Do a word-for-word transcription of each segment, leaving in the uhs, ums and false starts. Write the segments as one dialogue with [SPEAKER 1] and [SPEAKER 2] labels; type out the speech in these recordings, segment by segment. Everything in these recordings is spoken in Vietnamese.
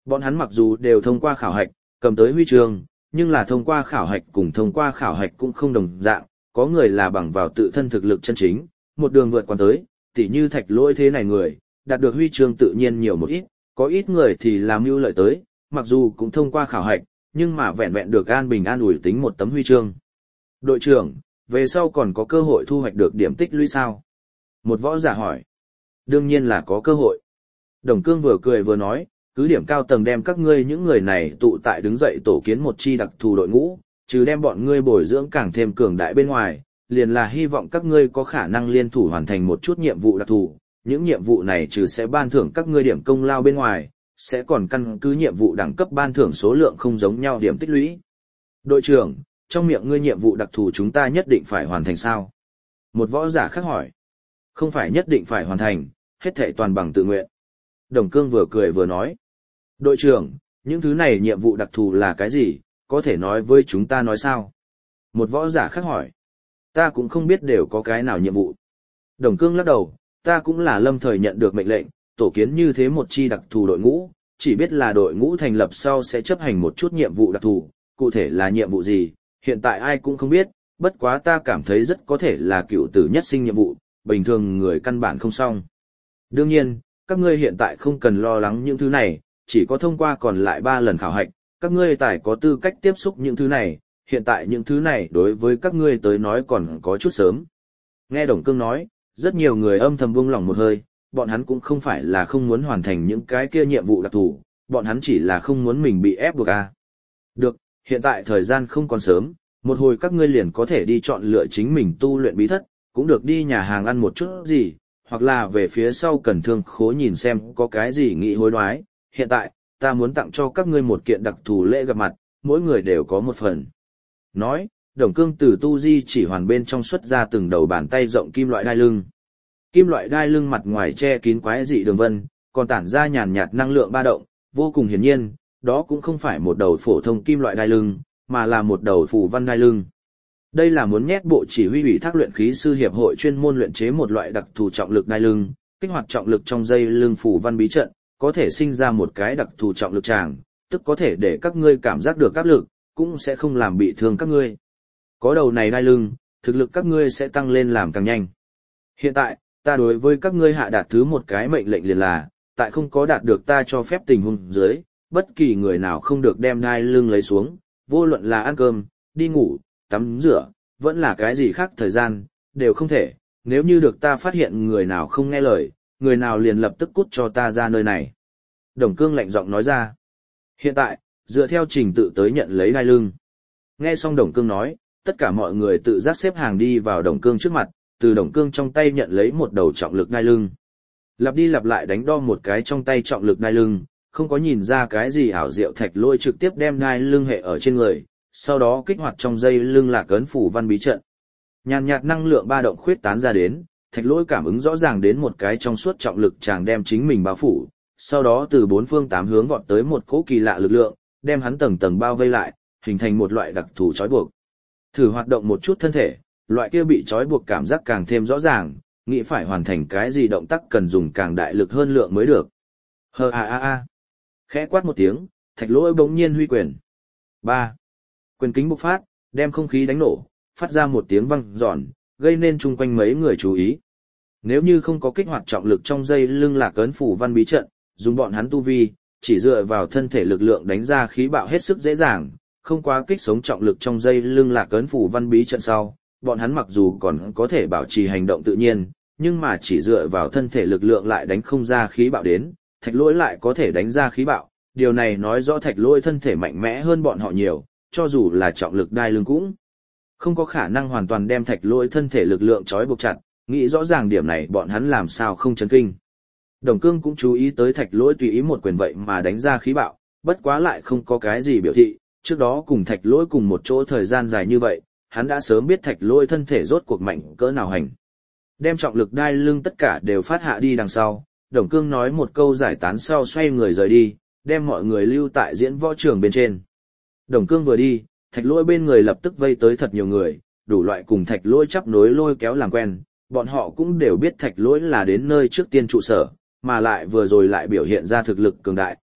[SPEAKER 1] Bọn hắn mặc dù đều thông qua khảo hạch, cầm tới huy chương, nhưng là thông qua khảo hạch cùng thông qua khảo hạch cũng không đồng dạng, có người là bằng vào tự thân thực lực chân chính, một đường vượt qua tới, tỉ như Thạch Lỗi thế này người, đạt được huy chương tự nhiên nhiều một ít, có ít người thì làm mưu lợi tới, mặc dù cũng thông qua khảo hạch, nhưng mà vẹn vẹn được an bình an ủi tính một tấm huy chương. Đội trưởng, về sau còn có cơ hội thu hoạch được điểm tích lũy sao? Một võ giả hỏi. Đương nhiên là có cơ hội. Đồng Cương vừa cười vừa nói, cứ điểm cao tầng đem các ngươi những người này tụ tại đứng dậy tổ kiến một chi đặc thù đội ngũ, trừ đem bọn ngươi bồi dưỡng càng thêm cường đại bên ngoài, liền là hy vọng các ngươi có khả năng liên thủ hoàn thành một chút nhiệm vụ đặc thù. Những nhiệm vụ này trừ sẽ ban thưởng các ngươi điểm công lao bên ngoài, sẽ còn căn cứ nhiệm vụ đẳng cấp ban thưởng số lượng không giống nhau điểm tích lũy. Đội trưởng, trong miệng ngươi nhiệm vụ đặc thù chúng ta nhất định phải hoàn thành sao? Một võ giả khác hỏi. Không phải nhất định phải hoàn thành, hết thảy toàn bằng tự nguyện. Đồng Cương vừa cười vừa nói. Đội trưởng, những thứ này nhiệm vụ đặc thù là cái gì, có thể nói với chúng ta nói sao? Một võ giả khác hỏi. Ta cũng không biết đều có cái nào nhiệm vụ. Đồng Cương lắc đầu, ta cũng là lâm thời nhận được mệnh lệnh, tổ kiến như thế một chi đặc thù đội ngũ, chỉ biết là đội ngũ thành lập sau sẽ chấp hành một chút nhiệm vụ đặc thù, cụ thể là nhiệm vụ gì, hiện tại ai cũng không biết, bất quá ta cảm thấy rất có thể là cựu tử nhất sinh nhiệm vụ, bình thường người căn bản không xong. Đương nhiên, các ngươi hiện tại không cần lo lắng những thứ này, chỉ có thông qua còn lại ba lần khảo hạch, các ngươi tài có tư cách tiếp xúc những thứ này, hiện tại những thứ này đối với các ngươi tới nói còn có chút sớm. Nghe Đồng Cương nói, rất nhiều người âm thầm buông lỏng một hơi, bọn hắn cũng không phải là không muốn hoàn thành những cái kia nhiệm vụ đặc thù, bọn hắn chỉ là không muốn mình bị ép buộc à. Được, hiện tại thời gian không còn sớm, một hồi các ngươi liền có thể đi chọn lựa chính mình tu luyện bí thất, cũng được đi nhà hàng ăn một chút gì, hoặc là về phía sau cần thương khố nhìn xem có cái gì nghĩ hối đoái. Hiện tại, ta muốn tặng cho các ngươi một kiện đặc thù lễ gặp mặt, mỗi người đều có một phần. Nói, Đồng Cương từ tu di chỉ hoàn bên trong xuất ra từng đầu bàn tay rộng kim loại đai lưng. Kim loại đai lưng mặt ngoài che kín quái dị đường vân, còn tản ra nhàn nhạt năng lượng ba động, vô cùng hiển nhiên, đó cũng không phải một đầu phổ thông kim loại đai lưng, mà là một đầu phù văn đai lưng. Đây là muốn nhét bộ chỉ huy ủy thác luyện khí sư hiệp hội chuyên môn luyện chế một loại đặc thù trọng lực đai lưng, kích hoạt trọng lực trong dây lưng phù văn bí trận, có thể sinh ra một cái đặc thù trọng lực tràng, tức có thể để các ngươi cảm giác được áp lực, cũng sẽ không làm bị thương các ngươi. Có đầu này đai lưng, thực lực các ngươi sẽ tăng lên làm càng nhanh. Hiện tại, ta đối với các ngươi hạ đạt thứ một cái mệnh lệnh liền là, tại không có đạt được ta cho phép tình huống dưới, bất kỳ người nào không được đem đai lưng lấy xuống, vô luận là ăn cơm, đi ngủ, tắm rửa, vẫn là cái gì khác thời gian, đều không thể, nếu như được ta phát hiện người nào không nghe lời, người nào liền lập tức cút cho ta ra nơi này. Đồng Cương lạnh giọng nói ra. Hiện tại, dựa theo trình tự tới nhận lấy đai lưng. Nghe xong Đồng Cương nói, tất cả mọi người tự giác xếp hàng đi vào Đồng Cương trước mặt, từ Đồng Cương trong tay nhận lấy một đầu trọng lực đai lưng. Lặp đi lặp lại đánh đo một cái trong tay trọng lực đai lưng, không có nhìn ra cái gì ảo diệu, Thạch Lỗi trực tiếp đem đai lưng hệ ở trên người, sau đó kích hoạt trong dây lưng Lạc Ấn phủ văn bí trận. Nhàn nhạt năng lượng ba động khuyết tán ra đến, Thạch Lỗi cảm ứng rõ ràng đến một cái trong suốt trọng lực chàng đem chính mình bao phủ, sau đó từ bốn phương tám hướng vọt tới một cỗ kỳ lạ lực lượng, đem hắn tầng tầng bao vây lại, hình thành một loại đặc thù trói buộc. Thử hoạt động một chút thân thể, loại kia bị trói buộc cảm giác càng thêm rõ ràng, nghĩ phải hoàn thành cái gì động tác cần dùng càng đại lực hơn lượng mới được. Hờ a a a. Khẽ quát một tiếng, Thạch Lỗi bỗng nhiên huy quyền. ba. Quyền kính bộc phát, đem không khí đánh nổ, phát ra một tiếng vang giòn, gây nên chung quanh mấy người chú ý. Nếu như không có kích hoạt trọng lực trong dây lưng Lạc Ấn phủ văn bí trận, dùng bọn hắn tu vi, chỉ dựa vào thân thể lực lượng đánh ra khí bạo hết sức dễ dàng, không quá kích sống trọng lực trong dây lưng Lạc Ấn phủ văn bí trận sau, bọn hắn mặc dù còn có thể bảo trì hành động tự nhiên, nhưng mà chỉ dựa vào thân thể lực lượng lại đánh không ra khí bạo đến, Thạch Lỗi lại có thể đánh ra khí bạo, điều này nói rõ Thạch Lỗi thân thể mạnh mẽ hơn bọn họ nhiều, cho dù là trọng lực đai lưng cũng không có khả năng hoàn toàn đem Thạch Lỗi thân thể lực lượng trói buộc chặt, nghĩ rõ ràng điểm này bọn hắn làm sao không chấn kinh. Đồng Cương cũng chú ý tới Thạch Lỗi tùy ý một quyền vậy mà đánh ra khí bạo, bất quá lại không có cái gì biểu thị, trước đó cùng Thạch Lỗi cùng một chỗ thời gian dài như vậy, hắn đã sớm biết Thạch Lỗi thân thể rốt cuộc mạnh cỡ nào hành. Đem trọng lực đai lưng tất cả đều phát hạ đi đằng sau, Đồng Cương nói một câu giải tán sau xoay người rời đi, đem mọi người lưu tại diễn võ trường bên trên. Đồng Cương vừa đi, Thạch Lỗi bên người lập tức vây tới thật nhiều người, đủ loại cùng Thạch Lỗi chắp nối lôi kéo làm quen, bọn họ cũng đều biết Thạch Lỗi là đến nơi trước tiên trụ sở, mà lại vừa rồi lại biểu hiện ra thực lực cường đại,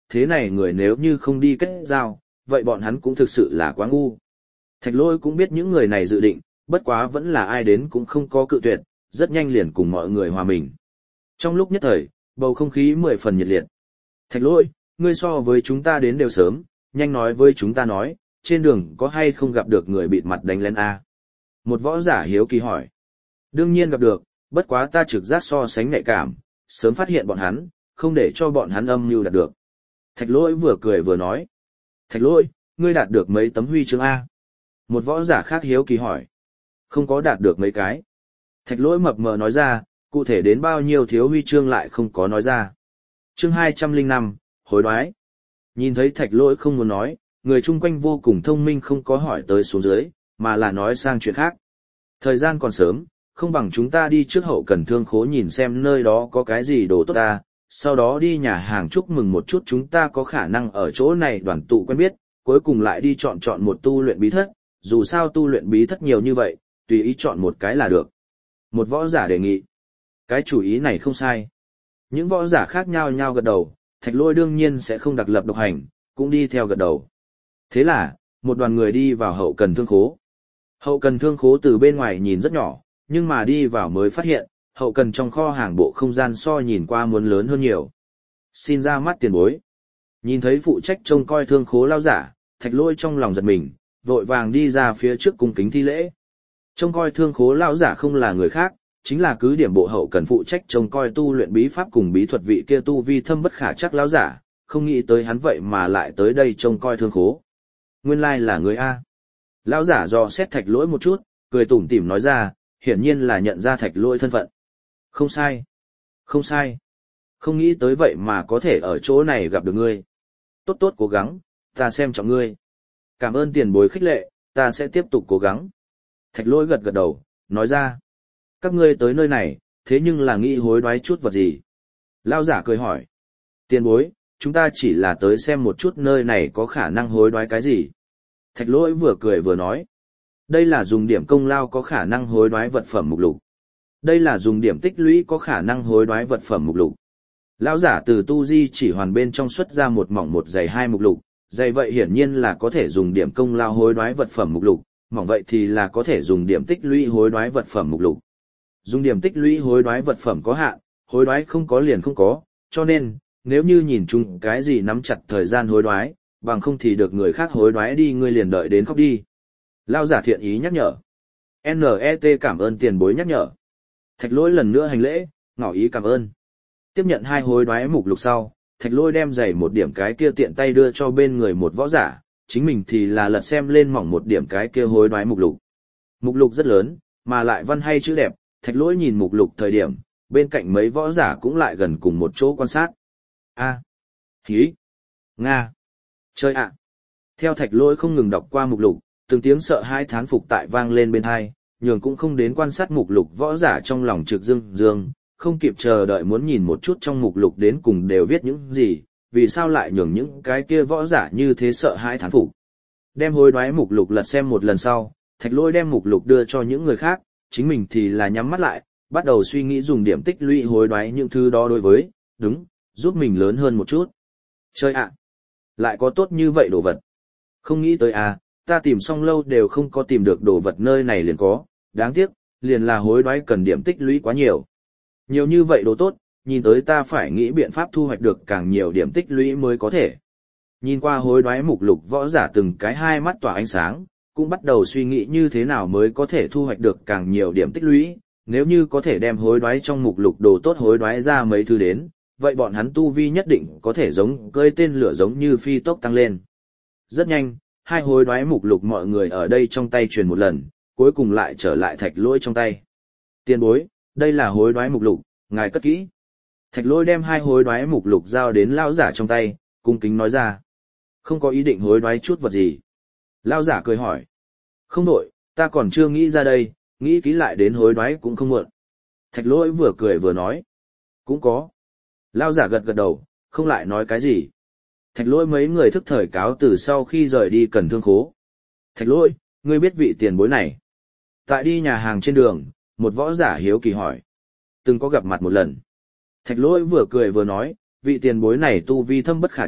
[SPEAKER 1] thế này người nếu như không đi kết giao, vậy bọn hắn cũng thực sự là quá ngu. Thạch Lỗi cũng biết những người này dự định, bất quá vẫn là ai đến cũng không có cự tuyệt, rất nhanh liền cùng mọi người hòa mình. Trong lúc nhất thời, bầu không khí mười phần nhiệt liệt. Thạch Lỗi, ngươi so với chúng ta đến đều sớm, nhanh nói với chúng ta nói, trên đường có hay không gặp được người bịt mặt đánh lén a? Một võ giả hiếu kỳ hỏi. Đương nhiên gặp được, bất quá ta trực giác so sánh nhạy cảm, sớm phát hiện bọn hắn, không để cho bọn hắn âm mưu đạt được. Thạch Lỗi vừa cười vừa nói. Thạch Lỗi, ngươi đạt được mấy tấm huy chương A? Một võ giả khác hiếu kỳ hỏi. Không có đạt được mấy cái. Thạch Lỗi mập mờ nói ra, cụ thể đến bao nhiêu thiếu huy chương lại không có nói ra. Chương hai trăm lẻ năm, hối đoái. Nhìn thấy Thạch Lỗi không muốn nói, người chung quanh vô cùng thông minh không có hỏi tới xuống dưới, mà là nói sang chuyện khác. Thời gian còn sớm, không bằng chúng ta đi trước hậu cần thương khố nhìn xem nơi đó có cái gì đồ tốt ta, sau đó đi nhà hàng chúc mừng một chút chúng ta có khả năng ở chỗ này đoàn tụ quen biết, cuối cùng lại đi chọn chọn một tu luyện bí thất, dù sao tu luyện bí thất nhiều như vậy, tùy ý chọn một cái là được. Một võ giả đề nghị. Cái chủ ý này không sai. Những võ giả khác nhau nhau gật đầu, Thạch Lỗi đương nhiên sẽ không đặc lập độc hành, cũng đi theo gật đầu. Thế là, một đoàn người đi vào hậu cần thương khố. Hậu cần thương khố từ bên ngoài nhìn rất nhỏ, nhưng mà đi vào mới phát hiện, hậu cần trong kho hàng bộ không gian so nhìn qua muốn lớn hơn nhiều. Xin ra mắt tiền bối. Nhìn thấy phụ trách trông coi thương khố lao giả, Thạch Lỗi trong lòng giật mình, vội vàng đi ra phía trước cung kính thi lễ. Trông coi thương khố lao giả không là người khác, chính là cứ điểm bộ hậu cần phụ trách trông coi tu luyện bí pháp cùng bí thuật vị kia tu vi thâm bất khả chắc lao giả, không nghĩ tới hắn vậy mà lại tới đây trông coi thương khố. Nguyên lai là người A. Lão giả dò xét Thạch Lỗi một chút, cười tủm tỉm nói ra, hiển nhiên là nhận ra Thạch Lỗi thân phận. Không sai. Không sai. Không nghĩ tới vậy mà có thể ở chỗ này gặp được ngươi. Tốt tốt cố gắng, ta xem trọng ngươi. Cảm ơn tiền bối khích lệ, ta sẽ tiếp tục cố gắng. Thạch Lỗi gật gật đầu, nói ra. Các ngươi tới nơi này, thế nhưng là nghĩ hối đoái chút vật gì? Lão giả cười hỏi. Tiền bối, chúng ta chỉ là tới xem một chút nơi này có khả năng hối đoái cái gì. Thạch Lỗi vừa cười vừa nói. Đây là dùng điểm công lao có khả năng hối đoái vật phẩm mục lục. Đây là dùng điểm tích lũy có khả năng hối đoái vật phẩm mục lục. Lão giả từ tu di chỉ hoàn bên trong xuất ra một mỏng một dày hai mục lục, dày vậy hiển nhiên là có thể dùng điểm công lao hối đoái vật phẩm mục lục, mỏng vậy thì là có thể dùng điểm tích lũy hối đoái vật phẩm mục lục. Dùng điểm tích lũy hối đoái vật phẩm có hạn, hối đoái không có liền không có, cho nên, nếu như nhìn chung cái gì nắm chặt thời gian hối đoái, bằng không thì được người khác hối đoái đi ngươi liền đợi đến khóc đi. Lão giả thiện ý nhắc nhở. en e tê cảm ơn tiền bối nhắc nhở. Thạch Lỗi lần nữa hành lễ, ngỏ ý cảm ơn. Tiếp nhận hai hối đoái mục lục sau, Thạch Lỗi đem giày một điểm cái kia tiện tay đưa cho bên người một võ giả, chính mình thì là lật xem lên mỏng một điểm cái kia hối đoái mục lục. Mục lục rất lớn, mà lại văn hay chữ đẹp, Thạch Lỗi nhìn mục lục thời điểm, bên cạnh mấy võ giả cũng lại gần cùng một chỗ quan sát. A. Hí. Nga. Chơi ạ. Theo Thạch Lỗi không ngừng đọc qua mục lục, từng tiếng sợ hãi thán phục tại vang lên bên tai, nhường cũng không đến quan sát mục lục võ giả trong lòng trực dương dương, không kịp chờ đợi muốn nhìn một chút trong mục lục đến cùng đều viết những gì, vì sao lại nhường những cái kia võ giả như thế sợ hãi thán phục. Đem hối đoái mục lục lật xem một lần sau, Thạch Lỗi đem mục lục đưa cho những người khác, chính mình thì là nhắm mắt lại, bắt đầu suy nghĩ dùng điểm tích lũy hối đoái những thứ đó đối với, đúng, giúp mình lớn hơn một chút. Chơi ạ, lại có tốt như vậy đồ vật. Không nghĩ tới à, ta tìm xong lâu đều không có tìm được đồ vật nơi này liền có, đáng tiếc, liền là hối đoái cần điểm tích lũy quá nhiều. Nhiều như vậy đồ tốt, nhìn tới ta phải nghĩ biện pháp thu hoạch được càng nhiều điểm tích lũy mới có thể. Nhìn qua hối đoái mục lục võ giả từng cái hai mắt tỏa ánh sáng, cũng bắt đầu suy nghĩ như thế nào mới có thể thu hoạch được càng nhiều điểm tích lũy, nếu như có thể đem hối đoái trong mục lục đồ tốt hối đoái ra mấy thứ đến, vậy bọn hắn tu vi nhất định có thể giống cơi tên lửa giống như phi tốc tăng lên. Rất nhanh, hai hối đoái mục lục mọi người ở đây trong tay truyền một lần, cuối cùng lại trở lại Thạch Lỗi trong tay. Tiền bối, đây là hối đoái mục lục, ngài cất kỹ. Thạch Lỗi đem hai hối đoái mục lục giao đến lão giả trong tay, cung kính nói ra. Không có ý định hối đoái chút vật gì. Lão giả cười hỏi. Không đổi, ta còn chưa nghĩ ra đây, nghĩ kỹ lại đến hối đoái cũng không muộn. Thạch Lỗi vừa cười vừa nói. Cũng có. Lão giả gật gật đầu, không lại nói cái gì. Thạch Lỗi mấy người thức thời cáo từ sau khi rời đi cần thương khố. Thạch Lỗi, ngươi biết vị tiền bối này. Tại đi nhà hàng trên đường, một võ giả hiếu kỳ hỏi. Từng có gặp mặt một lần. Thạch Lỗi vừa cười vừa nói, vị tiền bối này tu vi thâm bất khả chắc,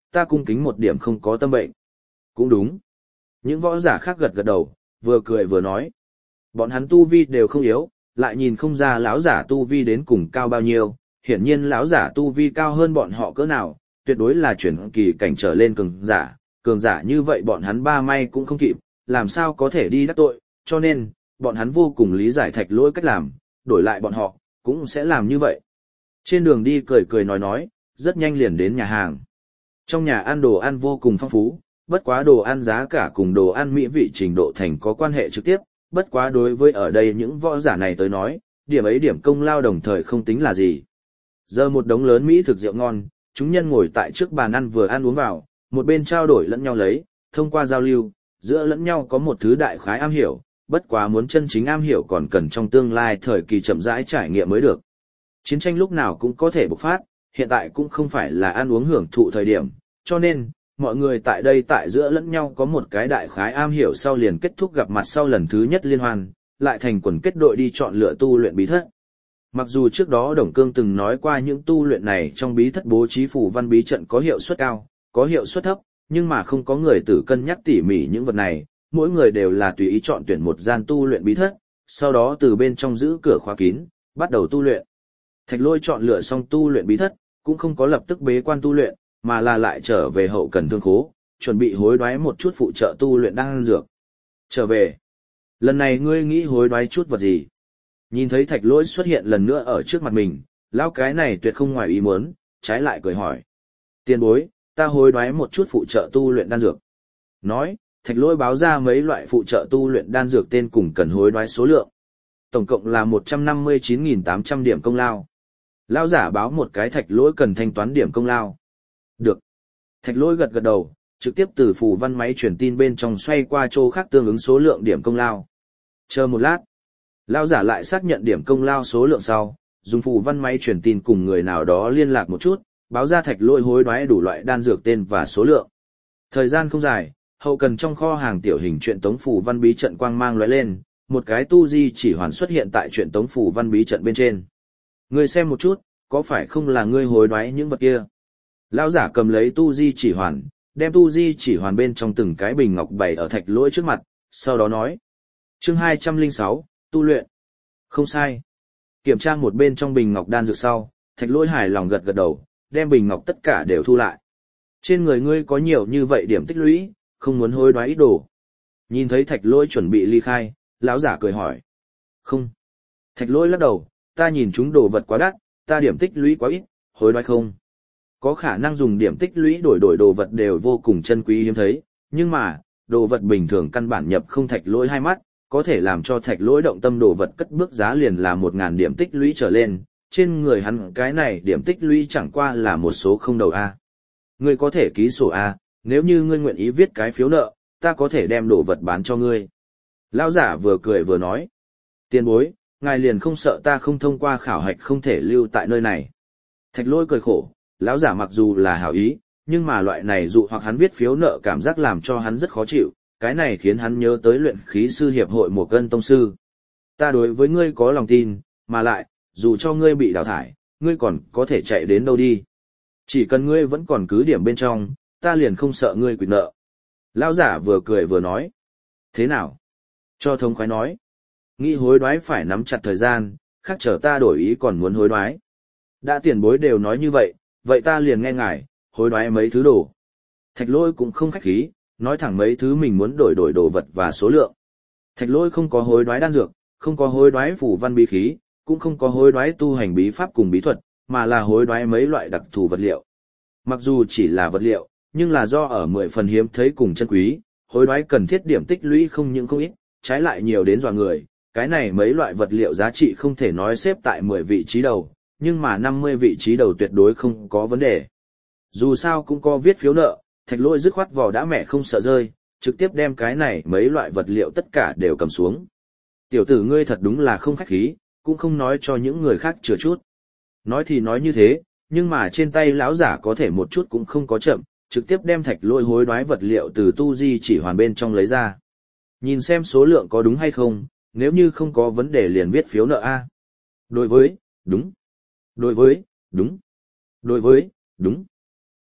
[SPEAKER 1] ta cung kính một điểm không có tâm bệnh. Cũng đúng. Những võ giả khác gật gật đầu, vừa cười vừa nói. Bọn hắn tu vi đều không yếu, lại nhìn không ra lão giả tu vi đến cùng cao bao nhiêu, hiển nhiên lão giả tu vi cao hơn bọn họ cỡ nào, tuyệt đối là chuyển kỳ cảnh trở lên cường giả, cường giả như vậy bọn hắn ba may cũng không kịp, làm sao có thể đi đắc tội, cho nên, bọn hắn vô cùng lý giải Thạch Lỗi cách làm, đổi lại bọn họ, cũng sẽ làm như vậy. Trên đường đi cười cười nói nói, rất nhanh liền đến nhà hàng. Trong nhà ăn đồ ăn vô cùng phong phú, bất quá đồ ăn giá cả cùng đồ ăn mỹ vị trình độ thành có quan hệ trực tiếp, bất quá đối với ở đây những võ giả này tới nói, điểm ấy điểm công lao đồng thời không tính là gì. Giờ một đống lớn mỹ thực rượu ngon, chúng nhân ngồi tại trước bàn ăn vừa ăn uống vào, một bên trao đổi lẫn nhau lấy, thông qua giao lưu, giữa lẫn nhau có một thứ đại khái am hiểu, bất quá muốn chân chính am hiểu còn cần trong tương lai thời kỳ chậm rãi trải nghiệm mới được. Chiến tranh lúc nào cũng có thể bộc phát, hiện tại cũng không phải là ăn uống hưởng thụ thời điểm, cho nên, mọi người tại đây tại giữa lẫn nhau có một cái đại khái am hiểu sau liền kết thúc gặp mặt sau lần thứ nhất liên hoan, lại thành quần kết đội đi chọn lựa tu luyện bí thất. Mặc dù trước đó Đồng Cương từng nói qua những tu luyện này trong bí thất bố trí phù văn bí trận có hiệu suất cao, có hiệu suất thấp, nhưng mà không có người tử cân nhắc tỉ mỉ những vật này, mỗi người đều là tùy ý chọn tuyển một gian tu luyện bí thất, sau đó từ bên trong giữ cửa khóa kín, bắt đầu tu luyện. Thạch Lôi chọn lựa xong tu luyện bí thất, cũng không có lập tức bế quan tu luyện, mà là lại trở về hậu cần thương khố, chuẩn bị hối đoái một chút phụ trợ tu luyện đan dược. Trở về. Lần này ngươi nghĩ hối đoái chút vật gì? Nhìn thấy Thạch Lỗi xuất hiện lần nữa ở trước mặt mình, lão cái này tuyệt không ngoài ý muốn, trái lại cười hỏi. Tiền bối, ta hối đoái một chút phụ trợ tu luyện đan dược. Nói, Thạch Lỗi báo ra mấy loại phụ trợ tu luyện đan dược tên cùng cần hối đoái số lượng. Tổng cộng là một trăm năm mươi chín nghìn tám trăm điểm công lao. Lão giả báo một cái Thạch Lỗi cần thanh toán điểm công lao. Được. Thạch Lỗi gật gật đầu, trực tiếp từ phù văn máy truyền tin bên trong xoay qua chỗ khác tương ứng số lượng điểm công lao. Chờ một lát. Lão giả lại xác nhận điểm công lao số lượng sau, dùng phù văn máy truyền tin cùng người nào đó liên lạc một chút, báo ra Thạch Lỗi hối đoái đủ loại đan dược tên và số lượng. Thời gian không dài, hậu cần trong kho hàng tiểu hình truyện tống phù văn bí trận quang mang lóe lên, một cái tu di chỉ hoàn xuất hiện tại truyện tống phù văn bí trận bên trên. Ngươi xem một chút, có phải không là ngươi hối đoái những vật kia? Lão giả cầm lấy tu di chỉ hoàn, đem tu di chỉ hoàn bên trong từng cái bình ngọc bày ở Thạch Lỗi trước mặt, sau đó nói. Chương hai trăm lẻ sáu, tu luyện. Không sai. Kiểm tra một bên trong bình ngọc đan dược sau, Thạch Lỗi hài lòng gật gật đầu, đem bình ngọc tất cả đều thu lại. Trên người ngươi có nhiều như vậy điểm tích lũy, không muốn hối đoái ít đồ. Nhìn thấy Thạch Lỗi chuẩn bị ly khai, lão giả cười hỏi. Không. Thạch Lỗi lắc đầu, ta nhìn chúng đồ vật quá đắt, ta điểm tích lũy quá ít, hối đoái không. Có khả năng dùng điểm tích lũy đổi đổi đồ vật đều vô cùng chân quý hiếm thấy, nhưng mà, đồ vật bình thường căn bản nhập không Thạch Lỗi hai mắt, có thể làm cho Thạch Lỗi động tâm đồ vật cất bước giá liền là một ngàn điểm tích lũy trở lên, trên người hắn cái này điểm tích lũy chẳng qua là một số không đầu A. Ngươi có thể ký sổ A, nếu như ngươi nguyện ý viết cái phiếu nợ, ta có thể đem đồ vật bán cho ngươi. Lão giả vừa cười vừa nói. Tiền bối, ngài liền không sợ ta không thông qua khảo hạch không thể lưu tại nơi này. Thạch Lỗi cười khổ, lão giả mặc dù là hảo ý, nhưng mà loại này dụ hoặc hắn viết phiếu nợ cảm giác làm cho hắn rất khó chịu, cái này khiến hắn nhớ tới luyện khí sư hiệp hội một cân tông sư. Ta đối với ngươi có lòng tin, mà lại, dù cho ngươi bị đào thải, ngươi còn có thể chạy đến đâu đi. Chỉ cần ngươi vẫn còn cứ điểm bên trong, ta liền không sợ ngươi quỵt nợ. Lão giả vừa cười vừa nói. Thế nào? Cho thống khoái nói. Nghĩ hối đoái phải nắm chặt thời gian, khác chờ ta đổi ý còn muốn hối đoái. Đã tiền bối đều nói như vậy, vậy ta liền nghe ngài, hối đoái mấy thứ đồ. Thạch Lỗi cũng không khách khí, nói thẳng mấy thứ mình muốn đổi đổi đồ vật và số lượng. Thạch Lỗi không có hối đoái đan dược, không có hối đoái phù văn bí khí, cũng không có hối đoái tu hành bí pháp cùng bí thuật, mà là hối đoái mấy loại đặc thù vật liệu. Mặc dù chỉ là vật liệu, nhưng là do ở mười phần hiếm thấy cùng chân quý, hối đoái cần thiết điểm tích lũy không những không ít, trái lại nhiều đến dọa người. Cái này mấy loại vật liệu giá trị không thể nói xếp tại mười vị trí đầu, nhưng mà năm mươi vị trí đầu tuyệt đối không có vấn đề. Dù sao cũng có viết phiếu nợ, Thạch Lỗi dứt khoát vỏ đã mẹ không sợ rơi, trực tiếp đem cái này mấy loại vật liệu tất cả đều cầm xuống. Tiểu tử ngươi thật đúng là không khách khí, cũng không nói cho những người khác chừa chút. Nói thì nói như thế, nhưng mà trên tay lão giả có thể một chút cũng không có chậm, trực tiếp đem Thạch Lỗi hối đoái vật liệu từ tu di chỉ hoàn bên trong lấy ra. Nhìn xem số lượng có đúng hay không, nếu như không có vấn đề liền viết phiếu nợ A. Đối với, đúng. Đối với, đúng. Đối với, đúng.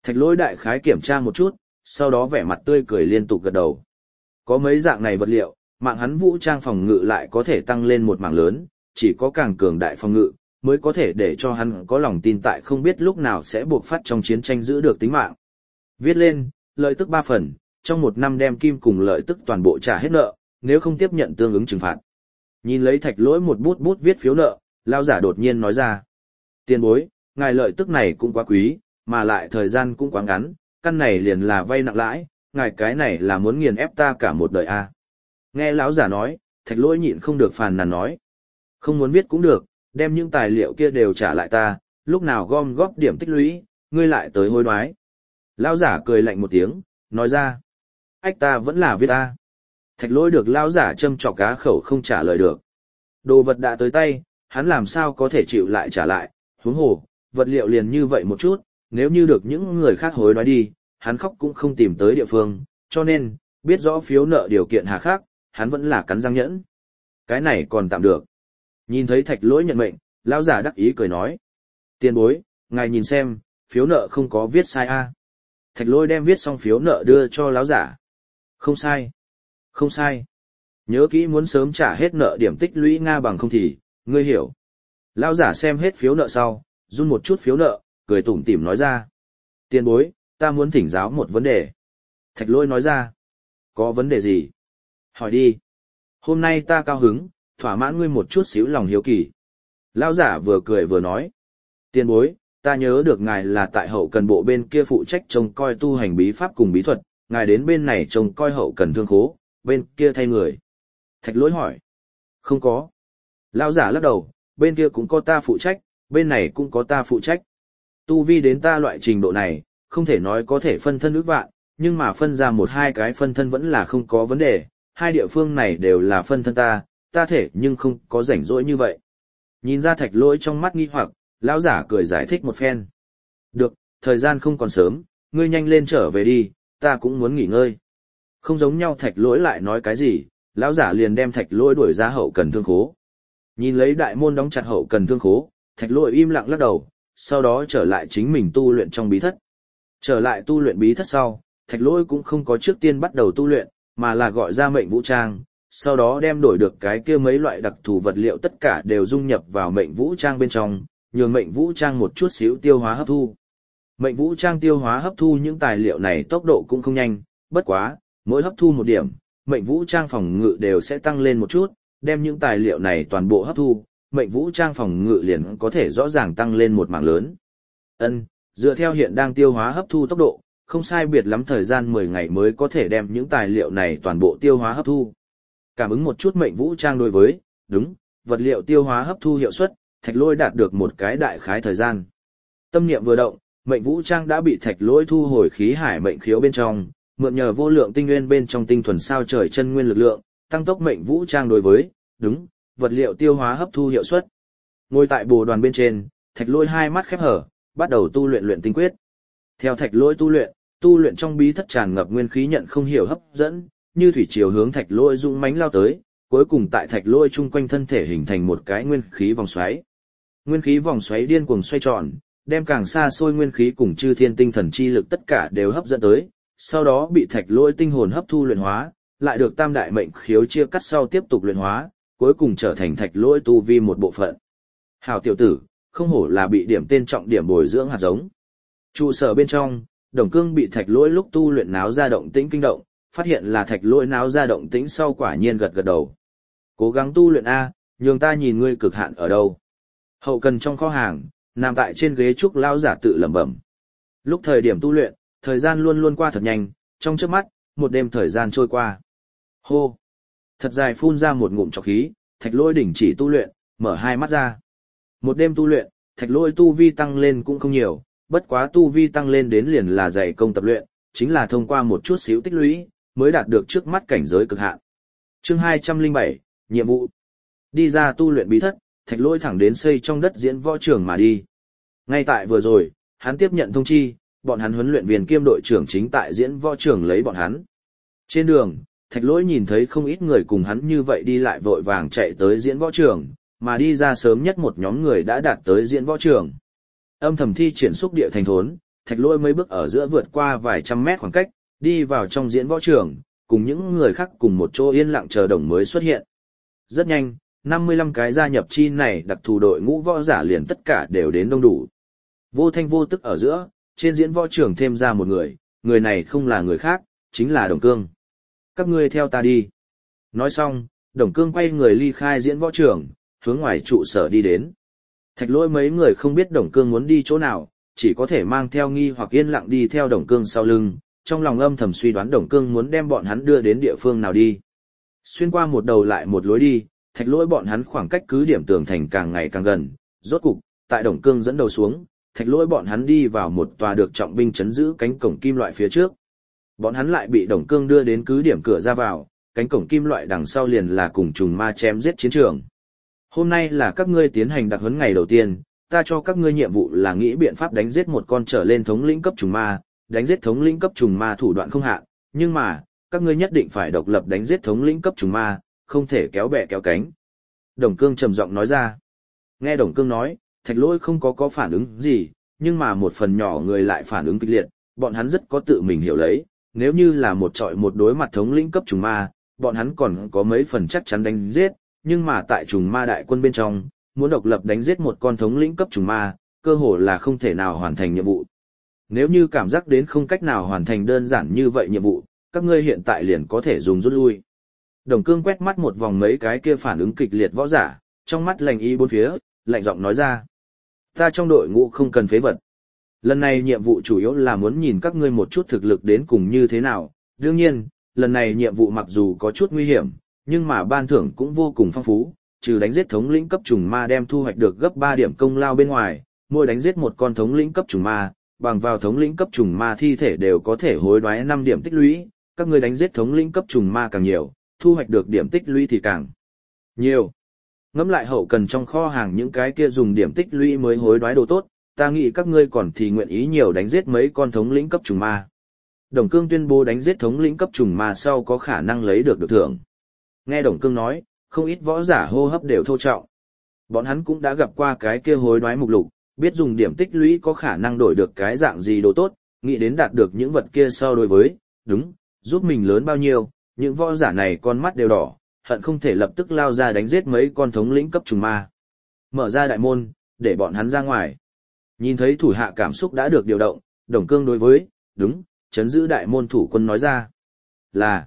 [SPEAKER 1] Thạch Lỗi đại khái kiểm tra một chút, sau đó vẻ mặt tươi cười liên tục gật đầu. Có mấy dạng này vật liệu, mạng hắn vũ trang phòng ngự lại có thể tăng lên một mảng lớn, chỉ có càng cường đại phòng ngự, mới có thể để cho hắn có lòng tin tại không biết lúc nào sẽ buộc phát trong chiến tranh giữ được tính mạng. Viết lên, lợi tức ba phần, trong một năm đem kim cùng lợi tức toàn bộ trả hết nợ, nếu không tiếp nhận tương ứng trừng phạt. Nhìn lấy Thạch Lỗi một bút bút viết phiếu nợ, lão giả đột nhiên nói ra. Tiền bối, ngài lợi tức này cũng quá quý, mà lại thời gian cũng quá ngắn, căn này liền là vay nặng lãi, ngài cái này là muốn nghiền ép ta cả một đời à. Nghe lão giả nói, Thạch Lỗi nhịn không được phàn nàn nói. Không muốn viết cũng được, đem những tài liệu kia đều trả lại ta, lúc nào gom góp điểm tích lũy, ngươi lại tới hối đoái. Lão giả cười lạnh một tiếng, nói ra. Ách ta vẫn là viết ta. Thạch Lỗi được lão giả châm chọc cá khẩu không trả lời được. Đồ vật đã tới tay, hắn làm sao có thể chịu lại trả lại, huống hồ, vật liệu liền như vậy một chút, nếu như được những người khác hối đoái đi, hắn khóc cũng không tìm tới địa phương, cho nên, biết rõ phiếu nợ điều kiện hà khắc, hắn vẫn là cắn răng nhẫn. Cái này còn tạm được. Nhìn thấy Thạch Lỗi nhận mệnh, lão giả đắc ý cười nói. Tiền bối, ngài nhìn xem, phiếu nợ không có viết sai a. Thạch Lỗi đem viết xong phiếu nợ đưa cho lão giả. Không sai. Không sai. Nhớ kỹ muốn sớm trả hết nợ điểm tích lũy Nga bằng không thì, ngươi hiểu. Lão giả xem hết phiếu nợ sau, run một chút phiếu nợ, cười tủm tỉm nói ra. Tiền bối, ta muốn thỉnh giáo một vấn đề. Thạch Lỗi nói ra. Có vấn đề gì? Hỏi đi. Hôm nay ta cao hứng, thỏa mãn ngươi một chút xíu lòng hiếu kỳ. Lão giả vừa cười vừa nói. Tiền bối, ta nhớ được ngài là tại hậu cần bộ bên kia phụ trách trông coi tu hành bí pháp cùng bí thuật, ngài đến bên này trông coi hậu cần thương khố, bên kia thay người. Thạch Lỗi hỏi. Không có. Lão giả lắc đầu, bên kia cũng có ta phụ trách, bên này cũng có ta phụ trách. Tu vi đến ta loại trình độ này, không thể nói có thể phân thân ước vạn, nhưng mà phân ra một hai cái phân thân vẫn là không có vấn đề, hai địa phương này đều là phân thân ta, ta thể nhưng không có rảnh rỗi như vậy. Nhìn ra Thạch Lỗi trong mắt nghi hoặc, lão giả cười giải thích một phen. Được, thời gian không còn sớm, ngươi nhanh lên trở về đi, ta cũng muốn nghỉ ngơi. Không giống nhau Thạch Lỗi lại nói cái gì, lão giả liền đem Thạch Lỗi đuổi ra hậu cần thương khố. Nhìn lấy đại môn đóng chặt hậu cần thương khố, Thạch Lỗi im lặng lắc đầu, sau đó trở lại chính mình tu luyện trong bí thất. Trở lại tu luyện bí thất sau, Thạch Lỗi cũng không có trước tiên bắt đầu tu luyện, mà là gọi ra mệnh vũ trang, sau đó đem đổi được cái kia mấy loại đặc thù vật liệu tất cả đều dung nhập vào mệnh vũ trang bên trong, nhường mệnh vũ trang một chút xíu tiêu hóa hấp thu. Mệnh vũ trang tiêu hóa hấp thu những tài liệu này tốc độ cũng không nhanh, bất quá, mỗi hấp thu một điểm, mệnh vũ trang phòng ngự đều sẽ tăng lên một chút, đem những tài liệu này toàn bộ hấp thu, mệnh vũ trang phòng ngự liền có thể rõ ràng tăng lên một mảng lớn. Ân, dựa theo hiện đang tiêu hóa hấp thu tốc độ, không sai biệt lắm thời gian mười ngày mới có thể đem những tài liệu này toàn bộ tiêu hóa hấp thu. Cảm ứng một chút mệnh vũ trang đối với, đúng, vật liệu tiêu hóa hấp thu hiệu suất, Thạch Lỗi đạt được một cái đại khái thời gian. Tâm niệm vừa động, mệnh vũ trang đã bị Thạch Lỗi thu hồi khí hải mệnh khiếu bên trong, mượn nhờ vô lượng tinh nguyên bên trong tinh thuần sao trời chân nguyên lực lượng, tăng tốc mệnh vũ trang đối với, đúng, vật liệu tiêu hóa hấp thu hiệu suất. Ngồi tại bồ đoàn bên trên, Thạch Lỗi hai mắt khép hở, bắt đầu tu luyện luyện tinh quyết. Theo Thạch Lỗi tu luyện, tu luyện trong bí thất tràn ngập nguyên khí nhận không hiểu hấp dẫn, như thủy triều hướng Thạch Lỗi dũng mãnh lao tới, cuối cùng tại Thạch Lỗi chung quanh thân thể hình thành một cái nguyên khí vòng xoáy. Nguyên khí vòng xoáy điên cuồng xoay tròn, đem càng xa xôi nguyên khí cùng chư thiên tinh thần chi lực tất cả đều hấp dẫn tới, sau đó bị Thạch Lỗi tinh hồn hấp thu luyện hóa, lại được tam đại mệnh khiếu chia cắt sau tiếp tục luyện hóa, cuối cùng trở thành Thạch Lỗi tu vi một bộ phận. Hảo tiểu tử, không hổ là bị điểm tên trọng điểm bồi dưỡng hạt giống. Trụ sở bên trong, Đồng Cương bị Thạch Lỗi lúc tu luyện náo ra động tĩnh kinh động, phát hiện là Thạch Lỗi náo ra động tĩnh sau quả nhiên gật gật đầu. Cố gắng tu luyện a, nhường ta nhìn ngươi cực hạn ở đâu. Hậu cần trong kho hàng, nằm tại trên ghế trúc lão giả tự lẩm bẩm. Lúc thời điểm tu luyện, thời gian luôn luôn qua thật nhanh, trong chớp mắt, một đêm thời gian trôi qua. Hô! Thật dài phun ra một ngụm trọc khí, Thạch Lỗi đình chỉ tu luyện, mở hai mắt ra. Một đêm tu luyện, Thạch Lỗi tu vi tăng lên cũng không nhiều, bất quá tu vi tăng lên đến liền là dày công tập luyện, chính là thông qua một chút xíu tích lũy, mới đạt được trước mắt cảnh giới cực hạn. Chương hai trăm lẻ bảy, nhiệm vụ. Đi ra tu luyện bí thất, Thạch Lỗi thẳng đến xây trong đất diễn võ trường mà đi. Ngay tại vừa rồi, hắn tiếp nhận thông chi, bọn hắn huấn luyện viên kiêm đội trưởng chính tại diễn võ trường lấy bọn hắn. Trên đường, Thạch Lỗi nhìn thấy không ít người cùng hắn như vậy đi lại vội vàng chạy tới diễn võ trường, mà đi ra sớm nhất một nhóm người đã đạt tới diễn võ trường. Âm thầm thi triển xúc địa thành thốn, thạch lỗi mấy bước ở giữa vượt qua vài trăm mét khoảng cách, đi vào trong diễn võ trường, cùng những người khác cùng một chỗ yên lặng chờ đồng mới xuất hiện. Rất nhanh, năm mươi lăm cái gia nhập chi này đặc thù đội ngũ võ giả liền tất cả đều đến đông đủ. Vô thanh vô tức ở giữa, trên diễn võ trường thêm ra một người, người này không là người khác, chính là Đồng Cương. Các ngươi theo ta đi. Nói xong, Đồng Cương quay người ly khai diễn võ trường, hướng ngoài trụ sở đi đến. Thạch lỗi mấy người không biết Đồng Cương muốn đi chỗ nào, chỉ có thể mang theo nghi hoặc yên lặng đi theo Đồng Cương sau lưng, trong lòng âm thầm suy đoán Đồng Cương muốn đem bọn hắn đưa đến địa phương nào đi. Xuyên qua một đầu lại một lối đi, thạch lỗi bọn hắn khoảng cách cứ điểm tường thành càng ngày càng gần, rốt cục, tại Đồng Cương dẫn đầu xuống, thạch lỗi bọn hắn đi vào một tòa được trọng binh chấn giữ cánh cổng kim loại phía trước. Bọn hắn lại bị Đồng Cương đưa đến cứ điểm cửa ra vào, cánh cổng kim loại đằng sau liền là cùng trùng ma chém giết chiến trường. Hôm nay là các ngươi tiến hành đặc huấn ngày đầu tiên, ta cho các ngươi nhiệm vụ là nghĩ biện pháp đánh giết một con trở lên thống lĩnh cấp trùng ma, đánh giết thống lĩnh cấp trùng ma thủ đoạn không hạn, nhưng mà, các ngươi nhất định phải độc lập đánh giết thống lĩnh cấp trùng ma, không thể kéo bè kéo cánh. Đồng Cương trầm giọng nói ra. Nghe Đồng Cương nói, thạch lỗi không có có phản ứng gì, nhưng mà một phần nhỏ người lại phản ứng kịch liệt, bọn hắn rất có tự mình hiểu lấy, nếu như là một trọi một đối mặt thống lĩnh cấp trùng ma, bọn hắn còn có mấy phần chắc chắn đánh giết, nhưng mà tại trùng ma đại quân bên trong, muốn độc lập đánh giết một con thống lĩnh cấp trùng ma, cơ hồ là không thể nào hoàn thành nhiệm vụ. Nếu như cảm giác đến không cách nào hoàn thành đơn giản như vậy nhiệm vụ, các ngươi hiện tại liền có thể dùng rút lui. Đồng Cương quét mắt một vòng mấy cái kia phản ứng kịch liệt võ giả, trong mắt lạnh ý bốn phía, lạnh giọng nói ra. Ta trong đội ngũ không cần phế vật. Lần này nhiệm vụ chủ yếu là muốn nhìn các ngươi một chút thực lực đến cùng như thế nào. Đương nhiên, lần này nhiệm vụ mặc dù có chút nguy hiểm, nhưng mà ban thưởng cũng vô cùng phong phú, trừ đánh giết thống lĩnh cấp trùng ma đem thu hoạch được gấp ba điểm công lao bên ngoài, mỗi đánh giết một con thống lĩnh cấp trùng ma, bằng vào thống lĩnh cấp trùng ma thi thể đều có thể hối đoái năm điểm tích lũy, các ngươi đánh giết thống lĩnh cấp trùng ma càng nhiều, thu hoạch được điểm tích lũy thì càng nhiều. Ngẫm lại hậu cần trong kho hàng những cái kia dùng điểm tích lũy mới hối đoái đồ tốt, ta nghĩ các ngươi còn thì nguyện ý nhiều đánh giết mấy con thống lĩnh cấp trùng ma. Đồng Cương tuyên bố đánh giết thống lĩnh cấp trùng ma sau có khả năng lấy được được thưởng. Nghe Đồng Cương nói, không ít võ giả hô hấp đều thô trọng. Bọn hắn cũng đã gặp qua cái kia hối đoái mục lục, biết dùng điểm tích lũy có khả năng đổi được cái dạng gì đồ tốt, nghĩ đến đạt được những vật kia sau đối với, đúng, giúp mình lớn bao nhiêu, những võ giả này con mắt đều đỏ, hận không thể lập tức lao ra đánh giết mấy con thống lĩnh cấp trùng ma. Mở ra đại môn, để bọn hắn ra ngoài. Nhìn thấy thủ hạ cảm xúc đã được điều động, Đồng Cương đối với, đúng, chấn giữ đại môn thủ quân nói ra. Là,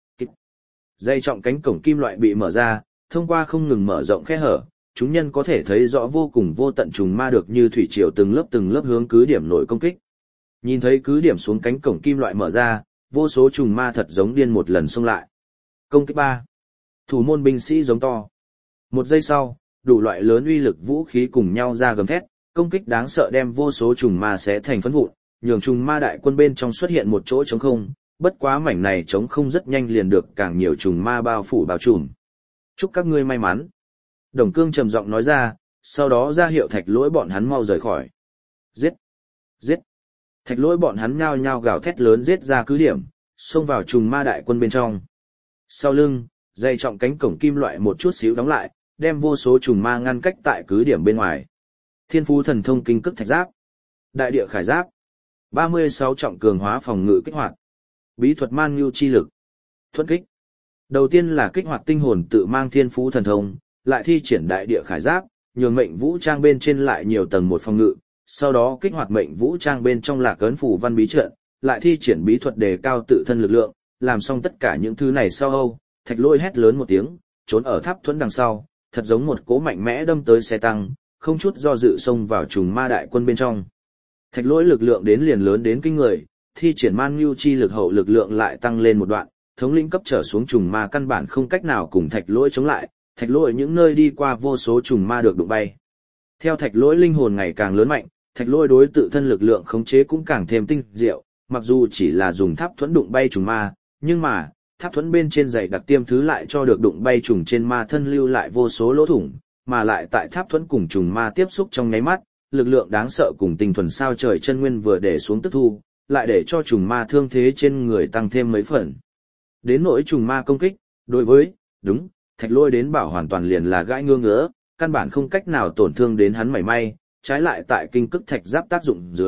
[SPEAKER 1] dây trọng cánh cổng kim loại bị mở ra, thông qua không ngừng mở rộng khe hở, chúng nhân có thể thấy rõ vô cùng vô tận trùng ma được như thủy triều từng lớp từng lớp hướng cứ điểm nổi công kích. Nhìn thấy cứ điểm xuống cánh cổng kim loại mở ra, vô số trùng ma thật giống điên một lần xông lại. Công kích ba. Thủ môn binh sĩ giống to. Một giây sau, đủ loại lớn uy lực vũ khí cùng nhau ra gầm thét, công kích đáng sợ đem vô số trùng ma xé thành phấn vụn, nhường trùng ma đại quân bên trong xuất hiện một chỗ trống không, bất quá mảnh này trống không rất nhanh liền được càng nhiều trùng ma bao phủ bao trùm. Chúc các ngươi may mắn. Đồng Cương trầm giọng nói ra, sau đó ra hiệu thạch lỗi bọn hắn mau rời khỏi. Giết! Giết! Thạch lỗi bọn hắn nhao nhao gào thét lớn giết ra cứ điểm, xông vào trùng ma đại quân bên trong. Sau lưng, dây trọng cánh cổng kim loại một chút xíu đóng lại, đem vô số trùng ma ngăn cách tại cứ điểm bên ngoài. Thiên phú thần thông kinh cức thạch giáp. Đại địa khải giáp. ba mươi sáu trọng cường hóa phòng ngự kích hoạt. Bí thuật man nhu chi lực. Thuẫn kích. Đầu tiên là kích hoạt tinh hồn tự mang thiên phú thần thông, lại thi triển đại địa khải giáp, nhường mệnh vũ trang bên trên lại nhiều tầng một phòng ngự, sau đó kích hoạt mệnh vũ trang bên trong là cấn phủ văn bí trận, lại thi triển bí thuật đề cao tự thân lực lượng, làm xong tất cả những thứ này sau Âu, Thạch Lỗi hét lớn một tiếng, trốn ở tháp thuẫn đằng sau, thật giống một cỗ mạnh mẽ đâm tới xe tăng, không chút do dự xông vào trùng ma đại quân bên trong. Thạch Lỗi lực lượng đến liền lớn đến kinh người, thi triển man nhu chi lực hậu lực lượng lại tăng lên một đoạn, thống lĩnh cấp trở xuống trùng ma căn bản không cách nào cùng Thạch Lỗi chống lại, Thạch Lỗi những nơi đi qua vô số trùng ma được đụng bay. Theo Thạch Lỗi linh hồn ngày càng lớn mạnh, Thạch Lỗi đối tự thân lực lượng khống chế cũng càng thêm tinh diệu, mặc dù chỉ là dùng tháp thuẫn đụng bay trùng ma, nhưng mà, tháp thuẫn bên trên dày đặc tiêm thứ lại cho được đụng bay trùng trên ma thân lưu lại vô số lỗ thủng, mà lại tại tháp thuẫn cùng trùng ma tiếp xúc trong nháy mắt, lực lượng đáng sợ cùng tinh thuần sao trời chân nguyên vừa để xuống tức thu, lại để cho trùng ma thương thế trên người tăng thêm mấy phần. Đến nỗi trùng ma công kích, đối với, đúng, Thạch Lỗi đến bảo hoàn toàn liền là gãi ngứa ngứa, căn bản không cách nào tổn thương đến hắn mảy may, trái lại tại kinh cức thạch giáp tác dụng dưới,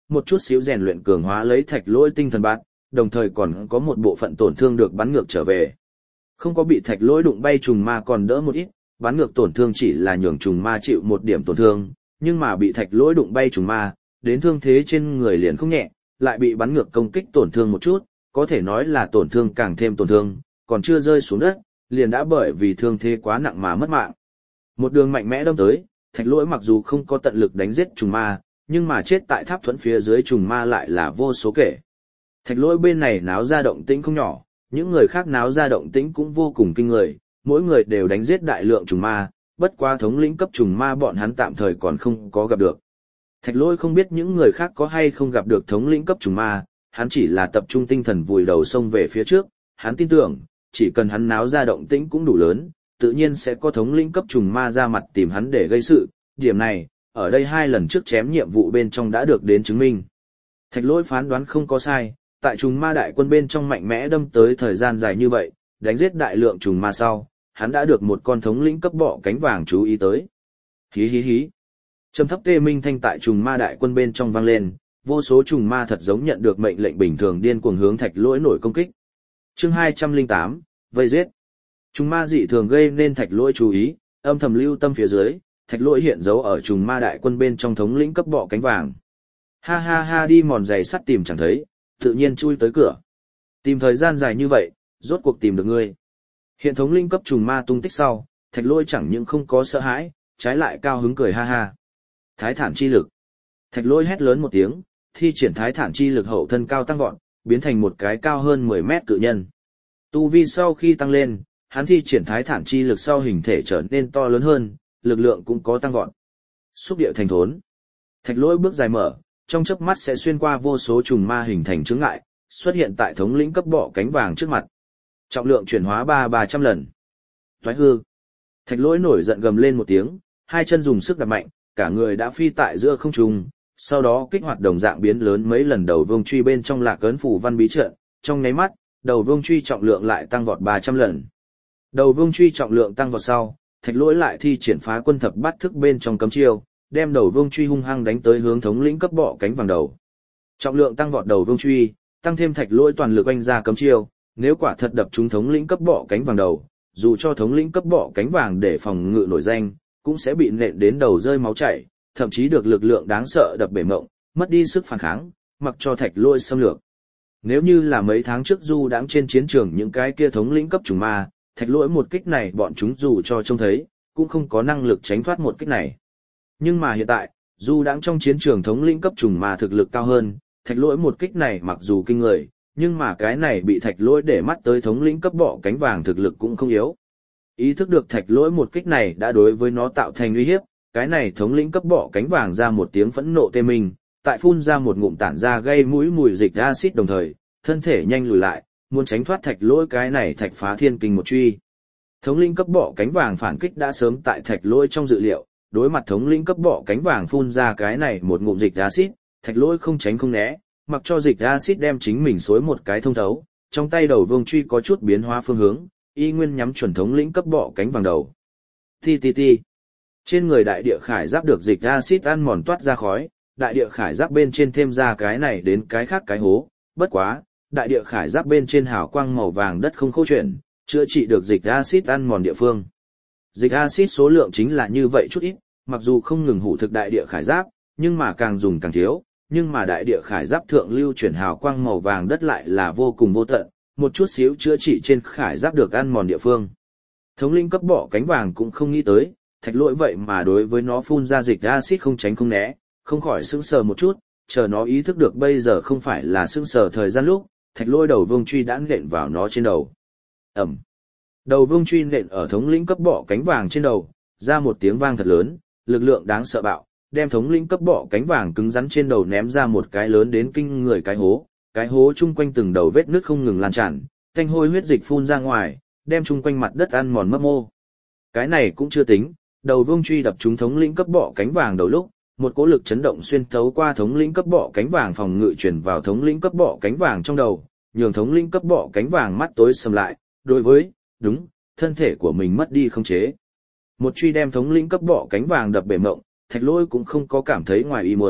[SPEAKER 1] một chút xíu rèn luyện cường hóa lấy thạch lỗi tinh thần bát, đồng thời còn có một bộ phận tổn thương được bắn ngược trở về. Không có bị thạch lỗi đụng bay trùng ma còn đỡ một ít, bắn ngược tổn thương chỉ là nhường trùng ma chịu một điểm tổn thương, nhưng mà bị thạch lỗi đụng bay trùng ma, đến thương thế trên người liền không nhẹ, lại bị bắn ngược công kích tổn thương một chút, có thể nói là tổn thương càng thêm tổn thương, còn chưa rơi xuống đất, liền đã bởi vì thương thế quá nặng mà mất mạng. Một đường mạnh mẽ đâm tới, thạch lỗi mặc dù không có tận lực đánh giết trùng ma, nhưng mà chết tại tháp thuẫn phía dưới trùng ma lại là vô số kể. Thạch lỗi bên này náo ra động tĩnh không nhỏ, những người khác náo ra động tĩnh cũng vô cùng kinh người, mỗi người đều đánh giết đại lượng trùng ma, bất quá thống lĩnh cấp trùng ma bọn hắn tạm thời còn không có gặp được. Thạch lỗi không biết những người khác có hay không gặp được thống lĩnh cấp trùng ma, hắn chỉ là tập trung tinh thần vùi đầu xông về phía trước, hắn tin tưởng, chỉ cần hắn náo ra động tĩnh cũng đủ lớn, tự nhiên sẽ có thống lĩnh cấp trùng ma ra mặt tìm hắn để gây sự, điểm này, ở đây hai lần trước chém nhiệm vụ bên trong đã được đến chứng minh. Thạch lỗi phán đoán không có sai, tại trùng ma đại quân bên trong mạnh mẽ đâm tới thời gian dài như vậy, đánh giết đại lượng trùng ma sau, hắn đã được một con thống lĩnh cấp bọ cánh vàng chú ý tới. Hí hí hí. Trầm thấp tê minh thanh tại trùng ma đại quân bên trong vang lên, vô số trùng ma thật giống nhận được mệnh lệnh bình thường điên cuồng hướng thạch lỗi nổi công kích. Chương hai trăm lẻ tám, vây giết. Trùng ma dị thường gây nên thạch lỗi chú ý, âm thầm lưu tâm phía dưới, thạch lỗi hiện dấu ở trùng ma đại quân bên trong thống lĩnh cấp bọ cánh vàng. Ha ha ha, đi mòn giày sắt tìm chẳng thấy, tự nhiên chui tới cửa. Tìm thời gian dài như vậy, rốt cuộc tìm được ngươi. Hiện thống lĩnh cấp trùng ma tung tích sau, thạch lỗi chẳng những không có sợ hãi, trái lại cao hứng cười ha ha. Thái thản chi lực. Thạch lỗi hét lớn một tiếng, thi triển thái thản chi lực hậu thân cao tăng vọt, biến thành một cái cao hơn mười mét cự nhân. Tu vi sau khi tăng lên, hắn thi triển thái thản chi lực sau hình thể trở nên to lớn hơn, lực lượng cũng có tăng vọt. Xúc địa thành thốn. Thạch lỗi bước dài mở, trong chớp mắt sẽ xuyên qua vô số trùng ma hình thành chướng ngại, xuất hiện tại thống lĩnh cấp bọ cánh vàng trước mặt. Trọng lượng chuyển hóa ba ba trăm lần. Toái hư. Thạch lỗi nổi giận gầm lên một tiếng, hai chân dùng sức đạp mạnh, cả người đã phi tại giữa không trung, sau đó kích hoạt đồng dạng biến lớn mấy lần đầu vương truy bên trong lạc ấn phủ văn bí trận, trong nháy mắt, đầu vương truy trọng lượng lại tăng vọt ba trăm lần. Đầu vương truy trọng lượng tăng vọt sau, thạch lỗi lại thi triển phá quân thập bát thức bên trong cấm chiêu, đem đầu vương truy hung hăng đánh tới hướng thống lĩnh cấp bọ cánh vàng đầu. Trọng lượng tăng vọt đầu vương truy, tăng thêm thạch lỗi toàn lực oanh ra cấm chiêu, nếu quả thật đập trúng thống lĩnh cấp bọ cánh vàng đầu, dù cho thống lĩnh cấp bọ cánh vàng để phòng ngự nổi danh, cũng sẽ bị nện đến đầu rơi máu chảy, thậm chí được lực lượng đáng sợ đập bể mộng, mất đi sức phản kháng, mặc cho thạch lỗi xâm lược. Nếu như là mấy tháng trước du đãng trên chiến trường những cái kia thống lĩnh cấp trùng ma, thạch lỗi một kích này bọn chúng dù cho trông thấy, cũng không có năng lực tránh thoát một kích này. Nhưng mà hiện tại, du đãng trong chiến trường thống lĩnh cấp trùng ma thực lực cao hơn, thạch lỗi một kích này mặc dù kinh người, nhưng mà cái này bị thạch lỗi để mắt tới thống lĩnh cấp bọ cánh vàng thực lực cũng không yếu. Ý thức được thạch lỗi một kích này đã đối với nó tạo thành uy hiếp, cái này thống lĩnh cấp bọ cánh vàng ra một tiếng phẫn nộ tê minh, tại phun ra một ngụm tản ra gây mũi mùi dịch axit đồng thời, thân thể nhanh lùi lại, muốn tránh thoát thạch lỗi cái này thạch phá thiên kinh một truy. Thống lĩnh cấp bọ cánh vàng phản kích đã sớm tại thạch lỗi trong dự liệu, đối mặt thống lĩnh cấp bọ cánh vàng phun ra cái này một ngụm dịch axit, thạch lỗi không tránh không né, mặc cho dịch axit đem chính mình xối một cái thông thấu, trong tay đầu vương truy có chút biến hóa phương hướng, y nguyên nhắm chuẩn thống lĩnh cấp bọ cánh vàng đầu. Ti ti ti. Trên người đại địa khải giáp được dịch axit ăn mòn toát ra khói, đại địa khải giáp bên trên thêm ra cái này đến cái khác cái hố, bất quá, đại địa khải giáp bên trên hào quang màu vàng đất không khô chuyển, chữa trị được dịch axit ăn mòn địa phương. Dịch axit số lượng chính là như vậy chút ít, mặc dù không ngừng hủ thực đại địa khải giáp, nhưng mà càng dùng càng thiếu, nhưng mà đại địa khải giáp thượng lưu chuyển hào quang màu vàng đất lại là vô cùng vô tận, một chút xíu chữa trị trên khải giáp được ăn mòn địa phương. Thống lĩnh cấp bọ cánh vàng cũng không nghĩ tới, thạch lỗi vậy mà đối với nó phun ra dịch axit không tránh không né, không khỏi sững sờ một chút, chờ nó ý thức được bây giờ không phải là sững sờ thời gian lúc, thạch lỗi đầu vương truy đã nện vào nó trên đầu. Ẩm. Đầu vương truy nện ở thống lĩnh cấp bọ cánh vàng trên đầu, ra một tiếng vang thật lớn, lực lượng đáng sợ bạo, đem thống lĩnh cấp bọ cánh vàng cứng rắn trên đầu ném ra một cái lớn đến kinh người cái hố, cái hố chung quanh từng đầu vết nước không ngừng lan tràn, thanh hôi huyết dịch phun ra ngoài, đem chung quanh mặt đất ăn mòn mấp mô. Cái này cũng chưa tính, đầu vương truy đập trúng thống lĩnh cấp bọ cánh vàng đầu lúc, một cỗ lực chấn động xuyên thấu qua thống lĩnh cấp bọ cánh vàng phòng ngự truyền vào thống lĩnh cấp bọ cánh vàng trong đầu, nhường thống lĩnh cấp bọ cánh vàng mắt tối sầm lại, đối với, đúng, thân thể của mình mất đi khống chế. Một truy đem thống lĩnh cấp bọ cánh vàng đập bể mộng, thạch lỗi cũng không có cảm thấy ngoài ý muốn,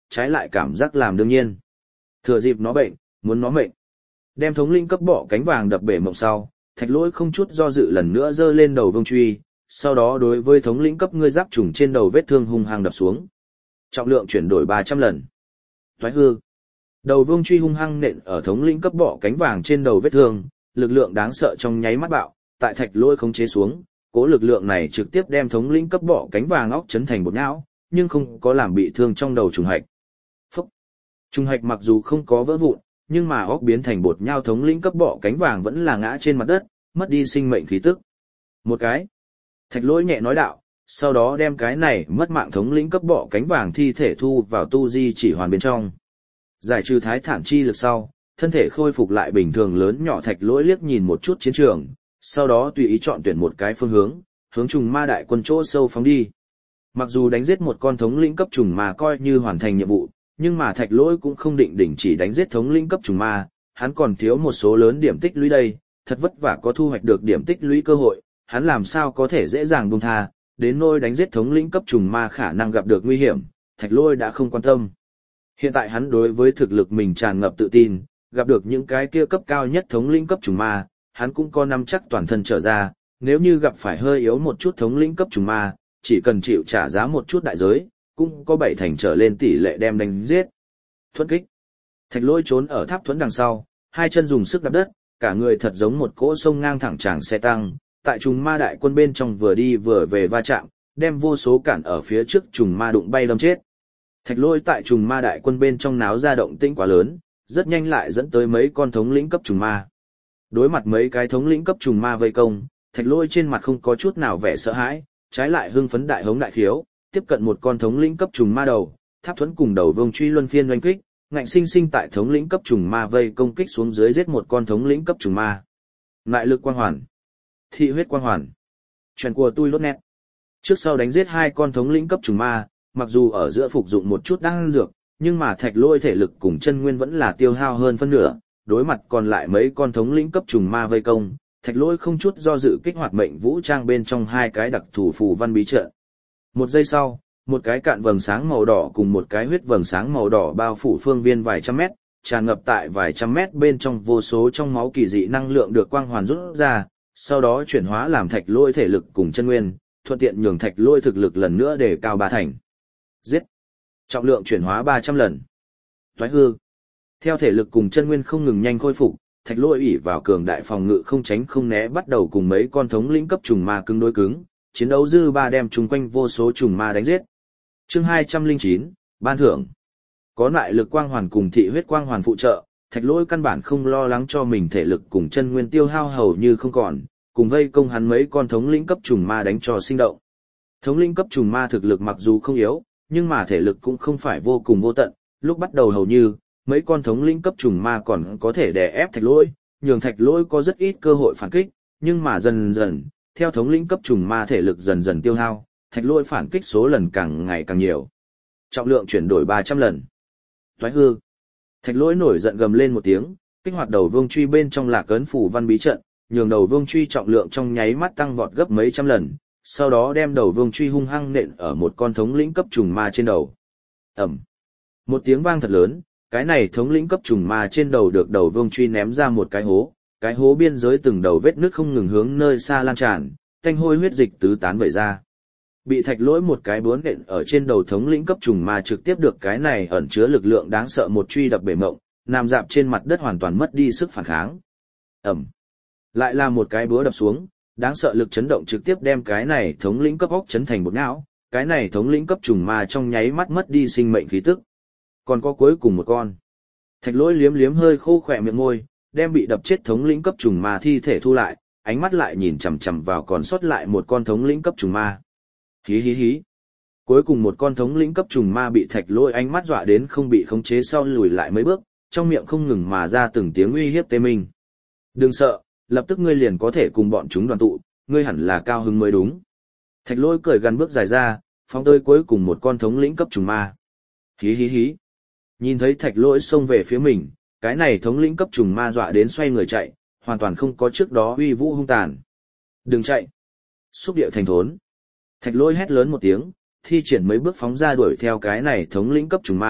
[SPEAKER 1] trái lại cảm giác làm đương nhiên. Thừa dịp nó bệnh, muốn nó mệnh. Đem thống lĩnh cấp bọ cánh vàng đập bể mộng sau, Thạch Lỗi không chút do dự lần nữa giơ lên đầu vương truy, sau đó đối với thống lĩnh cấp ngươi giáp trùng trên đầu vết thương hung hăng đập xuống. Trọng lượng chuyển đổi ba trăm lần. Toái hư. Đầu vương truy hung hăng nện ở thống lĩnh cấp bọ cánh vàng trên đầu vết thương, lực lượng đáng sợ trong nháy mắt bạo, tại Thạch Lỗi khống chế xuống, cố lực lượng này trực tiếp đem thống lĩnh cấp bọ cánh vàng óc chấn thành bột não, nhưng không có làm bị thương trong đầu trùng hạch. Phúc. Trùng hạch mặc dù không có vỡ vụn, nhưng mà óc biến thành bột nhau thống lĩnh cấp bọ cánh vàng vẫn là ngã trên mặt đất, mất đi sinh mệnh khí tức. Một cái. Thạch Lỗi nhẹ nói đạo, sau đó đem cái này mất mạng thống lĩnh cấp bọ cánh vàng thi thể thu vào tu di chỉ hoàn bên trong. Giải trừ thái thản chi lực sau, thân thể khôi phục lại bình thường lớn nhỏ. Thạch Lỗi liếc nhìn một chút chiến trường, sau đó tùy ý chọn tuyển một cái phương hướng, hướng trùng ma đại quân chỗ sâu phóng đi. Mặc dù đánh giết một con thống lĩnh cấp trùng ma coi như hoàn thành nhiệm vụ, nhưng mà Thạch Lỗi cũng không định đình chỉ đánh giết thống lĩnh cấp trùng ma, hắn còn thiếu một số lớn điểm tích lũy đây, thật vất vả có thu hoạch được điểm tích lũy cơ hội, hắn làm sao có thể dễ dàng buông tha, đến nỗi đánh giết thống lĩnh cấp trùng ma khả năng gặp được nguy hiểm, Thạch Lỗi đã không quan tâm. Hiện tại hắn đối với thực lực mình tràn ngập tự tin, gặp được những cái kia cấp cao nhất thống lĩnh cấp trùng ma, hắn cũng có nắm chắc toàn thân trở ra, nếu như gặp phải hơi yếu một chút thống lĩnh cấp trùng ma, chỉ cần chịu trả giá một chút đại giới, cũng có bảy thành trở lên tỷ lệ đem đánh giết. Thuẫn kích. Thạch Lỗi trốn ở tháp thuẫn đằng sau, hai chân dùng sức đạp đất, cả người thật giống một cỗ sông ngang thẳng tràng xe tăng, tại trùng ma đại quân bên trong vừa đi vừa về va chạm, đem vô số cản ở phía trước trùng ma đụng bay đâm chết. Thạch Lỗi tại trùng ma đại quân bên trong náo ra động tĩnh quá lớn, rất nhanh lại dẫn tới mấy con thống lĩnh cấp trùng ma. Đối mặt mấy cái thống lĩnh cấp trùng ma vây công, Thạch Lỗi trên mặt không có chút nào vẻ sợ hãi, trái lại hưng phấn đại hống đại khiếu, tiếp cận một con thống lĩnh cấp trùng ma đầu, tháp thuẫn cùng đầu vương truy luân phiên oanh kích, ngạnh sinh sinh tại thống lĩnh cấp trùng ma vây công kích xuống dưới giết một con thống lĩnh cấp trùng ma. Lại lực quang hoàn, thị huyết quang hoàn, truyền của tôi lốt nét. Trước sau đánh giết hai con thống lĩnh cấp trùng ma, mặc dù ở giữa phục dụng một chút đan dược, nhưng mà Thạch Lỗi thể lực cùng chân nguyên vẫn là tiêu hao hơn phân nửa, đối mặt còn lại mấy con thống lĩnh cấp trùng ma vây công, Thạch Lỗi không chút do dự kích hoạt mệnh vũ trang bên trong hai cái đặc thủ phù văn bí trận. Một giây sau, một cái cạn vầng sáng màu đỏ cùng một cái huyết vầng sáng màu đỏ bao phủ phương viên vài trăm mét, tràn ngập tại vài trăm mét bên trong vô số trong máu kỳ dị năng lượng được quang hoàn rút ra, sau đó chuyển hóa làm Thạch Lỗi thể lực cùng chân nguyên, thuận tiện nhường Thạch Lỗi thực lực lần nữa để cao ba thành. Giết. Trọng lượng chuyển hóa ba trăm lần. Toái hư. Theo thể lực cùng chân nguyên không ngừng nhanh khôi phục, Thạch Lỗi ỷ vào cường đại phòng ngự không tránh không né bắt đầu cùng mấy con thống lĩnh cấp trùng ma cứng đối cứng, chiến đấu dư ba đem chung quanh vô số trùng ma đánh giết. Chương hai trăm lẻ chín, ban thưởng. Có lại lực quang hoàn cùng thị huyết quang hoàn phụ trợ, Thạch Lỗi căn bản không lo lắng cho mình thể lực cùng chân nguyên tiêu hao hầu như không còn, cùng vây công hắn mấy con thống lĩnh cấp trùng ma đánh cho sinh động. Thống lĩnh cấp trùng ma thực lực mặc dù không yếu, nhưng mà thể lực cũng không phải vô cùng vô tận, lúc bắt đầu hầu như mấy con thống lĩnh cấp trùng ma còn có thể đè ép Thạch Lỗi, nhường Thạch Lỗi có rất ít cơ hội phản kích, nhưng mà dần dần, theo thống lĩnh cấp trùng ma thể lực dần dần tiêu hao, Thạch Lỗi phản kích số lần càng ngày càng nhiều. Trọng lượng chuyển đổi ba trăm lần. Toái hư. Thạch Lỗi nổi giận gầm lên một tiếng, kích hoạt đầu vương truy bên trong Lạc Ấn phủ văn bí trận, nhường đầu vương truy trọng lượng trong nháy mắt tăng vọt gấp mấy trăm lần, sau đó đem đầu vương truy hung hăng nện ở một con thống lĩnh cấp trùng ma trên đầu. Ầm. Một tiếng vang thật lớn, cái này thống lĩnh cấp trùng ma trên đầu được đầu vương truy ném ra một cái hố, cái hố biên giới từng đầu vết nước không ngừng hướng nơi xa lan tràn, tanh hôi huyết dịch tứ tán vẩy ra. Bị Thạch Lỗi một cái búa nện ở trên đầu thống lĩnh cấp trùng ma trực tiếp được cái này ẩn chứa lực lượng đáng sợ một truy đập bể mộng, nằm dạp trên mặt đất hoàn toàn mất đi sức phản kháng. Ầm. Lại là một cái búa đập xuống, đáng sợ lực chấn động trực tiếp đem cái này thống lĩnh cấp óc chấn thành bột não, cái này thống lĩnh cấp trùng ma trong nháy mắt mất đi sinh mệnh khí tức. Còn có cuối cùng một con. Thạch Lỗi liếm liếm hơi khô khỏe miệng môi, đem bị đập chết thống lĩnh cấp trùng ma thi thể thu lại, ánh mắt lại nhìn chằm chằm vào còn sót lại một con thống lĩnh cấp trùng ma. Hí hí hí. Cuối cùng một con thống lĩnh cấp trùng ma bị Thạch Lỗi ánh mắt dọa đến không bị khống chế sau lùi lại mấy bước, trong miệng không ngừng mà ra từng tiếng uy hiếp tê minh. Đừng sợ, lập tức ngươi liền có thể cùng bọn chúng đoàn tụ, ngươi hẳn là cao hứng mới đúng. Thạch Lỗi cười gần bước dài ra, phóng tới cuối cùng một con thống lĩnh cấp trùng ma. Hí hí hí. Nhìn thấy Thạch Lỗi xông về phía mình, cái này thống lĩnh cấp trùng ma dọa đến xoay người chạy, hoàn toàn không có trước đó uy vũ hung tàn. Đừng chạy. Xúc điệu thành thốn. Thạch Lỗi hét lớn một tiếng, thi triển mấy bước phóng ra đuổi theo cái này thống lĩnh cấp trùng ma,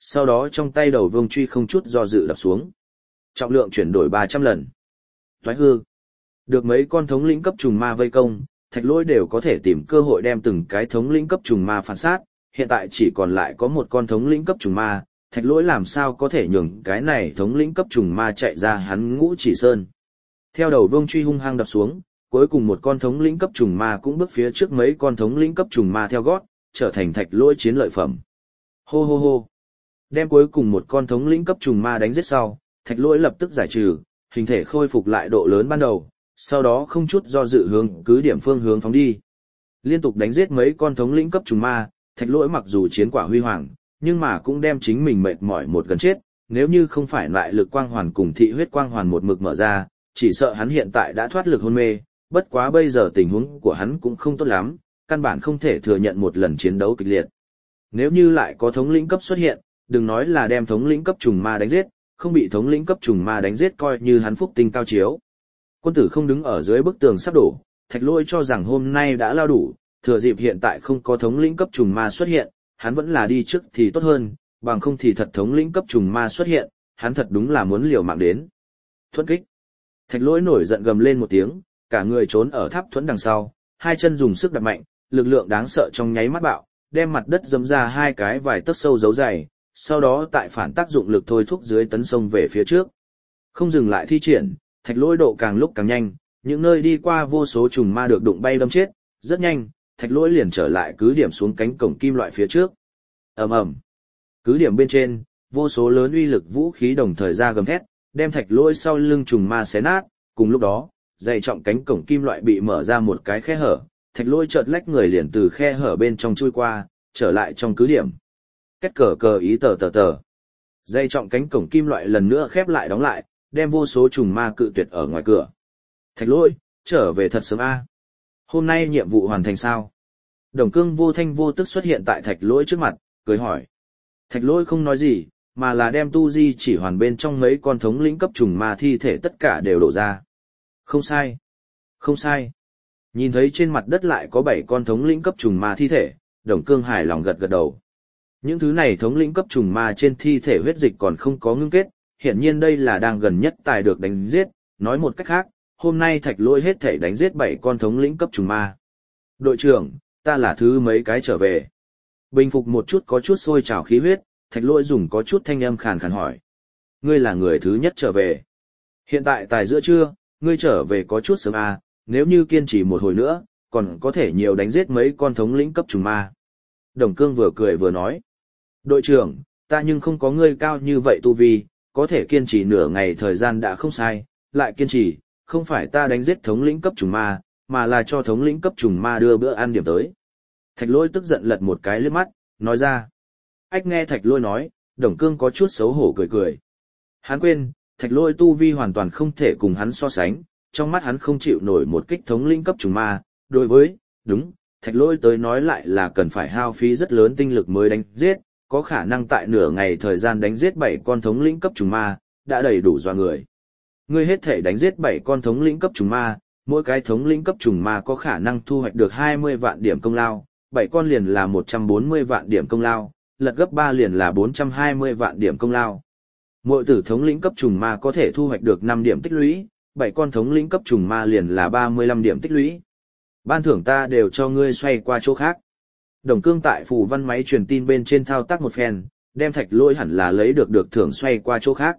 [SPEAKER 1] sau đó trong tay đầu vương truy không chút do dự đập xuống. Trọng lượng chuyển đổi ba trăm lần. Toái hư. Được mấy con thống lĩnh cấp trùng ma vây công, Thạch Lỗi đều có thể tìm cơ hội đem từng cái thống lĩnh cấp trùng ma phản sát, hiện tại chỉ còn lại có một con thống lĩnh cấp trùng ma, Thạch Lỗi làm sao có thể nhường cái này thống lĩnh cấp trùng ma chạy ra hắn Ngũ Chỉ Sơn. Theo đầu vương truy hung hăng đập xuống, cuối cùng một con thống lĩnh cấp trùng ma cũng bước phía trước mấy con thống lĩnh cấp trùng ma theo gót, trở thành Thạch Lỗi chiến lợi phẩm. Hô hô hô. Đem cuối cùng một con thống lĩnh cấp trùng ma đánh giết sau, Thạch Lỗi lập tức giải trừ, hình thể khôi phục lại độ lớn ban đầu, sau đó không chút do dự hướng cứ điểm phương hướng phóng đi. Liên tục đánh giết mấy con thống lĩnh cấp trùng ma, Thạch Lỗi mặc dù chiến quả huy hoàng, nhưng mà cũng đem chính mình mệt mỏi một gần chết, nếu như không phải lại lực quang hoàn cùng thị huyết quang hoàn một mực mở ra, chỉ sợ hắn hiện tại đã thoát lực hôn mê, bất quá bây giờ tình huống của hắn cũng không tốt lắm, căn bản không thể thừa nhận một lần chiến đấu kịch liệt. Nếu như lại có thống lĩnh cấp xuất hiện, đừng nói là đem thống lĩnh cấp trùng ma đánh giết, không bị thống lĩnh cấp trùng ma đánh giết coi như hắn phúc tinh cao chiếu. Quân tử không đứng ở dưới bức tường sắp đổ, Thạch Lỗi cho rằng hôm nay đã lao đủ, thừa dịp hiện tại không có thống lĩnh cấp trùng ma xuất hiện, hắn vẫn là đi trước thì tốt hơn, bằng không thì thật thống lĩnh cấp trùng ma xuất hiện, hắn thật đúng là muốn liều mạng đến. Thuẫn kích. Thạch Lỗi nổi giận gầm lên một tiếng, cả người trốn ở tháp thuẫn đằng sau, hai chân dùng sức đạp mạnh, lực lượng đáng sợ trong nháy mắt bạo, đem mặt đất dẫm ra hai cái vài tấc sâu dấu dày, sau đó tại phản tác dụng lực thôi thúc dưới tấn sông về phía trước. Không dừng lại thi triển, Thạch Lỗi độ càng lúc càng nhanh, những nơi đi qua vô số trùng ma được đụng bay đâm chết, rất nhanh, Thạch Lỗi liền trở lại cứ điểm xuống cánh cổng kim loại phía trước. Ầm ầm. Cứ điểm bên trên, vô số lớn uy lực vũ khí đồng thời ra gầm thét, đem Thạch Lỗi sau lưng trùng ma xé nát, cùng lúc đó, dày trọng cánh cổng kim loại bị mở ra một cái khe hở, Thạch Lỗi chợt lách người liền từ khe hở bên trong chui qua, trở lại trong cứ điểm. Kết cờ cờ ý tờ tờ tờ. Dây trọng cánh cổng kim loại lần nữa khép lại đóng lại, đem vô số trùng ma cự tuyệt ở ngoài cửa. Thạch Lỗi, trở về thật sớm a. Hôm nay nhiệm vụ hoàn thành sao? Đồng Cương vô thanh vô tức xuất hiện tại Thạch Lỗi trước mặt, cười hỏi. Thạch Lỗi không nói gì, mà là đem tu di chỉ hoàn bên trong mấy con thống lĩnh cấp trùng ma thi thể tất cả đều đổ ra. Không sai. Không sai. Nhìn thấy trên mặt đất lại có bảy con thống lĩnh cấp trùng ma thi thể, Đồng Cương hài lòng gật gật đầu. Những thứ này thống lĩnh cấp trùng ma trên thi thể huyết dịch còn không có ngưng kết, hiển nhiên đây là đang gần nhất tài được đánh giết, nói một cách khác, hôm nay Thạch Lỗi hết thể đánh giết bảy con thống lĩnh cấp trùng ma. Đội trưởng, ta là thứ mấy cái trở về. Bình phục một chút có chút sôi trào khí huyết, Thạch Lỗi dùng có chút thanh âm khàn khàn hỏi. Ngươi là người thứ nhất trở về. Hiện tại tài giữa trưa, ngươi trở về có chút sớm à, nếu như kiên trì một hồi nữa, còn có thể nhiều đánh giết mấy con thống lĩnh cấp trùng ma. Đồng Cương vừa cười vừa nói. Đội trưởng, ta nhưng không có ngươi cao như vậy tu vi, có thể kiên trì nửa ngày thời gian đã không sai, lại kiên trì, không phải ta đánh giết thống lĩnh cấp trùng ma, mà là cho thống lĩnh cấp trùng ma đưa bữa ăn điểm tới. Thạch Lỗi tức giận lật một cái liếc mắt, nói ra. Ách nghe Thạch Lỗi nói, Đồng Cương có chút xấu hổ cười cười. Hắn quên, Thạch Lỗi tu vi hoàn toàn không thể cùng hắn so sánh, trong mắt hắn không chịu nổi một kích thống lĩnh cấp trùng ma, đối với, đúng, Thạch Lỗi tới nói lại là cần phải hao phí rất lớn tinh lực mới đánh giết, có khả năng tại nửa ngày thời gian đánh giết bảy con thống lĩnh cấp trùng ma, đã đầy đủ dọa người. Ngươi hết thể đánh giết bảy con thống lĩnh cấp trùng ma, mỗi cái thống lĩnh cấp trùng ma có khả năng thu hoạch được hai mươi vạn điểm công lao, bảy con liền là một trăm bốn mươi vạn điểm công lao, lật gấp ba liền là bốn trăm hai mươi vạn điểm công lao. Mỗi tử thống lĩnh cấp trùng ma có thể thu hoạch được năm điểm tích lũy, bảy con thống lĩnh cấp trùng ma liền là ba mươi lăm điểm tích lũy. Ban thưởng ta đều cho ngươi xoay qua chỗ khác. Đồng Cương tại phù văn máy truyền tin bên trên thao tác một phen, đem Thạch Lỗi hẳn là lấy được được thưởng xoay qua chỗ khác.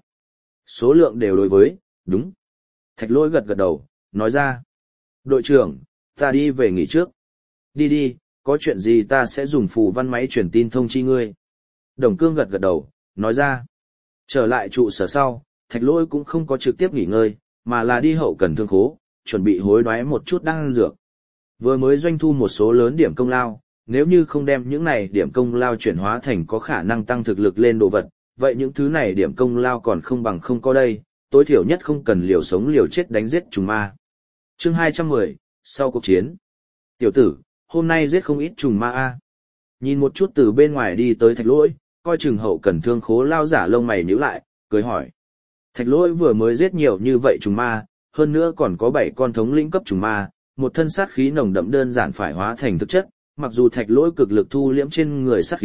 [SPEAKER 1] Số lượng đều đối với, đúng. Thạch Lỗi gật gật đầu, nói ra. Đội trưởng, ta đi về nghỉ trước. Đi đi, có chuyện gì ta sẽ dùng phù văn máy truyền tin thông chi ngươi. Đồng Cương gật gật đầu, nói ra. Trở lại trụ sở sau, Thạch Lỗi cũng không có trực tiếp nghỉ ngơi, mà là đi hậu cần thương khố, chuẩn bị hối đoái một chút đan dược. Vừa mới doanh thu một số lớn điểm công lao, nếu như không đem những này điểm công lao chuyển hóa thành có khả năng tăng thực lực lên đồ vật, vậy những thứ này điểm công lao còn không bằng không có đây, tối thiểu nhất không cần liều sống liều chết đánh giết trùng ma. Chương hai trăm mười, sau cuộc chiến. Tiểu tử, hôm nay giết không ít trùng ma a. Nhìn một chút từ bên ngoài đi tới Thạch Lỗi, coi chừng hậu cần thương khố lao giả lông mày nhíu lại, cười hỏi. Thạch Lỗi vừa mới giết nhiều như vậy trùng ma, hơn nữa còn có bảy con thống lĩnh cấp trùng ma, một thân sát khí nồng đậm đơn giản phải hóa thành thực chất, mặc dù Thạch Lỗi cực lực thu liễm trên người sát khí,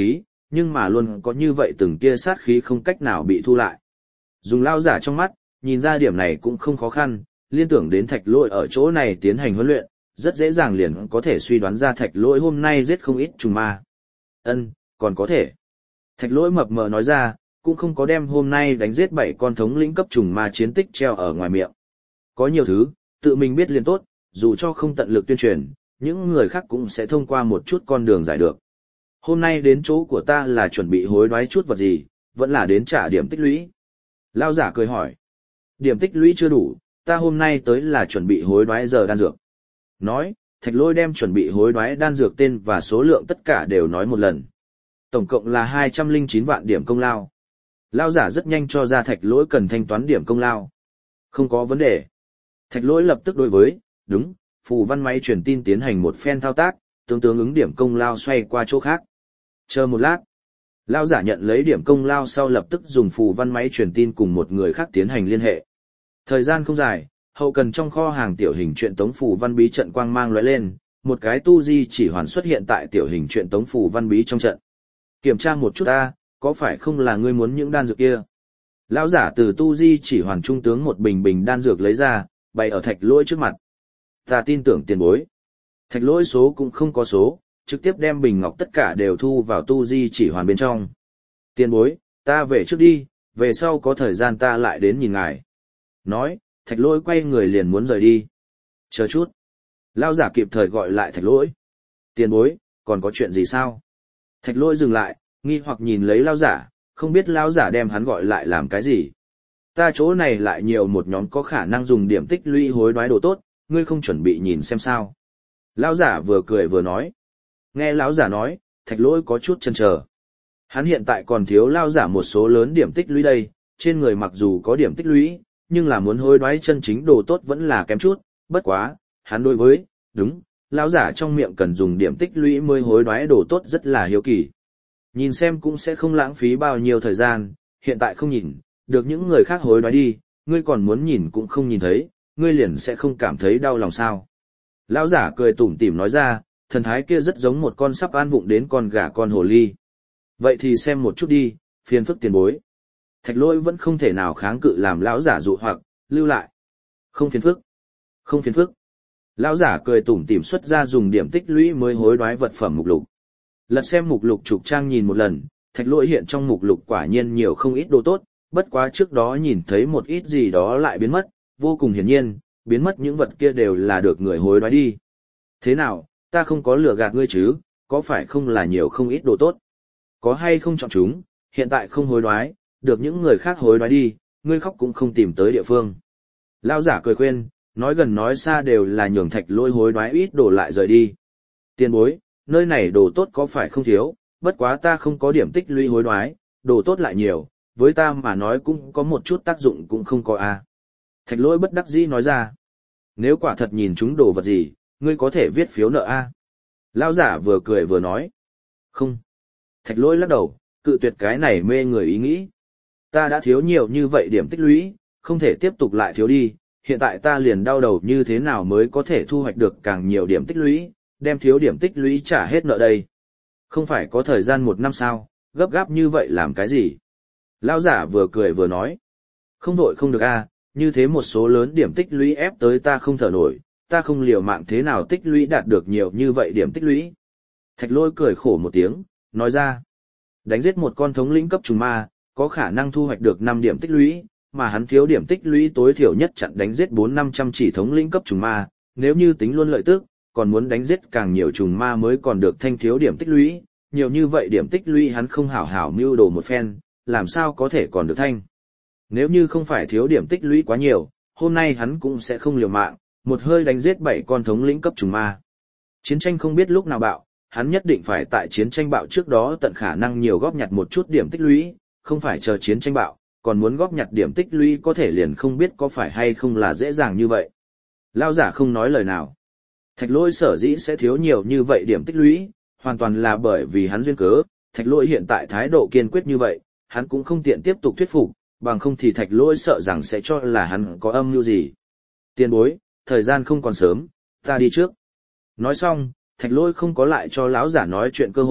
[SPEAKER 1] nhưng mà luôn có như vậy từng tia sát khí không cách nào bị thu lại. Dùng lao giả trong mắt, nhìn ra điểm này cũng không khó khăn, liên tưởng đến thạch lỗi ở chỗ này tiến hành huấn luyện, rất dễ dàng liền có thể suy đoán ra thạch lỗi hôm nay giết không ít trùng ma. Ân, còn có thể. Thạch lỗi mập mờ nói ra, cũng không có đem hôm nay đánh giết bảy con thống lĩnh cấp trùng ma chiến tích treo ở ngoài miệng. Có nhiều thứ, tự mình biết liền tốt, dù cho không tận lực tuyên truyền, những người khác cũng sẽ thông qua một chút con đường giải được. Hôm nay đến chỗ của ta là chuẩn bị hối đoái chút vật gì, vẫn là đến trả điểm tích lũy. Lao giả cười hỏi. Điểm tích lũy chưa đủ, ta hôm nay tới là chuẩn bị hối đoái giờ đan dược. Nói, thạch lỗi đem chuẩn bị hối đoái đan dược tên và số lượng tất cả đều nói một lần. Tổng cộng là hai trăm lẻ chín vạn điểm công lao. Lao giả rất nhanh cho ra thạch lỗi cần thanh toán điểm công lao. Không có vấn đề. Thạch lỗi lập tức đối với, đúng, phù văn máy truyền tin tiến hành một phen thao tác, tương tương ứng điểm công lao xoay qua chỗ khác. Chờ một lát. Lao giả nhận lấy điểm công lao sau lập tức dùng phù văn máy truyền tin cùng một người khác tiến hành liên hệ. Thời gian không dài, hậu cần trong kho hàng tiểu hình truyện tống phù văn bí trận quang mang lóe lên, một cái tu di chỉ hoàn xuất hiện tại tiểu hình truyện tống phù văn bí trong trận. Kiểm tra một chút ta, có phải không là ngươi muốn những đan dược kia? Lão giả từ tu di chỉ hoàn trung tướng một bình bình đan dược lấy ra, bày ở thạch lỗi trước mặt. Ta tin tưởng tiền bối. Thạch lỗi số cũng không có số, trực tiếp đem bình ngọc tất cả đều thu vào tu di chỉ hoàn bên trong. Tiền bối, ta về trước đi, về sau có thời gian ta lại đến nhìn ngài. Nói, thạch lỗi quay người liền muốn rời đi. Chờ chút. Lão giả kịp thời gọi lại thạch lỗi. Tiền bối, còn có chuyện gì sao? Thạch lỗi dừng lại, nghi hoặc nhìn lấy lão giả, không biết lão giả đem hắn gọi lại làm cái gì. Ta chỗ này lại nhiều một nhóm có khả năng dùng điểm tích lũy hối đoái đồ tốt, ngươi không chuẩn bị nhìn xem sao. Lão giả vừa cười vừa nói. Nghe lão giả nói, thạch lỗi có chút chần chờ. Hắn hiện tại còn thiếu lão giả một số lớn điểm tích lũy đây, trên người mặc dù có điểm tích lũy, nhưng là muốn hối đoái chân chính đồ tốt vẫn là kém chút, bất quá, hắn đối với, đúng, lão giả trong miệng cần dùng điểm tích lũy mới hối đoái đồ tốt rất là hiếu kỳ. Nhìn xem cũng sẽ không lãng phí bao nhiêu thời gian, hiện tại không nhìn, được những người khác hối đoái đi, ngươi còn muốn nhìn cũng không nhìn thấy, ngươi liền sẽ không cảm thấy đau lòng sao. Lão giả cười tủm tỉm nói ra, thần thái kia rất giống một con sắp an vụng đến con gà con hồ ly. Vậy thì xem một chút đi, phiền phức tiền bối. Thạch lỗi vẫn không thể nào kháng cự làm lão giả dụ hoặc, lưu lại. Không phiền phức. Không phiền phức. Lão giả cười tủm tỉm xuất ra dùng điểm tích lũy mới hối đoái vật phẩm mục lục. Lật xem mục lục trục trang nhìn một lần, thạch lỗi hiện trong mục lục quả nhiên nhiều không ít đồ tốt, bất quá trước đó nhìn thấy một ít gì đó lại biến mất, vô cùng hiển nhiên, biến mất những vật kia đều là được người hối đoái đi. Thế nào, ta không có lừa gạt ngươi chứ, có phải không là nhiều không ít đồ tốt? Có hay không chọn chúng, hiện tại không hối đoái, được những người khác hối đoái đi, ngươi khóc cũng không tìm tới địa phương. Lão giả cười khuyên, nói gần nói xa đều là nhường thạch lỗi hối đoái ít đồ lại rời đi. Tiền bối, nơi này đồ tốt có phải không thiếu, bất quá ta không có điểm tích lũy hối đoái, đồ tốt lại nhiều, với ta mà nói cũng có một chút tác dụng cũng không có a. À. Thạch lỗi bất đắc dĩ nói ra. Nếu quả thật nhìn chúng đồ vật gì, ngươi có thể viết phiếu nợ a. À. Lão giả vừa cười vừa nói. Không. Thạch lỗi lắc đầu, cự tuyệt cái này mê người ý nghĩ. Ta đã thiếu nhiều như vậy điểm tích lũy, không thể tiếp tục lại thiếu đi, hiện tại ta liền đau đầu như thế nào mới có thể thu hoạch được càng nhiều điểm tích lũy, đem thiếu điểm tích lũy trả hết nợ đây. Không phải có thời gian một năm sao, gấp gáp như vậy làm cái gì? Lão giả vừa cười vừa nói. Không vội không được a, như thế một số lớn điểm tích lũy ép tới ta không thở nổi, ta không liều mạng thế nào tích lũy đạt được nhiều như vậy điểm tích lũy. Thạch lôi cười khổ một tiếng, nói ra. Đánh giết một con thống lĩnh cấp trùng ma, có khả năng thu hoạch được năm điểm tích lũy, mà hắn thiếu điểm tích lũy tối thiểu nhất chặn đánh giết bốn năm trăm chỉ thống lĩnh cấp trùng ma, nếu như tính luôn lợi tức, còn muốn đánh giết càng nhiều trùng ma mới còn được thanh thiếu điểm tích lũy, nhiều như vậy điểm tích lũy hắn không hảo hảo mưu đồ một phen, làm sao có thể còn được thanh. Nếu như không phải thiếu điểm tích lũy quá nhiều, hôm nay hắn cũng sẽ không liều mạng, một hơi đánh giết bảy con thống lĩnh cấp trùng ma. Chiến tranh không biết lúc nào bạo, hắn nhất định phải tại chiến tranh bạo trước đó tận khả năng nhiều góp nhặt một chút điểm tích lũy, không phải chờ chiến tranh bạo, còn muốn góp nhặt điểm tích lũy có thể liền không biết có phải hay không là dễ dàng như vậy. Lão giả không nói lời nào. Thạch lỗi sở dĩ sẽ thiếu nhiều như vậy điểm tích lũy, hoàn toàn là bởi vì hắn duyên cớ, thạch lỗi hiện tại thái độ kiên quyết như vậy, hắn cũng không tiện tiếp tục thuyết phục, bằng không thì thạch lỗi sợ rằng sẽ cho là hắn có âm mưu gì. Tiền bối, thời gian không còn sớm, ta đi trước. Nói xong, thạch lỗi không có lại cho lão giả nói chuyện cơ hội,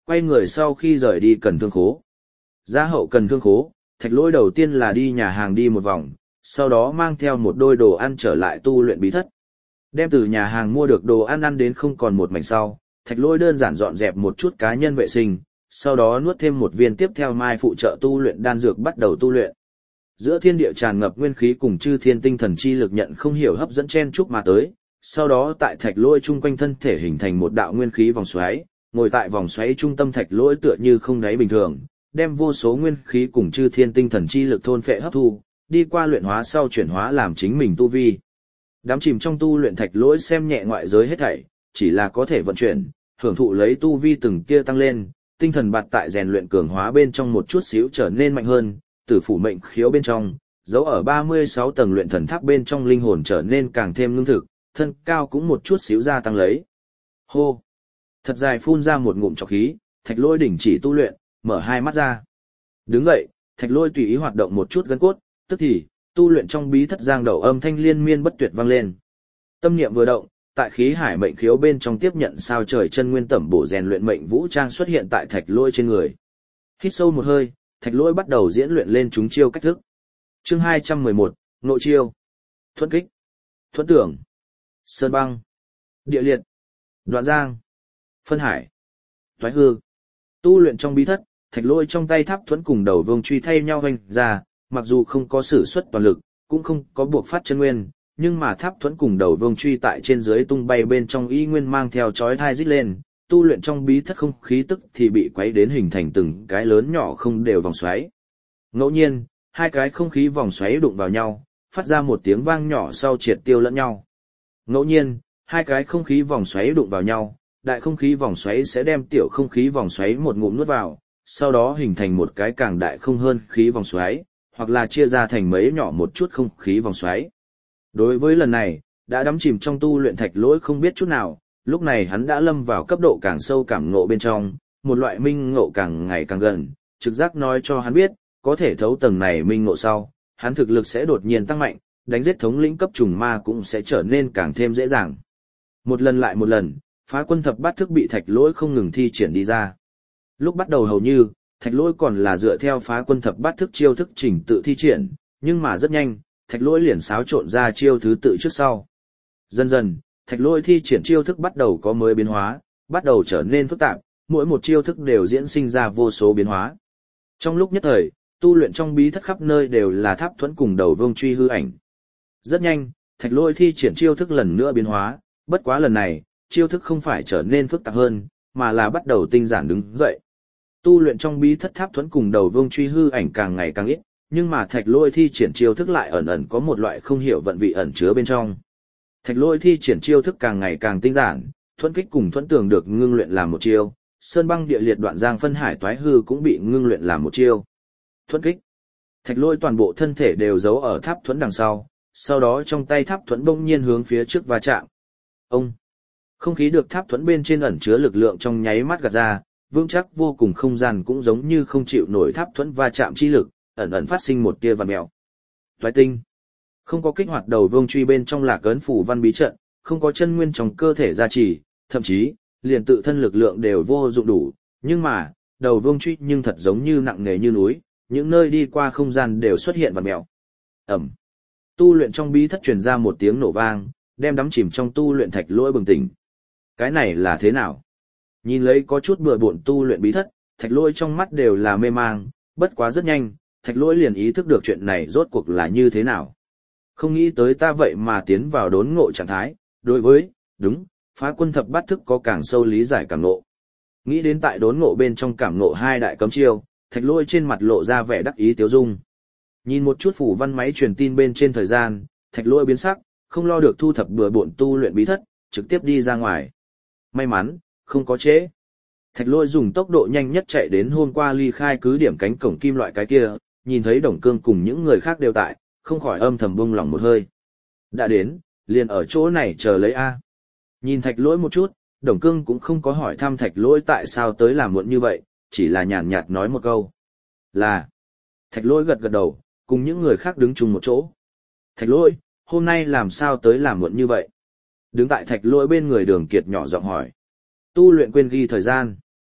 [SPEAKER 1] quay người sau khi rời đi cần thương khố. Ra hậu cần thương khố, Thạch Lỗi đầu tiên là đi nhà hàng đi một vòng, sau đó mang theo một đôi đồ ăn trở lại tu luyện bí thất. Đem từ nhà hàng mua được đồ ăn ăn đến không còn một mảnh sau, Thạch Lỗi đơn giản dọn dẹp một chút cá nhân vệ sinh, sau đó nuốt thêm một viên tiếp theo mai phụ trợ tu luyện đan dược bắt đầu tu luyện. Giữa thiên địa tràn ngập nguyên khí cùng chư thiên tinh thần chi lực nhận không hiểu hấp dẫn chen chúc mà tới, sau đó tại Thạch Lỗi chung quanh thân thể hình thành một đạo nguyên khí vòng xoáy, ngồi tại vòng xoáy trung tâm Thạch Lỗi tựa như không đáy bình thường, đem vô số nguyên khí cùng chư thiên tinh thần chi lực thôn phệ hấp thu, đi qua luyện hóa sau chuyển hóa làm chính mình tu vi. Đám chìm trong tu luyện Thạch Lỗi xem nhẹ ngoại giới hết thảy, chỉ là có thể vận chuyển, hưởng thụ lấy tu vi từng kia tăng lên, tinh thần bạt tại rèn luyện cường hóa bên trong một chút xíu trở nên mạnh hơn, tử phủ mệnh khiếu bên trong, dấu ở ba mươi sáu tầng luyện thần tháp bên trong linh hồn trở nên càng thêm ngưng thực, thân cao cũng một chút xíu gia tăng lấy. Hô! Thật dài phun ra một ngụm trọc khí, Thạch Lỗi đình chỉ tu luyện, mở hai mắt ra. Đứng dậy, Thạch Lỗi tùy ý hoạt động một chút gân cốt, tức thì, tu luyện trong bí thất giang đầu âm thanh liên miên bất tuyệt vang lên. Tâm niệm vừa động, tại khí hải mệnh khiếu bên trong tiếp nhận sao trời chân nguyên tẩm bổ rèn luyện mệnh vũ trang xuất hiện tại Thạch Lỗi trên người. Hít sâu một hơi, Thạch Lỗi bắt đầu diễn luyện lên chúng chiêu cách thức. Chương hai trăm mười một, Nội chiêu. Thuẫn kích, Thuẫn tưởng, Sơn băng, Địa liệt, Đoạn giang, Phân hải, Toái hư. Tu luyện trong bí thất, Thạch Lỗi trong tay tháp thuẫn cùng đầu vương truy thay nhau hoành ra, mặc dù không có sử xuất toàn lực, cũng không có buộc phát chân nguyên, nhưng mà tháp thuẫn cùng đầu vương truy tại trên dưới tung bay bên trong y nguyên mang theo chói thai rít lên, tu luyện trong bí thất không khí tức thì bị quấy đến hình thành từng cái lớn nhỏ không đều vòng xoáy. Ngẫu nhiên, hai cái không khí vòng xoáy đụng vào nhau, phát ra một tiếng vang nhỏ sau triệt tiêu lẫn nhau. Ngẫu nhiên, hai cái không khí vòng xoáy đụng vào nhau, đại không khí vòng xoáy sẽ đem tiểu không khí vòng xoáy một ngụm nuốt vào, sau đó hình thành một cái càng đại không hơn khí vòng xoáy, hoặc là chia ra thành mấy nhỏ một chút không khí vòng xoáy. Đối với lần này, đã đắm chìm trong tu luyện Thạch Lỗi không biết chút nào, lúc này hắn đã lâm vào cấp độ càng sâu cảm ngộ bên trong, một loại minh ngộ càng ngày càng gần, trực giác nói cho hắn biết, có thể thấu tầng này minh ngộ sau, hắn thực lực sẽ đột nhiên tăng mạnh, đánh giết thống lĩnh cấp trùng ma cũng sẽ trở nên càng thêm dễ dàng. Một lần lại một lần, Phá Quân thập bát thức bị Thạch Lỗi không ngừng thi triển đi ra. Lúc bắt đầu hầu như, Thạch Lỗi còn là dựa theo Phá Quân thập bát thức chiêu thức chỉnh tự thi triển, nhưng mà rất nhanh, Thạch Lỗi liền xáo trộn ra chiêu thứ tự trước sau. Dần dần, Thạch Lỗi thi triển chiêu thức bắt đầu có mới biến hóa, bắt đầu trở nên phức tạp, mỗi một chiêu thức đều diễn sinh ra vô số biến hóa. Trong lúc nhất thời, tu luyện trong bí thất khắp nơi đều là tháp thuẫn cùng đầu vương truy hư ảnh. Rất nhanh, Thạch Lỗi thi triển chiêu thức lần nữa biến hóa, bất quá lần này, chiêu thức không phải trở nên phức tạp hơn, mà là bắt đầu tinh giản đứng dậy. Tu luyện trong bí thất tháp thuẫn cùng đầu vương truy hư ảnh càng ngày càng ít, nhưng mà Thạch Lỗi thi triển chiêu thức lại ẩn ẩn có một loại không hiểu vận vị ẩn chứa bên trong. Thạch Lỗi thi triển chiêu thức càng ngày càng tinh giản, thuẫn kích cùng thuẫn tường được ngưng luyện làm một chiêu, sơn băng địa liệt đoạn giang phân hải toái hư cũng bị ngưng luyện làm một chiêu. Thuẫn kích. Thạch Lỗi toàn bộ thân thể đều giấu ở tháp thuẫn đằng sau, sau đó trong tay tháp thuẫn bỗng nhiên hướng phía trước va chạm. Ông. Không khí được tháp thuẫn bên trên ẩn chứa lực lượng trong nháy mắt gạt ra, vững chắc vô cùng không gian cũng giống như không chịu nổi tháp thuẫn va chạm chi lực, ẩn ẩn phát sinh một tia vằn mèo. Toái tinh. Không có kích hoạt đầu vương truy bên trong lạc ấn phủ văn bí trận, không có chân nguyên trong cơ thể gia trì, thậm chí, liền tự thân lực lượng đều vô dụng đủ, nhưng mà, đầu vương truy nhưng thật giống như nặng nề như núi, những nơi đi qua không gian đều xuất hiện vằn mèo. Ẩm. Tu luyện trong bí thất truyền ra một tiếng nổ vang, đem đắm chìm trong tu luyện Thạch Lỗi bừng tỉnh. Cái này là thế nào? Nhìn lấy có chút bừa bộn tu luyện bí thất, Thạch Lỗi trong mắt đều là mê mang, bất quá rất nhanh, Thạch Lỗi liền ý thức được chuyện này rốt cuộc là như thế nào. Không nghĩ tới ta vậy mà tiến vào đốn ngộ trạng thái, đối với, đúng, Phá Quân thập bát thức có càng sâu lý giải cảm ngộ. Nghĩ đến tại đốn ngộ bên trong cảm ngộ hai đại cấm chiêu, Thạch Lỗi trên mặt lộ ra vẻ đắc ý tiếu dung. Nhìn một chút phủ văn máy truyền tin bên trên thời gian, Thạch Lỗi biến sắc, không lo được thu thập bừa bộn tu luyện bí thất, trực tiếp đi ra ngoài. May mắn, không có trễ. Thạch Lỗi dùng tốc độ nhanh nhất chạy đến hôm qua ly khai cứ điểm cánh cổng kim loại cái kia, nhìn thấy Đồng Cương cùng những người khác đều tại, không khỏi âm thầm buông lòng một hơi. Đã đến, liền ở chỗ này chờ lấy A. Nhìn Thạch Lỗi một chút, Đồng Cương cũng không có hỏi thăm Thạch Lỗi tại sao tới làm muộn như vậy, chỉ là nhàn nhạt nói một câu. Là. Thạch Lỗi gật gật đầu, cùng những người khác đứng chung một chỗ. Thạch Lỗi, hôm nay làm sao tới làm muộn như vậy? Đứng tại Thạch Lỗi bên người Đường Kiệt nhỏ giọng hỏi. Tu luyện quên ghi thời gian.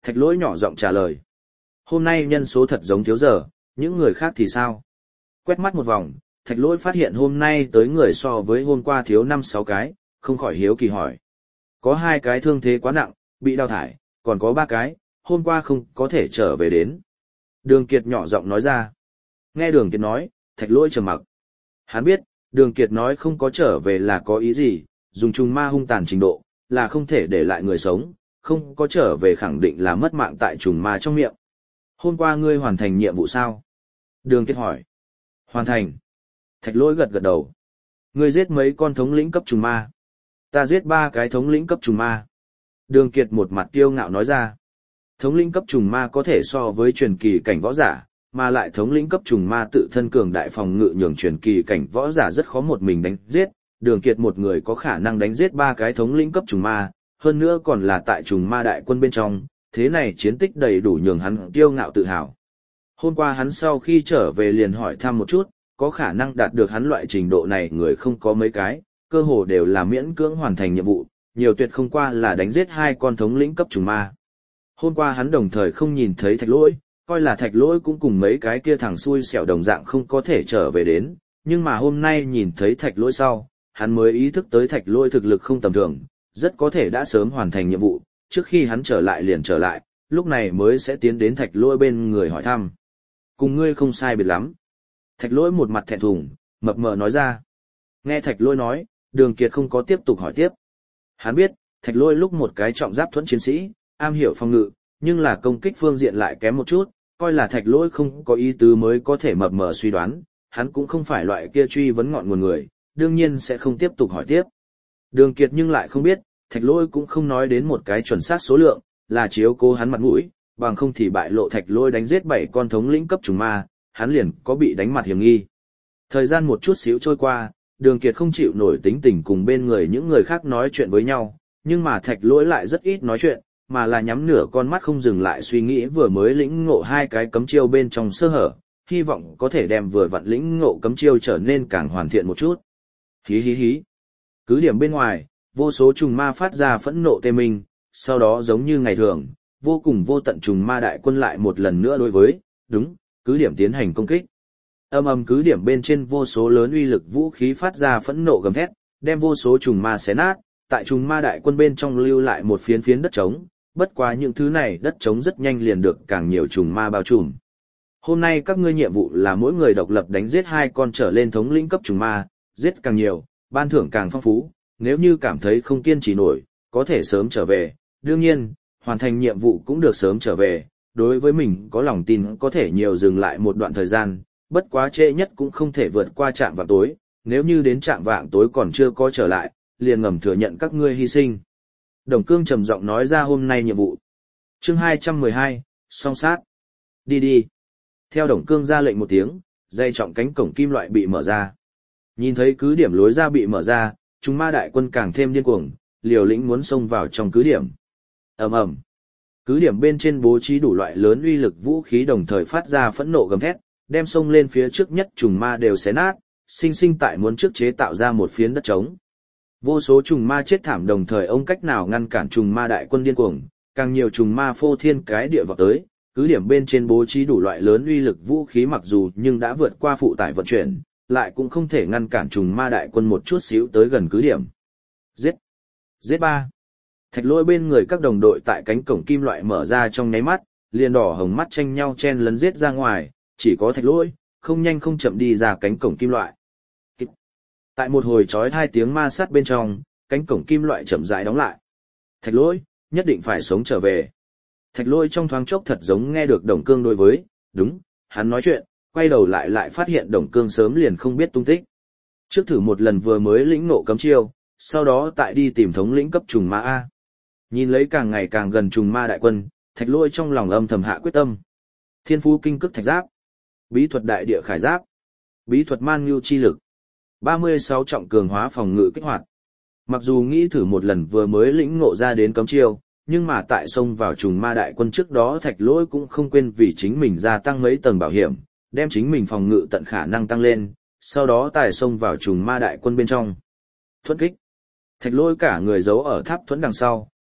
[SPEAKER 1] Thạch Lỗi nhỏ giọng trả lời. Hôm nay nhân số thật giống thiếu giờ, những người khác thì sao? Quét mắt một vòng, Thạch Lỗi phát hiện hôm nay tới người so với hôm qua thiếu năm sáu cái, không khỏi hiếu kỳ hỏi. Có hai cái thương thế quá nặng, bị đào thải, còn có ba cái, hôm qua không có thể trở về đến. Đường Kiệt nhỏ giọng nói ra. Nghe Đường Kiệt nói, Thạch Lỗi trầm mặc. Hắn biết, Đường Kiệt nói không có trở về là có ý gì, dùng trùng ma hung tàn trình độ, là không thể để lại người sống, không có trở về khẳng định là mất mạng tại trùng ma trong miệng. Hôm qua ngươi hoàn thành nhiệm vụ sao? Đường Kiệt hỏi. Hoàn thành. Thạch Lỗi gật gật đầu. Ngươi giết mấy con thống lĩnh cấp trùng ma? Ta giết ba cái thống lĩnh cấp trùng ma. Đường Kiệt một mặt kiêu ngạo nói ra. Thống lĩnh cấp trùng ma có thể so với truyền kỳ cảnh võ giả, mà lại thống lĩnh cấp trùng ma tự thân cường đại phòng ngự nhường truyền kỳ cảnh võ giả rất khó một mình đánh giết. Đường Kiệt một người có khả năng đánh giết ba cái thống lĩnh cấp trùng ma, hơn nữa còn là tại trùng ma đại quân bên trong, thế này chiến tích đầy đủ nhường hắn kiêu ngạo tự hào. Hôm qua hắn sau khi trở về liền hỏi thăm một chút, có khả năng đạt được hắn loại trình độ này người không có mấy cái, cơ hồ đều là miễn cưỡng hoàn thành nhiệm vụ, nhiều tuyệt không qua là đánh giết hai con thống lĩnh cấp trùng ma. Hôm qua hắn đồng thời không nhìn thấy Thạch Lỗi, coi là Thạch Lỗi cũng cùng mấy cái kia thằng xui xẻo đồng dạng không có thể trở về đến, nhưng mà hôm nay nhìn thấy Thạch Lỗi sau, hắn mới ý thức tới Thạch Lỗi thực lực không tầm thường, rất có thể đã sớm hoàn thành nhiệm vụ, trước khi hắn trở lại liền trở lại, lúc này mới sẽ tiến đến Thạch Lỗi bên người hỏi thăm. Cùng ngươi không sai biệt lắm. Thạch Lỗi một mặt thẹn thùng, mập mờ nói ra. Nghe Thạch Lỗi nói, Đường Kiệt không có tiếp tục hỏi tiếp. Hắn biết, Thạch Lỗi lúc một cái trọng giáp thuẫn chiến sĩ, am hiểu phòng ngự, nhưng là công kích phương diện lại kém một chút, coi là Thạch Lỗi không có ý tứ mới có thể mập mờ suy đoán, hắn cũng không phải loại kia truy vấn ngọn nguồn người, đương nhiên sẽ không tiếp tục hỏi tiếp. Đường Kiệt nhưng lại không biết, Thạch Lỗi cũng không nói đến một cái chuẩn xác số lượng, là chiếu cố hắn mặt mũi, bằng không thì bại lộ Thạch Lỗi đánh giết bảy con thống lĩnh cấp trùng ma, hắn liền có bị đánh mặt hiểm nghi. Thời gian một chút xíu trôi qua, Đường Kiệt không chịu nổi tính tình cùng bên người những người khác nói chuyện với nhau, nhưng mà Thạch Lỗi lại rất ít nói chuyện, mà là nhắm nửa con mắt không dừng lại suy nghĩ vừa mới lĩnh ngộ hai cái cấm chiêu bên trong sơ hở, hy vọng có thể đem vừa vặn lĩnh ngộ cấm chiêu trở nên càng hoàn thiện một chút. Hí hí hí. Cứ điểm bên ngoài, vô số trùng ma phát ra phẫn nộ tê minh, sau đó giống như ngày thường, vô cùng vô tận trùng ma đại quân lại một lần nữa đối với, đúng, cứ điểm tiến hành công kích. Âm ầm cứ điểm bên trên vô số lớn uy lực vũ khí phát ra phẫn nộ gầm thét, đem vô số trùng ma xé nát, tại trùng ma đại quân bên trong lưu lại một phiến phiến đất trống, bất quá những thứ này đất trống rất nhanh liền được càng nhiều trùng ma bao trùm. Hôm nay các ngươi nhiệm vụ là mỗi người độc lập đánh giết hai con trở lên thống lĩnh cấp trùng ma, giết càng nhiều, ban thưởng càng phong phú, nếu như cảm thấy không kiên trì nổi, có thể sớm trở về, đương nhiên, hoàn thành nhiệm vụ cũng được sớm trở về, đối với mình có lòng tin có thể nhiều dừng lại một đoạn thời gian, bất quá trễ nhất cũng không thể vượt qua trạm vạng tối, nếu như đến trạm vạng tối còn chưa có trở lại, liền ngầm thừa nhận các ngươi hy sinh. Đồng Cương trầm giọng nói ra hôm nay nhiệm vụ. Chương hai trăm mười hai, song sát. Đi đi. Theo Đồng Cương ra lệnh một tiếng, dây trọng cánh cổng kim loại bị mở ra. Nhìn thấy cứ điểm lối ra bị mở ra, chúng ma đại quân càng thêm điên cuồng, liều lĩnh muốn xông vào trong cứ điểm. Ầm ầm. Cứ điểm bên trên bố trí đủ loại lớn uy lực vũ khí đồng thời phát ra phẫn nộ gầm thét, đem xông lên phía trước nhất trùng ma đều xé nát, sinh sinh tại muốn trước chế tạo ra một phiến đất trống. Vô số trùng ma chết thảm đồng thời ông cách nào ngăn cản trùng ma đại quân điên cuồng, càng nhiều trùng ma phô thiên cái địa vào tới, cứ điểm bên trên bố trí đủ loại lớn uy lực vũ khí mặc dù nhưng đã vượt qua phụ tải vận chuyển, lại cũng không thể ngăn cản trùng ma đại quân một chút xíu tới gần cứ điểm. Giết! Giết ba! Thạch Lỗi bên người các đồng đội tại cánh cổng kim loại mở ra trong nháy mắt, liền đỏ hồng mắt tranh nhau chen lấn giết ra ngoài, chỉ có Thạch Lỗi, không nhanh không chậm đi ra cánh cổng kim loại. Tại một hồi chói hai tiếng ma sát bên trong, cánh cổng kim loại chậm rãi đóng lại. Thạch Lỗi, nhất định phải sống trở về. Thạch Lỗi trong thoáng chốc thật giống nghe được Đồng Cương đối với, đúng, hắn nói chuyện, quay đầu lại lại phát hiện Đồng Cương sớm liền không biết tung tích. Trước thử một lần vừa mới lĩnh ngộ cấm chiêu, sau đó tại đi tìm thống lĩnh cấp trùng ma A. Nhìn lấy càng ngày càng gần trùng ma đại quân, Thạch Lỗi trong lòng âm thầm hạ quyết tâm. Thiên phú kinh cức thạch giáp, bí thuật đại địa khải giáp, bí thuật man ngưu chi lực, ba mươi sáu trọng cường hóa phòng ngự kích hoạt. Mặc dù nghĩ thử một lần vừa mới lĩnh ngộ ra đến cấm chiêu, nhưng mà tại xông vào trùng ma đại quân trước đó Thạch Lỗi cũng không quên vì chính mình gia tăng mấy tầng bảo hiểm, đem chính mình phòng ngự tận khả năng tăng lên, sau đó tài xông vào trùng ma đại quân bên trong. Thuẫn kích. Thạch Lỗi cả người giấu ở tháp thuẫn đằng sau,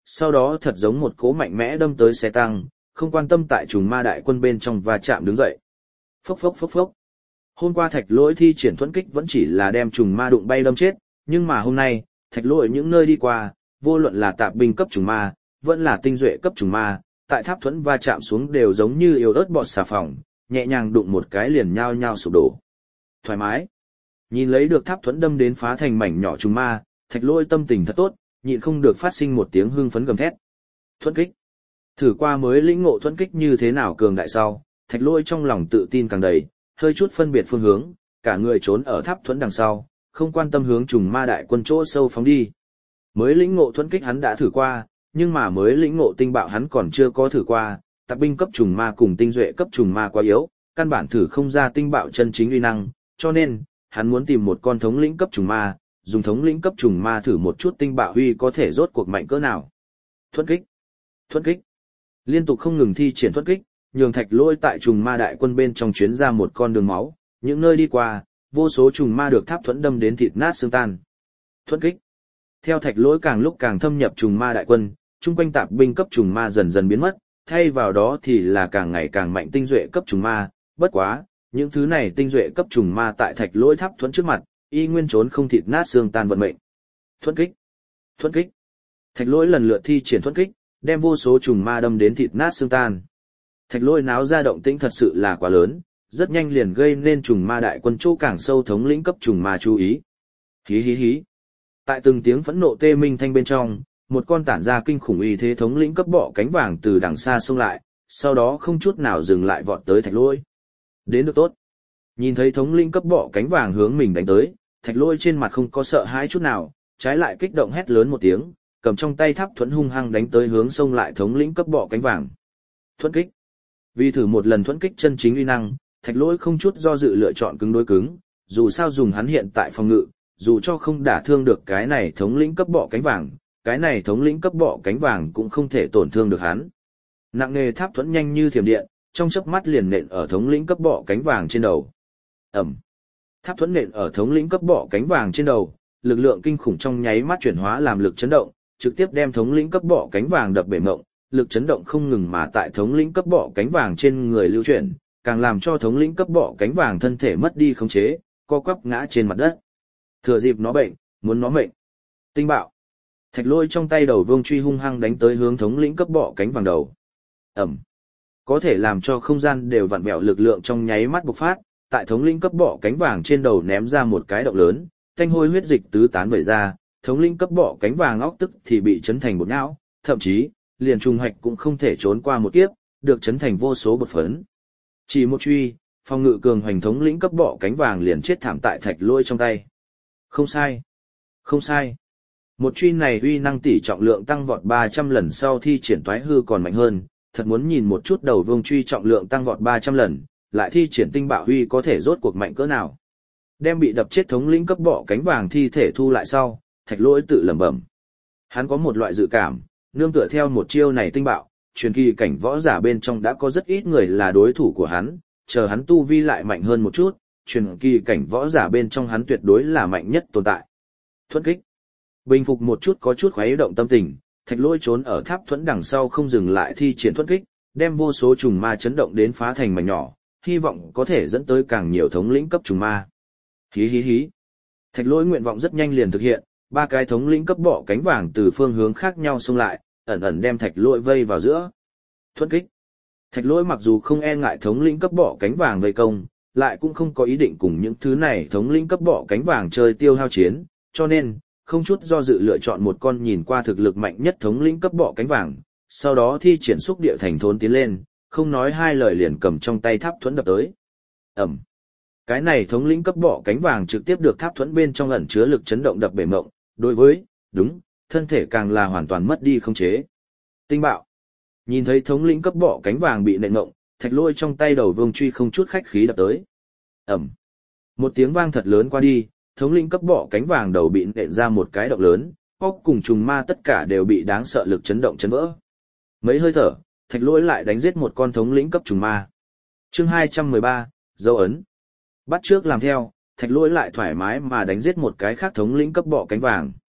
[SPEAKER 1] sau đó thật giống một cỗ mạnh mẽ đâm tới xe tăng, không quan tâm tại trùng ma đại quân bên trong và chạm đứng dậy. Phốc phốc phốc phốc. Hôm qua Thạch Lỗi thi triển thuẫn kích vẫn chỉ là đem trùng ma đụng bay đâm chết, nhưng mà hôm nay, Thạch Lỗi những nơi đi qua, vô luận là tạp binh cấp trùng ma, vẫn là tinh duệ cấp trùng ma, tại tháp thuẫn va chạm xuống đều giống như yếu ớt bọt xà phòng, nhẹ nhàng đụng một cái liền nhao nhao sụp đổ. Thoải mái. Nhìn lấy được tháp thuẫn đâm đến phá thành mảnh nhỏ trùng ma, Thạch Lỗi tâm tình thật tốt, nhịn không được phát sinh một tiếng hưng phấn gầm thét. Thuẫn kích. Thử qua mới lĩnh ngộ thuẫn kích như thế nào cường đại sau, Thạch Lỗi trong lòng tự tin càng đầy, hơi chút phân biệt phương hướng, cả người trốn ở tháp thuẫn đằng sau, không quan tâm hướng trùng ma đại quân chỗ sâu phóng đi. Mới lĩnh ngộ thuẫn kích hắn đã thử qua, nhưng mà mới lĩnh ngộ tinh bạo hắn còn chưa có thử qua, tạp binh cấp trùng ma cùng tinh duệ cấp trùng ma quá yếu, căn bản thử không ra tinh bạo chân chính uy năng, cho nên, hắn muốn tìm một con thống lĩnh cấp trùng ma, dùng thống lĩnh cấp trùng ma thử một chút tinh bạo huy có thể rốt cuộc mạnh cỡ nào. Thuẫn kích, thuẫn kích, liên tục không ngừng thi triển thuẫn kích, nhường Thạch Lỗi tại trùng ma đại quân bên trong chuyến ra một con đường máu, những nơi đi qua, vô số trùng ma được tháp thuẫn đâm đến thịt nát xương tan. Thuẫn kích. Theo Thạch Lỗi càng lúc càng thâm nhập trùng ma đại quân, chung quanh tạp binh cấp trùng ma dần dần biến mất, thay vào đó thì là càng ngày càng mạnh tinh duệ cấp trùng ma, bất quá, những thứ này tinh duệ cấp trùng ma tại Thạch Lỗi tháp thuẫn trước mặt, y nguyên trốn không thịt nát xương tan vận mệnh. Thuẫn kích. Thuẫn kích. Thạch Lỗi lần lượt thi triển thuẫn kích, đem vô số trùng ma đâm đến thịt nát xương tan. Thạch Lỗi náo ra động tĩnh thật sự là quá lớn, rất nhanh liền gây nên trùng ma đại quân chỗ càng sâu thống lĩnh cấp trùng ma chú ý. Hí hí hí. Tại từng tiếng phẫn nộ tê minh thanh bên trong, một con tản ra kinh khủng uy thế thống lĩnh cấp bọ cánh vàng từ đằng xa xông lại, sau đó không chút nào dừng lại vọt tới Thạch Lỗi. Đến được tốt. Nhìn thấy thống lĩnh cấp bọ cánh vàng hướng mình đánh tới, Thạch Lỗi trên mặt không có sợ hãi chút nào, trái lại kích động hét lớn một tiếng, cầm trong tay tháp thuẫn hung hăng đánh tới hướng xông lại thống lĩnh cấp bọ cánh vàng. Thuẫn kích. Vì thử một lần thuẫn kích chân chính uy năng, Thạch Lỗi không chút do dự lựa chọn cứng đối cứng, dù sao dùng hắn hiện tại phòng ngự, dù cho không đả thương được cái này thống lĩnh cấp bọ cánh vàng, cái này thống lĩnh cấp bọ cánh vàng cũng không thể tổn thương được hắn. Nặng nề tháp thuẫn nhanh như thiểm điện, trong chớp mắt liền nện ở thống lĩnh cấp bọ cánh vàng trên đầu. Ầm. Tháp thuẫn nện ở thống lĩnh cấp bọ cánh vàng trên đầu, lực lượng kinh khủng trong nháy mắt chuyển hóa làm lực chấn động, trực tiếp đem thống lĩnh cấp bọ cánh vàng đập bể mộng, lực chấn động không ngừng mà tại thống lĩnh cấp bọ cánh vàng trên người lưu chuyển, càng làm cho thống lĩnh cấp bọ cánh vàng thân thể mất đi khống chế, co quắp ngã trên mặt đất. Thừa dịp nó bệnh, muốn nó mệnh. Tinh bạo. Thạch Lỗi trong tay đầu vương truy hung hăng đánh tới hướng thống lĩnh cấp bọ cánh vàng đầu. Ẩm. Có thể làm cho không gian đều vặn vẹo lực lượng trong nháy mắt bộc phát, tại thống lĩnh cấp bọ cánh vàng trên đầu ném ra một cái động lớn, thanh hôi huyết dịch tứ tán vẩy ra, thống lĩnh cấp bọ cánh vàng óc tức thì bị chấn thành bột não, thậm chí, liền trùng hạch cũng không thể trốn qua một kiếp, được chấn thành vô số bột phấn. Chỉ một truy, phòng ngự cường hoành thống lĩnh cấp bọ cánh vàng liền chết thảm tại Thạch Lỗi trong tay. Không sai. Không sai. Một truy này uy năng tỷ trọng lượng tăng vọt ba trăm lần sau thi triển toái hư còn mạnh hơn, thật muốn nhìn một chút đầu vương truy trọng lượng tăng vọt ba trăm lần, lại thi triển tinh bạo huy có thể rốt cuộc mạnh cỡ nào. Đem bị đập chết thống lĩnh cấp bọ cánh vàng thi thể thu lại sau, Thạch Lỗi tự lẩm bẩm. Hắn có một loại dự cảm, nương tựa theo một chiêu này tinh bạo, truyền kỳ cảnh võ giả bên trong đã có rất ít người là đối thủ của hắn, chờ hắn tu vi lại mạnh hơn một chút, truyền kỳ cảnh võ giả bên trong hắn tuyệt đối là mạnh nhất tồn tại. Thuẫn kích. Bình phục một chút có chút khuấy động tâm tình, Thạch Lỗi trốn ở tháp thuẫn đằng sau không dừng lại thi triển thuẫn kích, đem vô số trùng ma chấn động đến phá thành mảnh nhỏ, hy vọng có thể dẫn tới càng nhiều thống lĩnh cấp trùng ma. Hí hí hí. Thạch Lỗi nguyện vọng rất nhanh liền thực hiện, ba cái thống lĩnh cấp bọ cánh vàng từ phương hướng khác nhau xông lại, ẩn ẩn đem Thạch Lỗi vây vào giữa. Thuẫn kích. Thạch Lỗi mặc dù không e ngại thống lĩnh cấp bọ cánh vàng vây công, lại cũng không có ý định cùng những thứ này thống lĩnh cấp bọ cánh vàng chơi tiêu hao chiến, cho nên, không chút do dự lựa chọn một con nhìn qua thực lực mạnh nhất thống lĩnh cấp bọ cánh vàng, sau đó thi triển xúc địa thành thốn tiến lên, không nói hai lời liền cầm trong tay tháp thuẫn đập tới. Ẩm. Cái này thống lĩnh cấp bọ cánh vàng trực tiếp được tháp thuẫn bên trong ẩn chứa lực chấn động đập bể mộng, đối với, đúng, thân thể càng là hoàn toàn mất đi khống chế. Tinh bạo. Nhìn thấy thống lĩnh cấp bọ cánh vàng bị nện mộng, Thạch Lỗi trong tay đầu vương truy không chút khách khí đập tới. Ẩm. Một tiếng vang thật lớn qua đi, thống lĩnh cấp bọ cánh vàng đầu bị nện ra một cái động lớn, óc cùng trùng ma tất cả đều bị đáng sợ lực chấn động chấn vỡ. Mấy hơi thở, Thạch Lỗi lại đánh giết một con thống lĩnh cấp trùng ma. Chương hai trăm mười ba, dấu ấn. Bắt trước làm theo, Thạch Lỗi lại thoải mái mà đánh giết một cái khác thống lĩnh cấp bọ cánh vàng.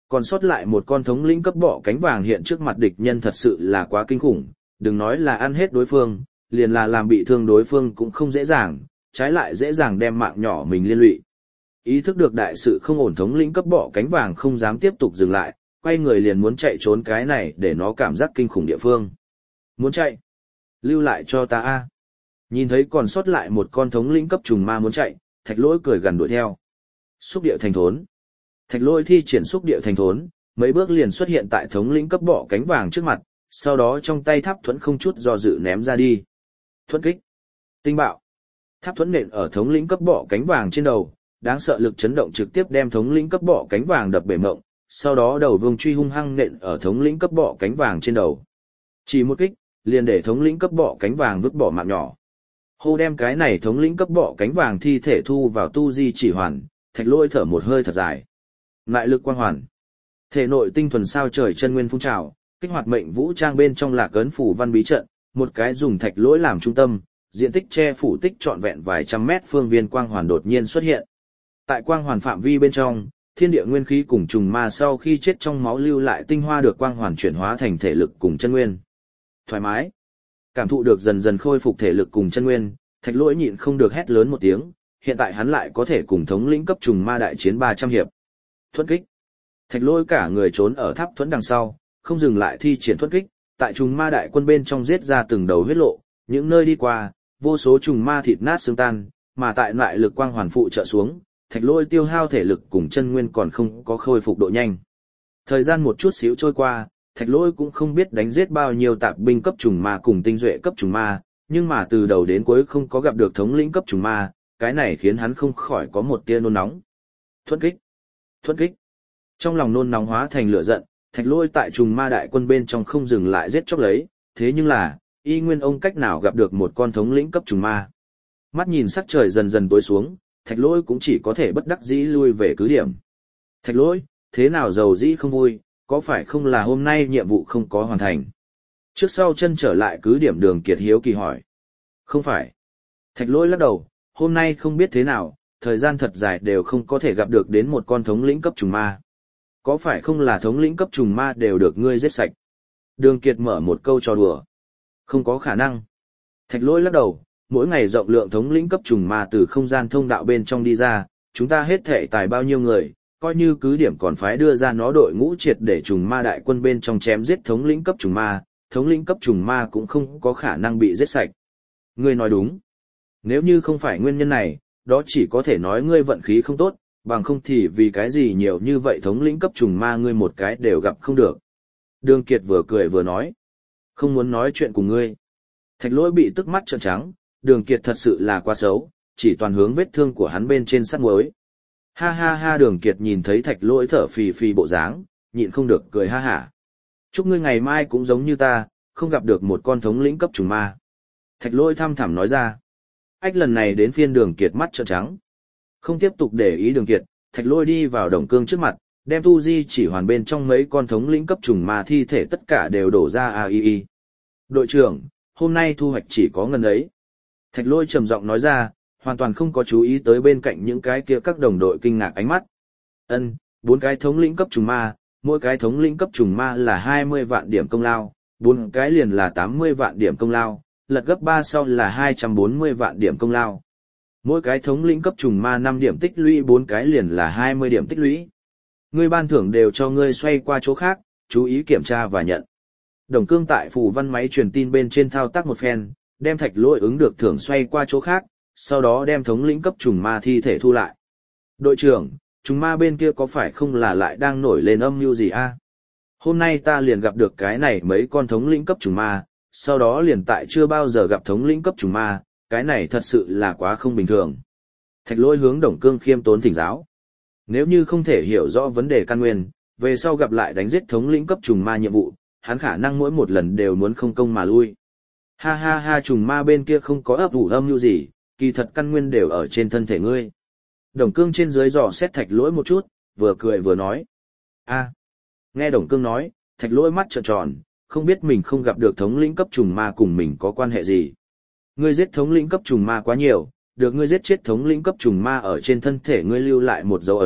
[SPEAKER 1] Còn sót lại một con thống lĩnh cấp bọ cánh vàng hiện trước mặt địch nhân thật sự là quá kinh khủng, đừng nói là ăn hết đối phương, liền là làm bị thương đối phương cũng không dễ dàng, trái lại dễ dàng đem mạng nhỏ mình liên lụy. Ý thức được đại sự không ổn, thống lĩnh cấp bọ cánh vàng không dám tiếp tục dừng lại, quay người liền muốn chạy trốn cái này để nó cảm giác kinh khủng địa phương. Muốn chạy? Lưu lại cho ta a. Nhìn thấy còn sót lại một con thống lĩnh cấp trùng ma muốn chạy, Thạch Lỗi cười gần đuổi theo. Xúc điệu thành thốn. Thạch Lỗi thi triển xúc điệu thành thốn, mấy bước liền xuất hiện tại thống lĩnh cấp bọ cánh vàng trước mặt, sau đó trong tay tháp thuẫn không chút do dự ném ra đi. Thuẫn kích. Tinh bạo. Tháp thuẫn nện ở thống lĩnh cấp bọ cánh vàng trên đầu, đáng sợ lực chấn động trực tiếp đem thống lĩnh cấp bọ cánh vàng đập bể mộng, sau đó đầu vương truy hung hăng nện ở thống lĩnh cấp bọ cánh vàng trên đầu. Chỉ một kích, liền để thống lĩnh cấp bọ cánh vàng vứt bỏ mạng nhỏ. Hô, đem cái này thống lĩnh cấp bọ cánh vàng thi thể thu vào tu di chỉ hoàn, Thạch Lỗi thở một hơi thật dài. Lại lực quang hoàn. Thể nội tinh thuần sao trời chân nguyên phun trào, kích hoạt mệnh vũ trang bên trong lạc ấn phủ văn bí trận, một cái dùng Thạch Lỗi làm trung tâm, diện tích che phủ tích trọn vẹn vài trăm mét phương viên quang hoàn đột nhiên xuất hiện. Tại quang hoàn phạm vi bên trong, thiên địa nguyên khí cùng trùng ma sau khi chết trong máu lưu lại tinh hoa được quang hoàn chuyển hóa thành thể lực cùng chân nguyên. Thoải mái. Cảm thụ được dần dần khôi phục thể lực cùng chân nguyên, Thạch Lỗi nhịn không được hét lớn một tiếng, hiện tại hắn lại có thể cùng thống lĩnh cấp trùng ma đại chiến ba trăm hiệp. Thuẫn kích. Thạch Lỗi cả người trốn ở tháp thuẫn đằng sau, không dừng lại thi triển thuẫn kích, tại trùng ma đại quân bên trong giết ra từng đầu huyết lộ, những nơi đi qua, vô số trùng ma thịt nát xương tan, mà tại lại lực quang hoàn phụ trợ xuống, Thạch Lỗi tiêu hao thể lực cùng chân nguyên còn không có khôi phục độ nhanh. Thời gian một chút xíu trôi qua, Thạch Lỗi cũng không biết đánh giết bao nhiêu tạp binh cấp trùng ma cùng tinh duệ cấp trùng ma, nhưng mà từ đầu đến cuối không có gặp được thống lĩnh cấp trùng ma, cái này khiến hắn không khỏi có một tia nôn nóng. Thuẫn kích, thuẫn kích. Trong lòng nôn nóng hóa thành lửa giận, Thạch Lỗi tại trùng ma đại quân bên trong không dừng lại giết chóc lấy, thế nhưng là, y nguyên ông cách nào gặp được một con thống lĩnh cấp trùng ma. Mắt nhìn sắc trời dần dần tối xuống, Thạch Lỗi cũng chỉ có thể bất đắc dĩ lui về cứ điểm. Thạch Lỗi, thế nào giàu dĩ không vui, có phải không là hôm nay nhiệm vụ không có hoàn thành? Trước sau chân trở lại cứ điểm Đường Kiệt hiếu kỳ hỏi. Không phải. Thạch Lỗi lắc đầu, hôm nay không biết thế nào, thời gian thật dài đều không có thể gặp được đến một con thống lĩnh cấp trùng ma. Có phải không là thống lĩnh cấp trùng ma đều được ngươi giết sạch? Đường Kiệt mở một câu trò đùa. Không có khả năng. Thạch Lỗi lắc đầu, mỗi ngày rộng lượng thống lĩnh cấp trùng ma từ không gian thông đạo bên trong đi ra, chúng ta hết thể tài bao nhiêu người, coi như cứ điểm còn phái đưa ra nó đội ngũ triệt để trùng ma đại quân bên trong chém giết thống lĩnh cấp trùng ma, thống lĩnh cấp trùng ma cũng không có khả năng bị giết sạch. Ngươi nói đúng. Nếu như không phải nguyên nhân này, đó chỉ có thể nói ngươi vận khí không tốt, bằng không thì vì cái gì nhiều như vậy thống lĩnh cấp trùng ma ngươi một cái đều gặp không được. Đường Kiệt vừa cười vừa nói. Không muốn nói chuyện cùng ngươi. Thạch Lỗi bị tức mắt trợn trắng, Đường Kiệt thật sự là quá xấu, chỉ toàn hướng vết thương của hắn bên trên sắt muối. Ha ha ha, Đường Kiệt nhìn thấy Thạch Lỗi thở phì phì bộ dáng, nhịn không được cười ha hả. Chúc ngươi ngày mai cũng giống như ta, không gặp được một con thống lĩnh cấp trùng ma. Thạch Lỗi thăm thẳm nói ra. Ách, lần này đến phiên Đường Kiệt mắt trợn trắng. Không tiếp tục để ý Đường Kiệt, Thạch Lỗi đi vào Đồng Cương trước mặt, đem tu di chỉ hoàn bên trong mấy con thống lĩnh cấp trùng ma thi thể tất cả đều đổ ra a i i. Đội trưởng, hôm nay thu hoạch chỉ có ngần ấy. Thạch Lỗi trầm giọng nói ra, hoàn toàn không có chú ý tới bên cạnh những cái kia các đồng đội kinh ngạc ánh mắt. Ân, bốn cái thống lĩnh cấp trùng ma, mỗi cái thống lĩnh cấp trùng ma là hai mươi vạn điểm công lao, bốn cái liền là tám mươi vạn điểm công lao, lật gấp ba sau là hai trăm bốn mươi vạn điểm công lao. Mỗi cái thống lĩnh cấp trùng ma năm điểm tích lũy, bốn cái liền là hai mươi điểm tích lũy. Ngươi ban thưởng đều cho ngươi xoay qua chỗ khác, chú ý kiểm tra và nhận. Đồng Cương tại phù văn máy truyền tin bên trên thao tác một phen, đem Thạch Lỗi ứng được thưởng xoay qua chỗ khác, sau đó đem thống lĩnh cấp trùng ma thi thể thu lại. Đội trưởng, trùng ma bên kia có phải không là lại đang nổi lên âm mưu gì a? Hôm nay ta liền gặp được cái này mấy con thống lĩnh cấp trùng ma, sau đó liền tại chưa bao giờ gặp thống lĩnh cấp trùng ma, cái này thật sự là quá không bình thường. Thạch Lỗi hướng Đồng Cương khiêm tốn thỉnh giáo. Nếu như không thể hiểu rõ vấn đề căn nguyên, về sau gặp lại đánh giết thống lĩnh cấp trùng ma nhiệm vụ, hắn khả năng mỗi một lần đều muốn không công mà lui. Ha ha ha, trùng ma bên kia không có ấp ủ âm mưu gì, kỳ thật căn nguyên đều ở trên thân thể ngươi. Đồng Cương trên dưới dò xét Thạch Lỗi một chút, vừa cười vừa nói. A. Nghe Đồng Cương nói, Thạch Lỗi mắt trợn tròn, không biết mình không gặp được thống lĩnh cấp trùng ma cùng mình có quan hệ gì. Ngươi giết thống lĩnh cấp trùng ma quá nhiều, được ngươi giết chết thống lĩnh cấp trùng ma ở trên thân thể ngươi lưu lại một dấu ấn,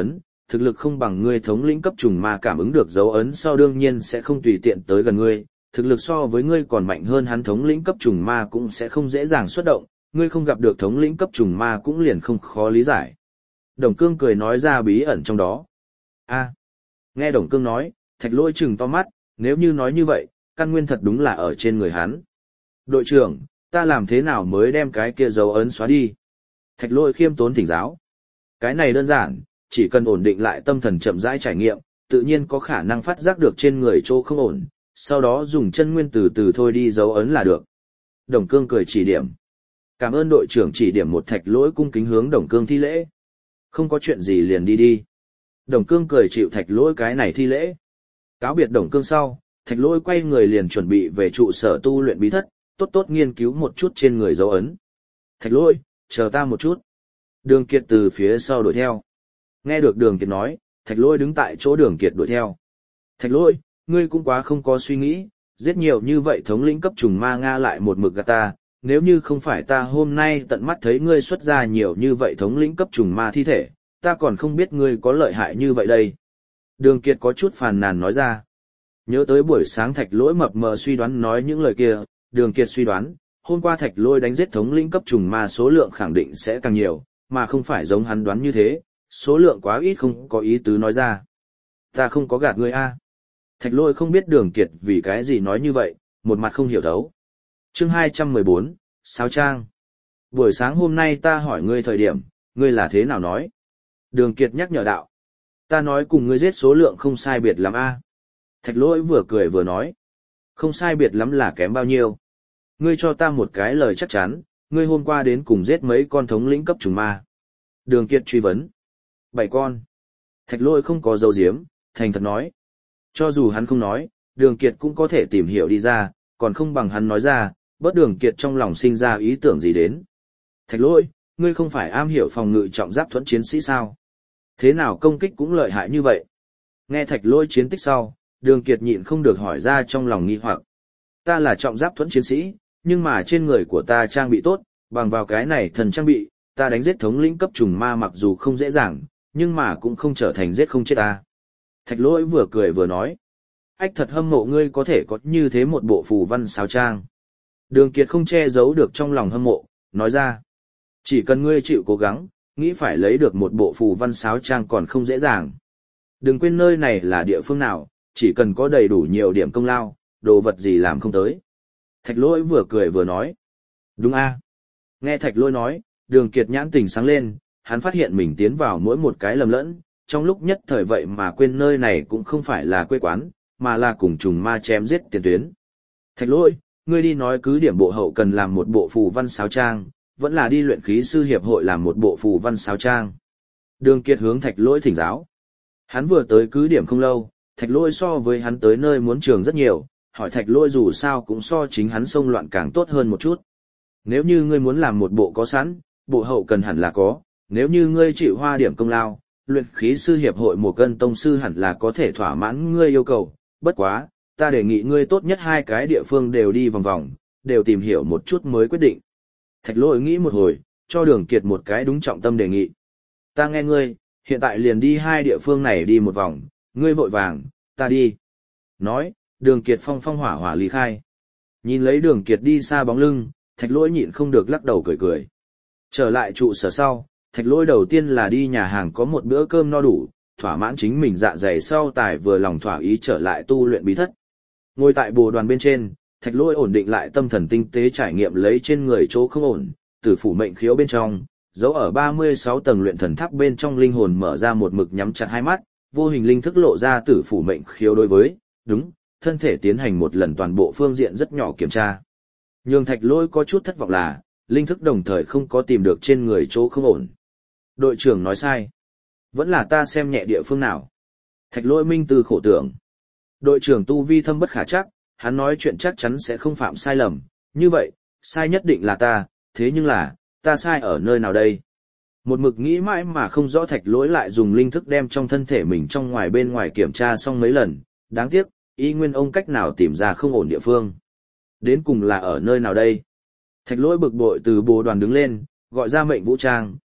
[SPEAKER 1] thực lực không bằng ngươi thống lĩnh cấp trùng ma cảm ứng được dấu ấn sau đương nhiên sẽ không tùy tiện tới gần ngươi, thực lực so với ngươi còn mạnh hơn hắn thống lĩnh cấp trùng ma cũng sẽ không dễ dàng xuất động, ngươi không gặp được thống lĩnh cấp trùng ma cũng liền không khó lý giải. Đồng Cương cười nói ra bí ẩn trong đó. A, nghe Đồng Cương nói, Thạch Lỗi trừng to mắt, nếu như nói như vậy, căn nguyên thật đúng là ở trên người hắn. Đội trưởng, ta làm thế nào mới đem cái kia dấu ấn xóa đi? Thạch Lỗi khiêm tốn thỉnh giáo. Cái này đơn giản, chỉ cần ổn định lại tâm thần chậm rãi trải nghiệm, tự nhiên có khả năng phát giác được trên người chỗ không ổn, sau đó dùng chân nguyên từ từ thôi đi dấu ấn là được. Đồng Cương cười chỉ điểm. Cảm ơn đội trưởng chỉ điểm một Thạch Lỗi cung kính hướng Đồng Cương thi lễ. Không có chuyện gì liền đi đi. Đồng Cương cười chịu Thạch Lỗi cái này thi lễ. Cáo biệt Đồng Cương sau, Thạch Lỗi quay người liền chuẩn bị về trụ sở tu luyện bí thất, tốt tốt nghiên cứu một chút trên người dấu ấn. Thạch Lỗi, chờ ta một chút. Đường Kiệt từ phía sau đuổi theo. Nghe được Đường Kiệt nói, Thạch Lỗi đứng tại chỗ Đường Kiệt đuổi theo. Thạch Lỗi, ngươi cũng quá không có suy nghĩ, giết nhiều như vậy thống lĩnh cấp trùng ma Nga lại một mực gạt ta, nếu như không phải ta hôm nay tận mắt thấy ngươi xuất ra nhiều như vậy thống lĩnh cấp trùng ma thi thể, ta còn không biết ngươi có lợi hại như vậy đây. Đường Kiệt có chút phàn nàn nói ra. Nhớ tới buổi sáng Thạch Lỗi mập mờ suy đoán nói những lời kia, Đường Kiệt suy đoán, hôm qua Thạch Lỗi đánh giết thống lĩnh cấp trùng ma số lượng khẳng định sẽ càng nhiều, mà không phải giống hắn đoán như thế, số lượng quá ít không có ý tứ nói ra. Ta không có gạt ngươi a. Thạch Lỗi không biết Đường Kiệt vì cái gì nói như vậy, một mặt không hiểu thấu. Chương hai trăm mười bốn, Sáo Trang. Buổi sáng hôm nay ta hỏi ngươi thời điểm, ngươi là thế nào nói? Đường Kiệt nhắc nhở đạo. Ta nói cùng ngươi giết số lượng không sai biệt lắm a. Thạch Lỗi vừa cười vừa nói. Không sai biệt lắm là kém bao nhiêu? Ngươi cho ta một cái lời chắc chắn, ngươi hôm qua đến cùng giết mấy con thống lĩnh cấp trùng ma. Đường Kiệt truy vấn. Bảy con. Thạch Lỗi không có dấu diếm, thành thật nói. Cho dù hắn không nói, Đường Kiệt cũng có thể tìm hiểu đi ra, còn không bằng hắn nói ra, bớt Đường Kiệt trong lòng sinh ra ý tưởng gì đến. Thạch Lỗi, ngươi không phải am hiểu phòng ngự trọng giáp thuẫn chiến sĩ sao? Thế nào công kích cũng lợi hại như vậy? Nghe Thạch Lỗi chiến tích sau, Đường Kiệt nhịn không được hỏi ra trong lòng nghi hoặc. Ta là trọng giáp thuẫn chiến sĩ, nhưng mà trên người của ta trang bị tốt, bằng vào cái này thần trang bị, ta đánh giết thống lĩnh cấp trùng ma mặc dù không dễ dàng, nhưng mà cũng không trở thành giết không chết ta. Thạch Lỗi vừa cười vừa nói. Ách thật hâm mộ ngươi có thể có như thế một bộ phù văn sáo trang. Đường Kiệt không che giấu được trong lòng hâm mộ, nói ra. Chỉ cần ngươi chịu cố gắng, nghĩ phải lấy được một bộ phù văn sáo trang còn không dễ dàng. Đừng quên nơi này là địa phương nào, chỉ cần có đầy đủ nhiều điểm công lao, đồ vật gì làm không tới. Thạch Lỗi vừa cười vừa nói. Đúng a. Nghe Thạch Lỗi nói, Đường Kiệt nhãn tình sáng lên, hắn phát hiện mình tiến vào mỗi một cái lầm lẫn, trong lúc nhất thời vậy mà quên nơi này cũng không phải là quê quán, mà là cùng trùng ma chém giết tiền tuyến. Thạch Lỗi, ngươi đi nói cứ điểm bộ hậu cần làm một bộ phù văn sáo trang, vẫn là đi luyện khí sư hiệp hội làm một bộ phù văn sáo trang. Đường Kiệt hướng Thạch Lỗi thỉnh giáo. Hắn vừa tới cứ điểm không lâu, Thạch Lỗi so với hắn tới nơi muốn trường rất nhiều, hỏi Thạch Lỗi dù sao cũng so chính hắn xông loạn càng tốt hơn một chút. Nếu như ngươi muốn làm một bộ có sẵn, bộ hậu cần hẳn là có, nếu như ngươi chịu hoa điểm công lao, luyện khí sư hiệp hội một cân tông sư hẳn là có thể thỏa mãn ngươi yêu cầu, bất quá, ta đề nghị ngươi tốt nhất hai cái địa phương đều đi vòng vòng, đều tìm hiểu một chút mới quyết định. Thạch Lỗi nghĩ một hồi, cho Đường Kiệt một cái đúng trọng tâm đề nghị. Ta nghe ngươi, hiện tại liền đi hai địa phương này đi một vòng, ngươi vội vàng, ta đi. Nói, Đường Kiệt phong phong hỏa hỏa ly khai. Nhìn lấy Đường Kiệt đi xa bóng lưng, Thạch Lỗi nhịn không được lắc đầu cười cười. Trở lại trụ sở sau, Thạch Lỗi đầu tiên là đi nhà hàng có một bữa cơm no đủ, thỏa mãn chính mình dạ dày sau tài vừa lòng thỏa ý trở lại tu luyện bí thất. Ngồi tại bồ đoàn bên trên, Thạch Lỗi ổn định lại tâm thần tinh tế trải nghiệm lấy trên người chỗ không ổn, từ phủ mệnh khiếu bên trong, giấu ở ba mươi sáu tầng luyện thần tháp bên trong linh hồn mở ra một mực nhắm chặt hai mắt, vô hình linh thức lộ ra tử phủ mệnh khiếu đối với, đúng, thân thể tiến hành một lần toàn bộ phương diện rất nhỏ kiểm tra. Nhưng Thạch Lỗi có chút thất vọng là, linh thức đồng thời không có tìm được trên người chỗ không ổn. Đội trưởng nói sai. Vẫn là ta xem nhẹ địa phương nào. Thạch Lỗi minh tư khổ tưởng. Đội trưởng tu vi thâm bất khả chắc, hắn nói chuyện chắc chắn sẽ không phạm sai lầm. Như vậy, sai nhất định là ta, thế nhưng là, ta sai ở nơi nào đây? Một mực nghĩ mãi mà không rõ Thạch Lỗi lại dùng linh thức đem trong thân thể mình trong ngoài bên ngoài kiểm tra xong mấy lần. Đáng tiếc, y nguyên ông cách nào tìm ra không ổn địa phương. Đến cùng là ở nơi nào đây? Thạch Lỗi bực bội từ bồ đoàn đứng lên, gọi ra mệnh vũ trang,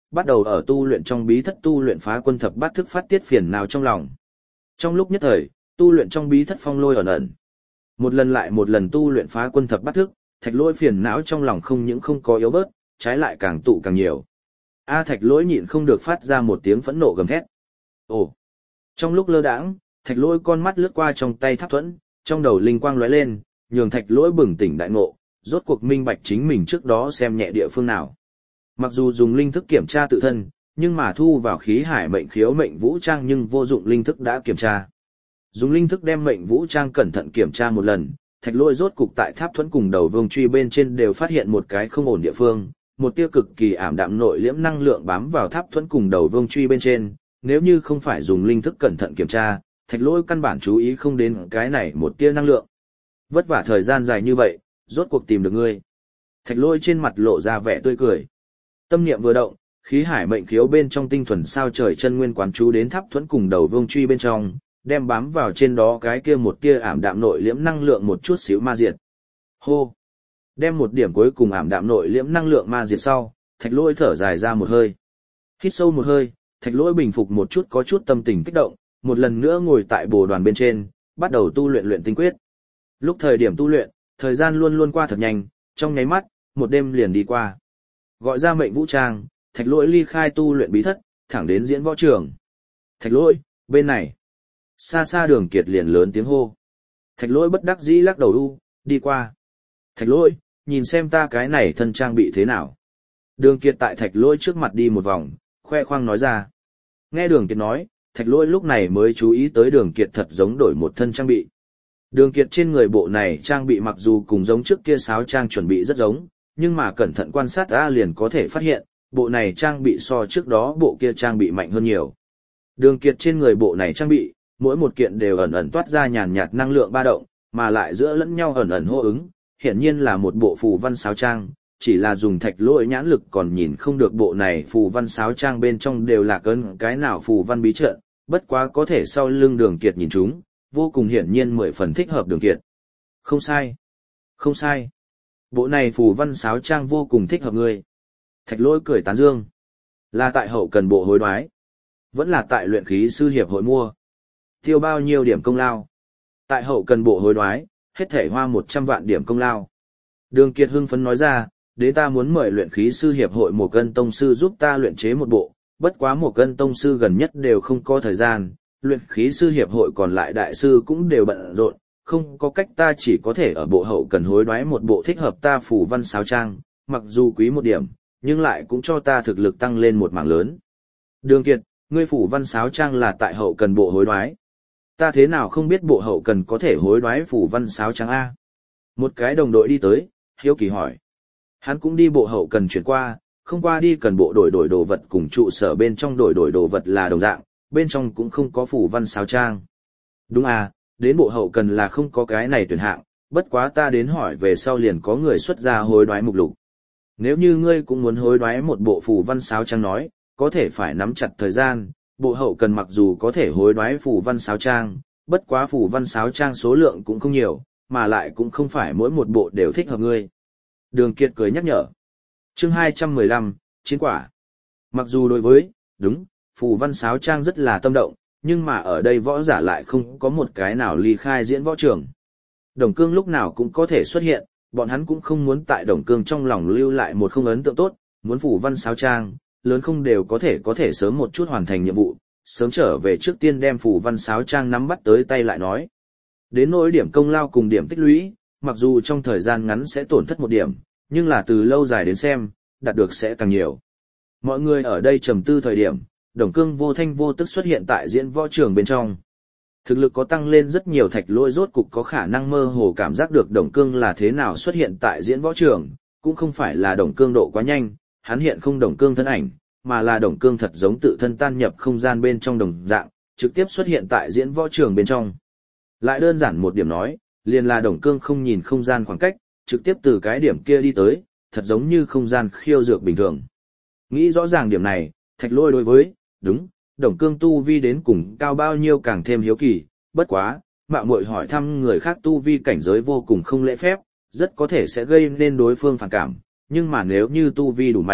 [SPEAKER 1] bắt đầu ở tu luyện trong bí thất tu luyện phá quân thập bát thức phát tiết phiền nào trong lòng. Trong lúc nhất thời, tu luyện trong bí thất phong lôi ẩn ẩn. Một lần lại một lần tu luyện phá quân thập bát thức, Thạch Lỗi phiền não trong lòng không những không có yếu bớt, trái lại càng tụ càng nhiều. A Thạch Lỗi nhịn không được phát ra một tiếng phẫn nộ gầm thét. Ồ! Trong lúc lơ đãng, Thạch Lỗi con mắt lướt qua trong tay Tháp Thuẫn, trong đầu linh quang lóe lên, nhường Thạch Lỗi bừng tỉnh đại ngộ, rốt cuộc minh bạch chính mình trước đó xem nhẹ địa phương nào. Mặc dù dùng linh thức kiểm tra tự thân, nhưng mà thu vào khí hải mệnh khiếu mệnh vũ trang nhưng vô dụng linh thức đã kiểm tra. Dùng linh thức đem mệnh vũ trang cẩn thận kiểm tra một lần, Thạch Lỗi rốt cục tại Tháp Thuẫn cùng đầu vương truy bên trên đều phát hiện một cái không ổn địa phương, một tia cực kỳ ảm đạm nội liễm năng lượng bám vào Tháp Thuẫn cùng đầu vương truy bên trên, nếu như không phải dùng linh thức cẩn thận kiểm tra, Thạch Lỗi căn bản chú ý không đến cái này một tia năng lượng. Vất vả thời gian dài như vậy, rốt cuộc tìm được ngươi. Thạch Lỗi trên mặt lộ ra vẻ tươi cười. Tâm niệm vừa động, khí hải mệnh khiếu bên trong tinh thuần sao trời chân nguyên quán chú đến Tháp Thuẫn cùng đầu vương truy bên trong, đem bám vào trên đó cái kia một tia ảm đạm nội liễm năng lượng một chút xíu ma diệt. Hô! Đem một điểm cuối cùng ảm đạm nội liễm năng lượng ma diệt sau, Thạch Lỗi thở dài ra một hơi. Hít sâu một hơi, Thạch Lỗi bình phục một chút có chút tâm tình kích động, một lần nữa ngồi tại bồ đoàn bên trên, bắt đầu tu luyện luyện tinh quyết. Lúc thời điểm tu luyện, thời gian luôn luôn qua thật nhanh, trong nháy mắt, một đêm liền đi qua. Gọi ra mệnh vũ trang, Thạch Lỗi ly khai tu luyện bí thất, thẳng đến diễn võ trường. Thạch Lỗi, bên này. Xa xa Đường Kiệt liền lớn tiếng hô. Thạch Lỗi bất đắc dĩ lắc đầu u, đi qua. Thạch Lỗi, nhìn xem ta cái này thân trang bị thế nào. Đường Kiệt tại Thạch Lỗi trước mặt đi một vòng, khoe khoang nói ra. Nghe Đường Kiệt nói, Thạch Lỗi lúc này mới chú ý tới Đường Kiệt thật giống đổi một thân trang bị. Đường Kiệt trên người bộ này trang bị mặc dù cùng giống trước kia sáo trang chuẩn bị rất giống, nhưng mà cẩn thận quan sát ra liền có thể phát hiện, bộ này trang bị so trước đó bộ kia trang bị mạnh hơn nhiều. Đường Kiệt trên người bộ này trang bị, mỗi một kiện đều ẩn ẩn toát ra nhàn nhạt năng lượng ba động, mà lại giữa lẫn nhau ẩn ẩn hô ứng, hiển nhiên là một bộ phù văn sáo trang, chỉ là dùng Thạch Lỗi nhãn lực còn nhìn không được bộ này phù văn sáo trang bên trong đều là cơn cái nào phù văn bí trận, bất quá có thể sau lưng Đường Kiệt nhìn chúng, vô cùng hiển nhiên mười phần thích hợp Đường Kiệt. Không sai, không sai. Bộ này phù văn sáo trang vô cùng thích hợp ngươi. Thạch Lỗi cười tán dương. Là tại hậu cần bộ hối đoái, vẫn là tại luyện khí sư hiệp hội mua. Tiêu bao nhiêu điểm công lao? Tại hậu cần bộ hối đoái, hết thể hoa một trăm vạn điểm công lao. Đường Kiệt hưng phấn nói ra, đến ta muốn mời luyện khí sư hiệp hội một cân tông sư giúp ta luyện chế một bộ, bất quá một cân tông sư gần nhất đều không có thời gian, luyện khí sư hiệp hội còn lại đại sư cũng đều bận rộn, không có cách ta chỉ có thể ở bộ hậu cần hối đoái một bộ thích hợp ta phù văn sáo trang, mặc dù quý một điểm, nhưng lại cũng cho ta thực lực tăng lên một mảng lớn. Đường Kiệt, ngươi phù văn sáo trang là tại hậu cần bộ hối đoái. Ta thế nào không biết bộ hậu cần có thể hối đoái phù văn sáo trang A? Một cái đồng đội đi tới, hiếu kỳ hỏi. Hắn cũng đi bộ hậu cần chuyển qua, không qua đi cần bộ đổi đổi đồ vật cùng trụ sở bên trong đổi đổi đồ vật là đồng dạng, bên trong cũng không có phù văn sáo trang. Đúng à, đến bộ hậu cần là không có cái này tuyển hạng, bất quá ta đến hỏi về sau liền có người xuất ra hối đoái mục lục. Nếu như ngươi cũng muốn hối đoái một bộ phù văn sáo trang nói, có thể phải nắm chặt thời gian, bộ hậu cần mặc dù có thể hối đoái phù văn sáo trang, bất quá phù văn sáo trang số lượng cũng không nhiều, mà lại cũng không phải mỗi một bộ đều thích hợp ngươi. Đường Kiệt cười nhắc nhở. Chương hai trăm mười lăm, Chiến quả. Mặc dù đối với, đúng, phù văn sáo trang rất là tâm động, nhưng mà ở đây võ giả lại không có một cái nào ly khai diễn võ trường. Đồng Cương lúc nào cũng có thể xuất hiện, bọn hắn cũng không muốn tại Đồng Cương trong lòng lưu lại một không ấn tượng tốt, muốn phù văn sáo trang, lớn không đều có thể có thể sớm một chút hoàn thành nhiệm vụ, sớm trở về trước tiên đem phù văn sáo trang nắm bắt tới tay lại nói. Đến nỗi điểm công lao cùng điểm tích lũy, mặc dù trong thời gian ngắn sẽ tổn thất một điểm, nhưng là từ lâu dài đến xem, đạt được sẽ càng nhiều. Mọi người ở đây trầm tư thời điểm, Đồng Cương vô thanh vô tức xuất hiện tại diễn võ trường bên trong. Thực lực có tăng lên rất nhiều, Thạch Lỗi rốt cục có khả năng mơ hồ cảm giác được Đồng Cương là thế nào xuất hiện tại diễn võ trường, cũng không phải là Đồng Cương độ quá nhanh, hắn hiện không Đồng Cương thân ảnh, mà là Đồng Cương thật giống tự thân tan nhập không gian bên trong đồng dạng, trực tiếp xuất hiện tại diễn võ trường bên trong. Lại đơn giản một điểm nói, liền là Đồng Cương không nhìn không gian khoảng cách, trực tiếp từ cái điểm kia đi tới, thật giống như không gian khiêu dược bình thường. Nghĩ rõ ràng điểm này, Thạch Lỗi đối với, đúng, Đồng Cương tu vi đến cùng cao bao nhiêu càng thêm hiếu kỳ, bất quá, mạo muội hỏi thăm người khác tu vi cảnh giới vô cùng không lễ phép, rất có thể sẽ gây nên đối phương phản cảm, nhưng mà nếu như tu vi đủ mạnh,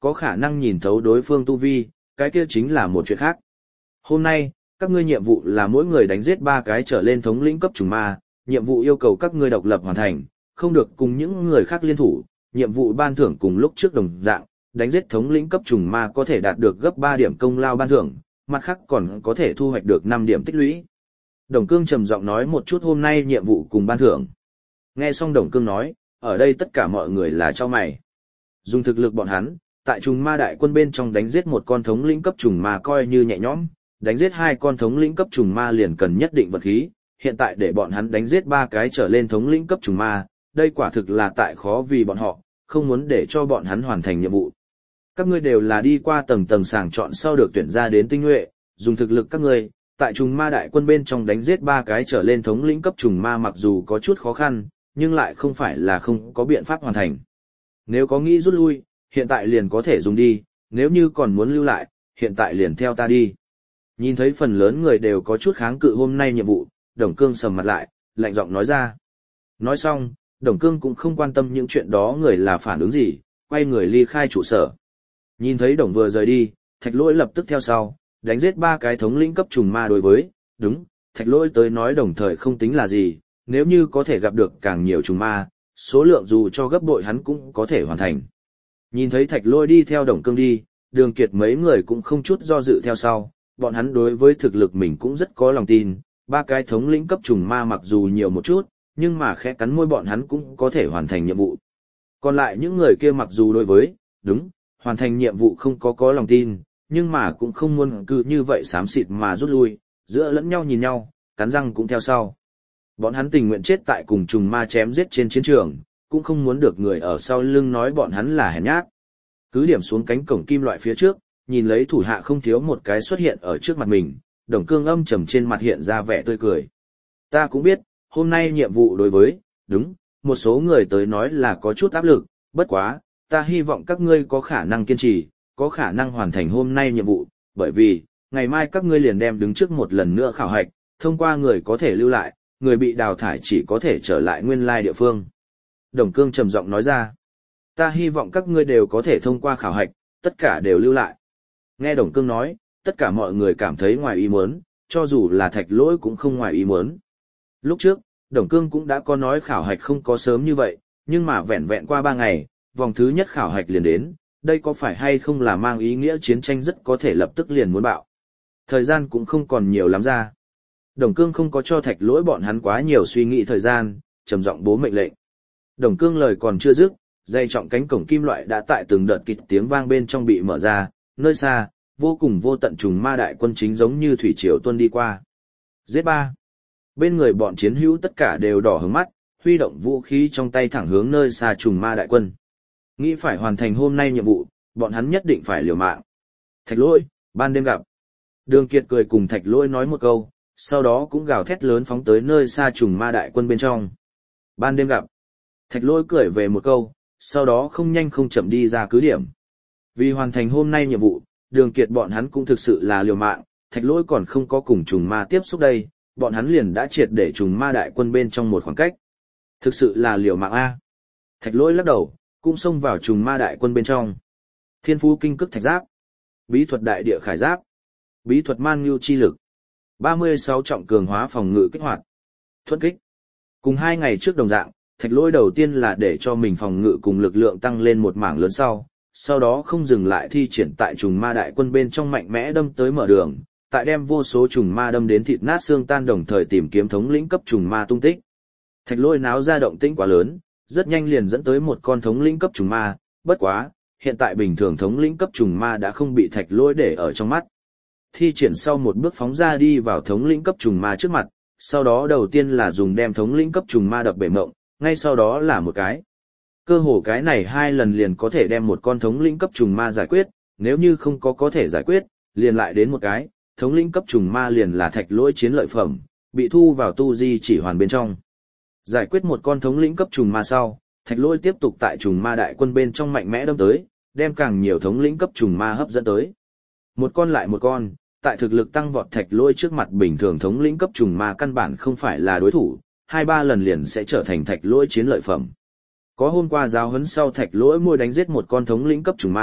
[SPEAKER 1] có khả năng nhìn thấu đối phương tu vi, cái kia chính là một chuyện khác. Hôm nay, các ngươi nhiệm vụ là mỗi người đánh giết ba cái trở lên thống lĩnh cấp trùng ma, nhiệm vụ yêu cầu các ngươi độc lập hoàn thành, không được cùng những người khác liên thủ, nhiệm vụ ban thưởng cùng lúc trước đồng dạng, đánh giết thống lĩnh cấp trùng ma có thể đạt được gấp ba điểm công lao ban thưởng, mặt khác còn có thể thu hoạch được năm điểm tích lũy. Đồng Cương trầm giọng nói một chút hôm nay nhiệm vụ cùng ban thưởng. Nghe xong Đồng Cương nói, ở đây tất cả mọi người là cho mày. Dùng thực lực bọn hắn, tại trùng ma đại quân bên trong đánh giết một con thống lĩnh cấp trùng ma coi như nhẹ nhõm, đánh giết hai con thống lĩnh cấp trùng ma liền cần nhất định vật khí, hiện tại để bọn hắn đánh giết ba cái trở lên thống lĩnh cấp trùng ma, đây quả thực là tại khó vì bọn họ, không muốn để cho bọn hắn hoàn thành nhiệm vụ. Các ngươi đều là đi qua tầng tầng sàng chọn sau được tuyển ra đến tinh nhuệ, dùng thực lực các ngươi, tại trùng ma đại quân bên trong đánh giết ba cái trở lên thống lĩnh cấp trùng ma mặc dù có chút khó khăn, nhưng lại không phải là không có biện pháp hoàn thành. Nếu có nghĩ rút lui, hiện tại liền có thể dùng đi, nếu như còn muốn lưu lại, hiện tại liền theo ta đi. Nhìn thấy phần lớn người đều có chút kháng cự hôm nay nhiệm vụ, Đồng Cương sầm mặt lại, lạnh giọng nói ra. Nói xong, Đồng Cương cũng không quan tâm những chuyện đó người là phản ứng gì, quay người ly khai trụ sở. Nhìn thấy Đồng vừa rời đi, Thạch Lỗi lập tức theo sau, đánh giết ba cái thống lĩnh cấp trùng ma đối với, đúng, Thạch Lỗi tới nói đồng thời không tính là gì, nếu như có thể gặp được càng nhiều trùng ma, số lượng dù cho gấp bội hắn cũng có thể hoàn thành. Nhìn thấy Thạch Lỗi đi theo Đồng Cương đi, Đường Kiệt mấy người cũng không chút do dự theo sau, bọn hắn đối với thực lực mình cũng rất có lòng tin, ba cái thống lĩnh cấp trùng ma mặc dù nhiều một chút, nhưng mà khẽ cắn môi bọn hắn cũng có thể hoàn thành nhiệm vụ. Còn lại những người kia mặc dù đối với, đúng, hoàn thành nhiệm vụ không có có lòng tin, nhưng mà cũng không muốn cứ như vậy xám xịt mà rút lui, giữa lẫn nhau nhìn nhau, cắn răng cũng theo sau. Bọn hắn tình nguyện chết tại cùng trùng ma chém giết trên chiến trường, cũng không muốn được người ở sau lưng nói bọn hắn là hèn nhát. Cứ điểm xuống cánh cổng kim loại phía trước, nhìn lấy thủ hạ không thiếu một cái xuất hiện ở trước mặt mình, Đồng Cương âm trầm trên mặt hiện ra vẻ tươi cười. Ta cũng biết, hôm nay nhiệm vụ đối với, đúng, một số người tới nói là có chút áp lực, bất quá, ta hy vọng các ngươi có khả năng kiên trì, có khả năng hoàn thành hôm nay nhiệm vụ, bởi vì, ngày mai các ngươi liền đem đứng trước một lần nữa khảo hạch, thông qua người có thể lưu lại, người bị đào thải chỉ có thể trở lại nguyên lai địa phương. Đồng Cương trầm giọng nói ra, ta hy vọng các ngươi đều có thể thông qua khảo hạch, tất cả đều lưu lại. Nghe Đồng Cương nói, tất cả mọi người cảm thấy ngoài ý muốn, cho dù là Thạch Lỗi cũng không ngoài ý muốn. Lúc trước, Đồng Cương cũng đã có nói khảo hạch không có sớm như vậy, nhưng mà vẹn vẹn qua ba ngày, vòng thứ nhất khảo hạch liền đến, đây có phải hay không là mang ý nghĩa chiến tranh rất có thể lập tức liền muốn bạo. Thời gian cũng không còn nhiều lắm ra. Đồng Cương không có cho Thạch Lỗi bọn hắn quá nhiều suy nghĩ thời gian, trầm giọng bố mệnh lệnh. Đồng Cương lời còn chưa dứt, dây trọng cánh cổng kim loại đã tại từng đợt kịch tiếng vang bên trong bị mở ra, nơi xa, vô cùng vô tận trùng ma đại quân chính giống như thủy triều tuôn đi qua. Giết ba. Bên người bọn chiến hữu tất cả đều đỏ hướng mắt, huy động vũ khí trong tay thẳng hướng nơi xa trùng ma đại quân. Nghĩ phải hoàn thành hôm nay nhiệm vụ, bọn hắn nhất định phải liều mạng. Thạch Lỗi, ban đêm gặp. Đường Kiệt cười cùng Thạch Lỗi nói một câu, sau đó cũng gào thét lớn phóng tới nơi xa trùng ma đại quân bên trong. Ban đêm gặp. Thạch Lỗi cười về một câu, sau đó không nhanh không chậm đi ra cứ điểm. Vì hoàn thành hôm nay nhiệm vụ, Đường Kiệt bọn hắn cũng thực sự là liều mạng, Thạch Lỗi còn không có cùng trùng ma tiếp xúc đây, bọn hắn liền đã triệt để trùng ma đại quân bên trong một khoảng cách. Thực sự là liều mạng a. Thạch Lỗi lắc đầu, cũng xông vào trùng ma đại quân bên trong. Thiên phú kinh cức thạch giáp, bí thuật đại địa khải giáp, bí thuật man nhu chi lực, ba mươi sáu trọng cường hóa phòng ngự kích hoạt, thuẫn kích. Cùng hai ngày trước đồng dạng, Thạch Lỗi đầu tiên là để cho mình phòng ngự cùng lực lượng tăng lên một mảng lớn sau, sau đó không dừng lại thi triển tại trùng ma đại quân bên trong mạnh mẽ đâm tới mở đường, tại đem vô số trùng ma đâm đến thịt nát xương tan đồng thời tìm kiếm thống lĩnh cấp trùng ma tung tích. Thạch Lỗi náo ra động tĩnh quá lớn, rất nhanh liền dẫn tới một con thống lĩnh cấp trùng ma, bất quá, hiện tại bình thường thống lĩnh cấp trùng ma đã không bị Thạch Lỗi để ở trong mắt. Thi triển sau một bước phóng ra đi vào thống lĩnh cấp trùng ma trước mặt, sau đó đầu tiên là dùng đem thống lĩnh cấp trùng ma đập bể mộng, ngay sau đó là một cái. Cơ hồ cái này hai lần liền có thể đem một con thống lĩnh cấp trùng ma giải quyết, nếu như không có có thể giải quyết, liền lại đến một cái, thống lĩnh cấp trùng ma liền là Thạch Lỗi chiến lợi phẩm, bị thu vào tu di chỉ hoàn bên trong. Giải quyết một con thống lĩnh cấp trùng ma sau, Thạch Lỗi tiếp tục tại trùng ma đại quân bên trong mạnh mẽ đâm tới, đem càng nhiều thống lĩnh cấp trùng ma hấp dẫn tới. Một con lại một con, tại thực lực tăng vọt Thạch Lỗi trước mặt bình thường thống lĩnh cấp trùng ma căn bản không phải là đối thủ, hai ba lần liền sẽ trở thành Thạch Lỗi chiến lợi phẩm. Có hôm qua giáo huấn sau Thạch Lỗi môi đánh giết một con thống lĩnh cấp trùng ma,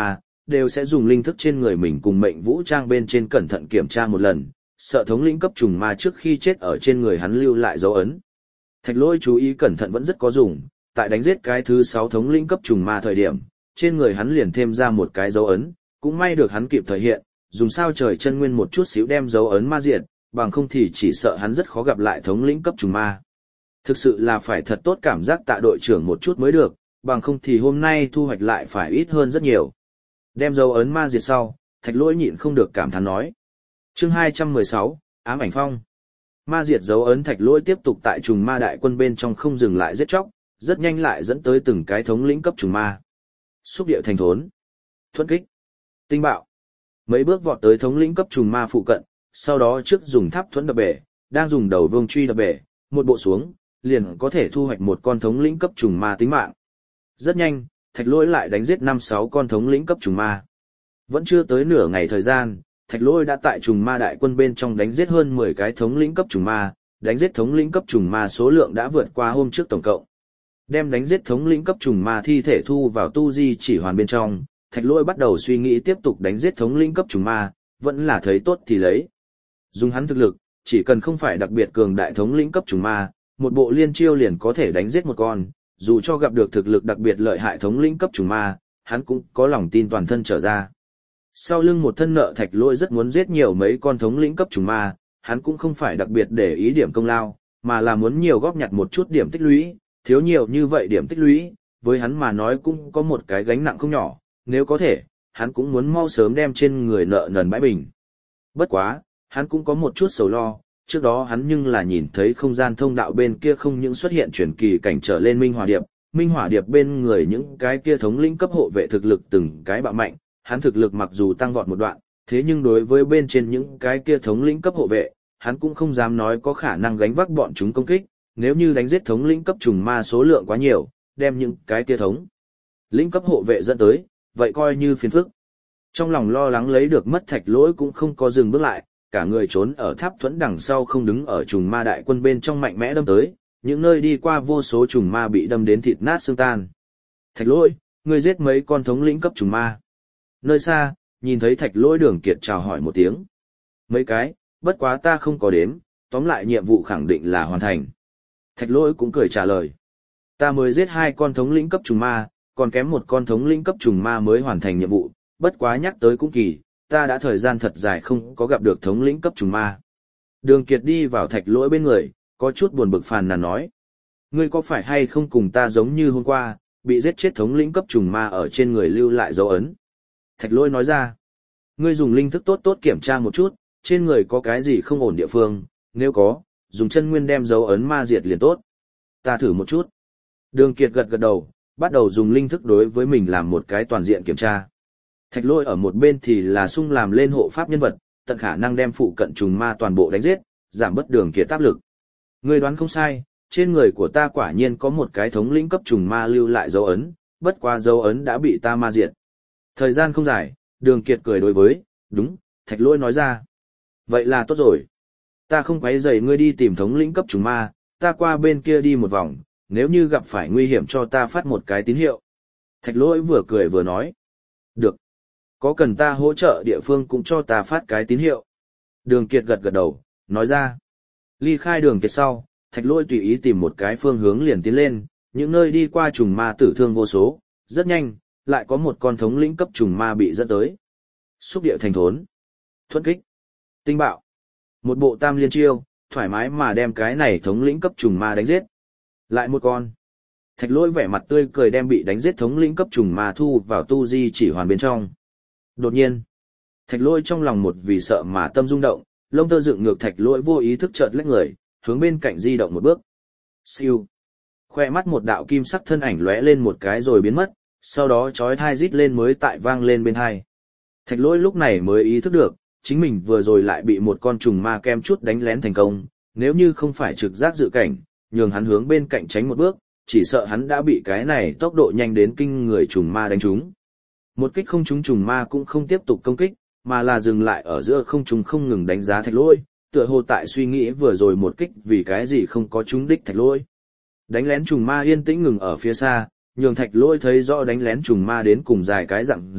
[SPEAKER 1] đều sẽ dùng linh thức trên người mình cùng mệnh vũ trang bên trên cẩn thận kiểm tra một lần, sợ thống lĩnh cấp trùng ma trước khi chết ở trên người hắn lưu lại dấu ấn. Thạch Lỗi chú ý cẩn thận vẫn rất có dùng, tại đánh giết cái thứ sáu thống lĩnh cấp trùng ma thời điểm, trên người hắn liền thêm ra một cái dấu ấn, cũng may được hắn kịp thời hiện, dùng sao trời chân nguyên một chút xíu đem dấu ấn ma diệt, bằng không thì chỉ sợ hắn rất khó gặp lại thống lĩnh cấp trùng ma. Thực sự là phải thật tốt cảm giác tạ đội trưởng một chút mới được, bằng không thì hôm nay thu hoạch lại phải ít hơn rất nhiều. Đem dấu ấn ma diệt sau, Thạch Lỗi nhịn không được cảm thán nói. Chương hai trăm mười sáu, Ám ảnh phong. Ma diệt dấu ấn, Thạch Lỗi tiếp tục tại trùng ma đại quân bên trong không dừng lại giết chóc, rất nhanh lại dẫn tới từng cái thống lĩnh cấp trùng ma. Xúc địa thành thốn, thuẫn kích, tinh bạo. Mấy bước vọt tới thống lĩnh cấp trùng ma phụ cận, sau đó trước dùng tháp thuẫn đập bể, đang dùng đầu vương truy đập bể, một bộ xuống, liền có thể thu hoạch một con thống lĩnh cấp trùng ma tính mạng. Rất nhanh, Thạch Lỗi lại đánh giết năm sáu con thống lĩnh cấp trùng ma. Vẫn chưa tới nửa ngày thời gian, Thạch Lỗi đã tại trùng ma đại quân bên trong đánh giết hơn mười cái thống lĩnh cấp trùng ma, đánh giết thống lĩnh cấp trùng ma số lượng đã vượt qua hôm trước tổng cộng. Đem đánh giết thống lĩnh cấp trùng ma thi thể thu vào tu di chỉ hoàn bên trong, Thạch Lỗi bắt đầu suy nghĩ tiếp tục đánh giết thống lĩnh cấp trùng ma, vẫn là thấy tốt thì lấy. Dùng hắn thực lực, chỉ cần không phải đặc biệt cường đại thống lĩnh cấp trùng ma, một bộ liên chiêu liền có thể đánh giết một con, dù cho gặp được thực lực đặc biệt lợi hại thống lĩnh cấp trùng ma, hắn cũng có lòng tin toàn thân trở ra. Sau lưng một thân nợ, Thạch Lỗi rất muốn giết nhiều mấy con thống lĩnh cấp trùng ma, hắn cũng không phải đặc biệt để ý điểm công lao, mà là muốn nhiều góp nhặt một chút điểm tích lũy, thiếu nhiều như vậy điểm tích lũy, với hắn mà nói cũng có một cái gánh nặng không nhỏ, nếu có thể, hắn cũng muốn mau sớm đem trên người nợ nần bãi bình. Bất quá, hắn cũng có một chút sầu lo, trước đó hắn nhưng là nhìn thấy không gian thông đạo bên kia không những xuất hiện chuyển kỳ cảnh trở lên Minh Hỏa Điệp, Minh Hỏa Điệp bên người những cái kia thống lĩnh cấp hộ vệ thực lực từng cái bạo mạnh, hắn thực lực mặc dù tăng vọt một đoạn, thế nhưng đối với bên trên những cái kia thống lĩnh cấp hộ vệ, hắn cũng không dám nói có khả năng gánh vác bọn chúng công kích, nếu như đánh giết thống lĩnh cấp trùng ma số lượng quá nhiều, đem những cái kia thống lĩnh cấp hộ vệ dẫn tới, vậy coi như phiền phức. Trong lòng lo lắng lấy được mất, Thạch Lỗi cũng không có dừng bước lại, cả người trốn ở tháp thuẫn đằng sau, không đứng ở trùng ma đại quân bên trong mạnh mẽ đâm tới, những nơi đi qua vô số trùng ma bị đâm đến thịt nát xương tan. Thạch Lỗi, ngươi giết mấy con thống lĩnh cấp trùng ma? Nơi xa, nhìn thấy Thạch Lỗi, Đường Kiệt chào hỏi một tiếng. Mấy cái, bất quá ta không có đếm, tóm lại nhiệm vụ khẳng định là hoàn thành. Thạch Lỗi cũng cười trả lời. Ta mới giết hai con thống lĩnh cấp trùng ma, còn kém một con thống lĩnh cấp trùng ma mới hoàn thành nhiệm vụ, bất quá nhắc tới cũng kỳ, ta đã thời gian thật dài không có gặp được thống lĩnh cấp trùng ma. Đường Kiệt đi vào Thạch Lỗi bên người, có chút buồn bực phàn nàn nói. Ngươi có phải hay không cùng ta giống như hôm qua, bị giết chết thống lĩnh cấp trùng ma ở trên người lưu lại dấu ấn? Thạch Lỗi nói ra. Ngươi dùng linh thức tốt tốt kiểm tra một chút, trên người có cái gì không ổn địa phương, nếu có, dùng chân nguyên đem dấu ấn ma diệt liền tốt. Ta thử một chút. Đường Kiệt gật gật đầu, bắt đầu dùng linh thức đối với mình làm một cái toàn diện kiểm tra. Thạch Lỗi ở một bên thì là sung làm lên hộ pháp nhân vật, tận khả năng đem phụ cận trùng ma toàn bộ đánh giết, giảm bớt Đường Kiệt áp lực. Ngươi đoán không sai, trên người của ta quả nhiên có một cái thống lĩnh cấp trùng ma lưu lại dấu ấn, bất qua dấu ấn đã bị ta ma diệt. Thời gian không dài, Đường Kiệt cười đối với, đúng, Thạch Lỗi nói ra. Vậy là tốt rồi. Ta không quấy rầy ngươi đi tìm thống lĩnh cấp trùng ma, ta qua bên kia đi một vòng, nếu như gặp phải nguy hiểm cho ta phát một cái tín hiệu. Thạch Lỗi vừa cười vừa nói. Được. Có cần ta hỗ trợ địa phương cũng cho ta phát cái tín hiệu. Đường Kiệt gật gật đầu, nói ra. Ly khai Đường Kiệt sau, Thạch Lỗi tùy ý tìm một cái phương hướng liền tiến lên, những nơi đi qua trùng ma tử thương vô số, rất nhanh, lại có một con thống lĩnh cấp trùng ma bị dẫn tới. Xúc địa thành thốn, thuẫn kích, tinh bạo. Một bộ tam liên chiêu, thoải mái mà đem cái này thống lĩnh cấp trùng ma đánh giết. Lại một con. Thạch Lỗi vẻ mặt tươi cười đem bị đánh giết thống lĩnh cấp trùng ma thu vào tu di chỉ hoàn bên trong. Đột nhiên, Thạch Lỗi trong lòng một vì sợ mà tâm rung động, lông tơ dựng ngược, Thạch Lỗi vô ý thức chợt lách người, hướng bên cạnh di động một bước. Siêu. Khoe mắt một đạo kim sắc thân ảnh lóe lên một cái rồi biến mất, sau đó chói tai rít lên mới tại vang lên bên tai. Thạch Lỗi lúc này mới ý thức được, chính mình vừa rồi lại bị một con trùng ma kem chút đánh lén thành công, nếu như không phải trực giác dự cảnh, nhường hắn hướng bên cạnh tránh một bước, chỉ sợ hắn đã bị cái này tốc độ nhanh đến kinh người trùng ma đánh trúng. Một kích không trúng, trùng ma cũng không tiếp tục công kích, mà là dừng lại ở giữa không trung không ngừng đánh giá Thạch Lỗi, tựa hồ tại suy nghĩ vừa rồi một kích vì cái gì không có trúng đích Thạch Lỗi. Đánh lén trùng ma yên tĩnh ngừng ở phía xa, nhường Thạch Lỗi thấy rõ đánh lén trùng ma đến cùng dài cái dạng gì,